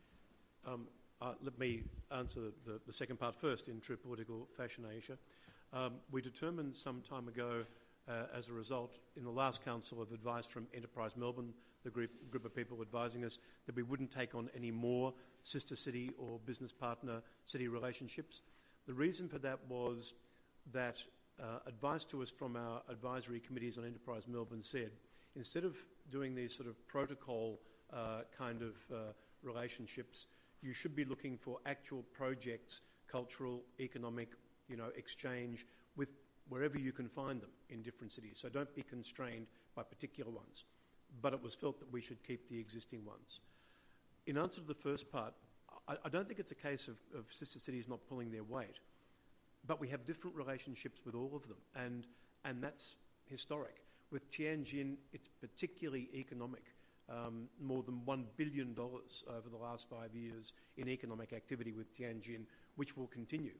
S1: Let me answer the second part first in true political fashion, Aisha. We determined some time ago, as a result, in the last council of advice from Enterprise Melbourne, the group of people advising us, that we wouldn't take on any more sister city or business partner city relationships. The reason for that was that advice to us from our advisory committees on Enterprise Melbourne said, instead of doing these sort of protocol kind of relationships, you should be looking for actual projects, cultural, economic, exchange with wherever you can find them in different cities. So don't be constrained by particular ones. But it was felt that we should keep the existing ones. In answer to the first part, I don't think it's a case of sister cities not pulling their weight, but we have different relationships with all of them, and that's historic. With Tianjin, it's particularly economic. More than $1 billion over the last 5 years in economic activity with Tianjin, which will continue.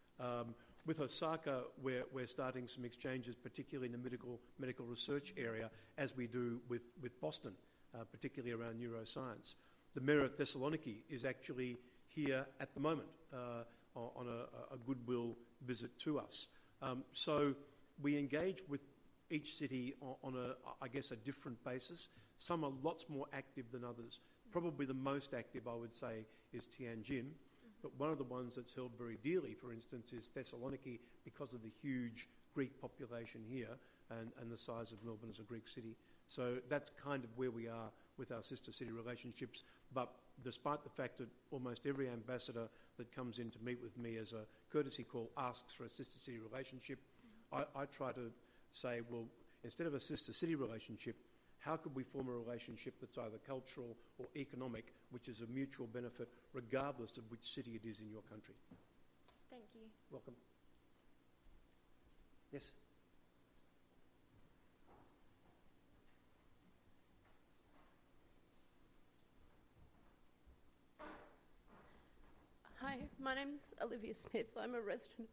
S1: With Osaka, we're starting some exchanges, particularly in the medical research area, as we do with Boston, particularly around neuroscience. The Mayor of Thessaloniki is actually here at the moment on a goodwill visit to us. So we engage with each city on a different basis. Some are lots more active than others. Probably the most active, I would say, is Tianjin. But one of the ones that's held very dearly, for instance, is Thessaloniki, because of the huge Greek population here and the size of Melbourne as a Greek city. So that's kind of where we are with our sister city relationships. But despite the fact that almost every ambassador that comes in to meet with me as a courtesy call asks for a sister city relationship, I try to say, well, instead of a sister city relationship, how could we form a relationship that's either cultural or economic, which is a mutual benefit, regardless of which city it is in your country?
S16: Thank you.
S1: Welcome. Yes?
S17: Hi, my name's Olivia Smith. I'm a resident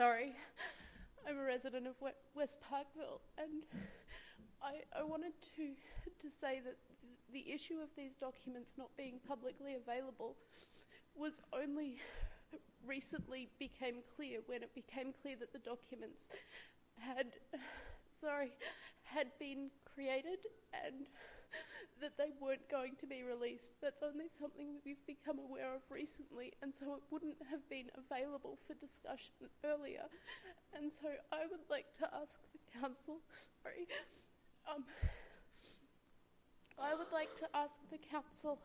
S17: of West Parkville, and I wanted to say that the issue of these documents not being publicly available was only recently became clear when it became clear that the documents had been created and that they weren't going to be released. That's only something that we've become aware of recently, and so it wouldn't have been available for discussion earlier. And so I would like to ask the council, I would like to ask the council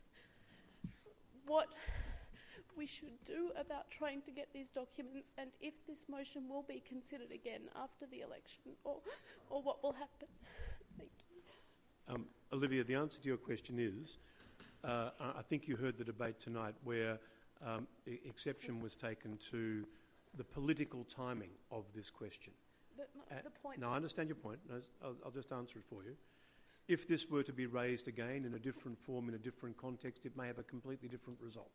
S17: what we should do about trying to get these documents, and if this motion will be considered again after the election, or what will happen. Thank you.
S1: Olivia, the answer to your question is, I think you heard the debate tonight where exception was taken to the political timing of this question.
S17: But the point
S1: I understand your point. I'll just answer it for you. If this were to be raised again in a different form, in a different context, it may have a completely different result.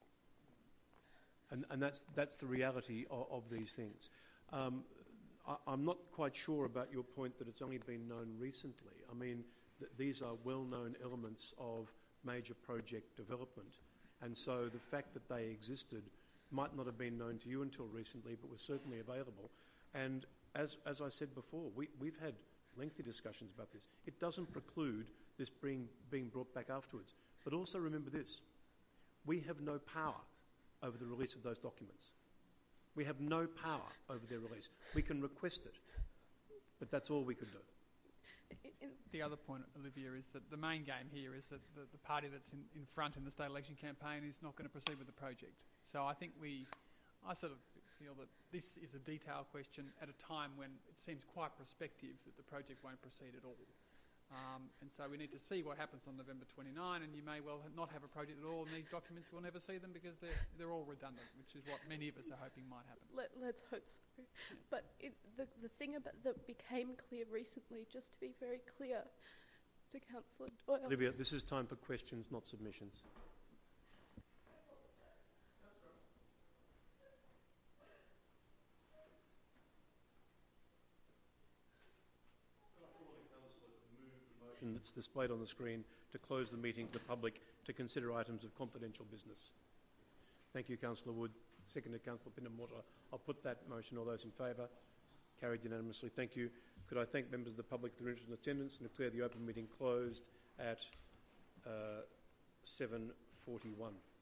S1: And that's the reality of these things. I'm not quite sure about your point that it's only been known recently. I mean, these are well-known elements of major project development. And so the fact that they existed might not have been known to you until recently, but was certainly available. And as I said before, we've had lengthy discussions about this. It doesn't preclude this being brought back afterwards. But also remember this. We have no power over the release of those documents. We have no power over their release. We can request it, but that's all we could do.
S4: The other point, Olivia, is that the main game here is that the party that's in front in the state election campaign is not going to proceed with the project. So I think I sort of feel that this is a detail question at a time when it seems quite prospective that the project won't proceed at all. And so we need to see what happens on November 29, and you may well not have a project at all, and these documents, we'll never see them because they're all redundant, which is what many of us are hoping might happen.
S17: Let's hope so. Yeah. But the thing about that became clear recently, just to be very clear to Councillor Doyle...
S1: Olivia, this is time for questions, not submissions. That's displayed on the screen to close the meeting to the public to consider items of confidential business. Thank you, Councillor Wood. Seconded, Councillor Pindamwater. I'll put that motion. All those in favour? Carried unanimously. Thank you. Could I thank members of the public for their interest and attendance and declare the open meeting closed at 7:41.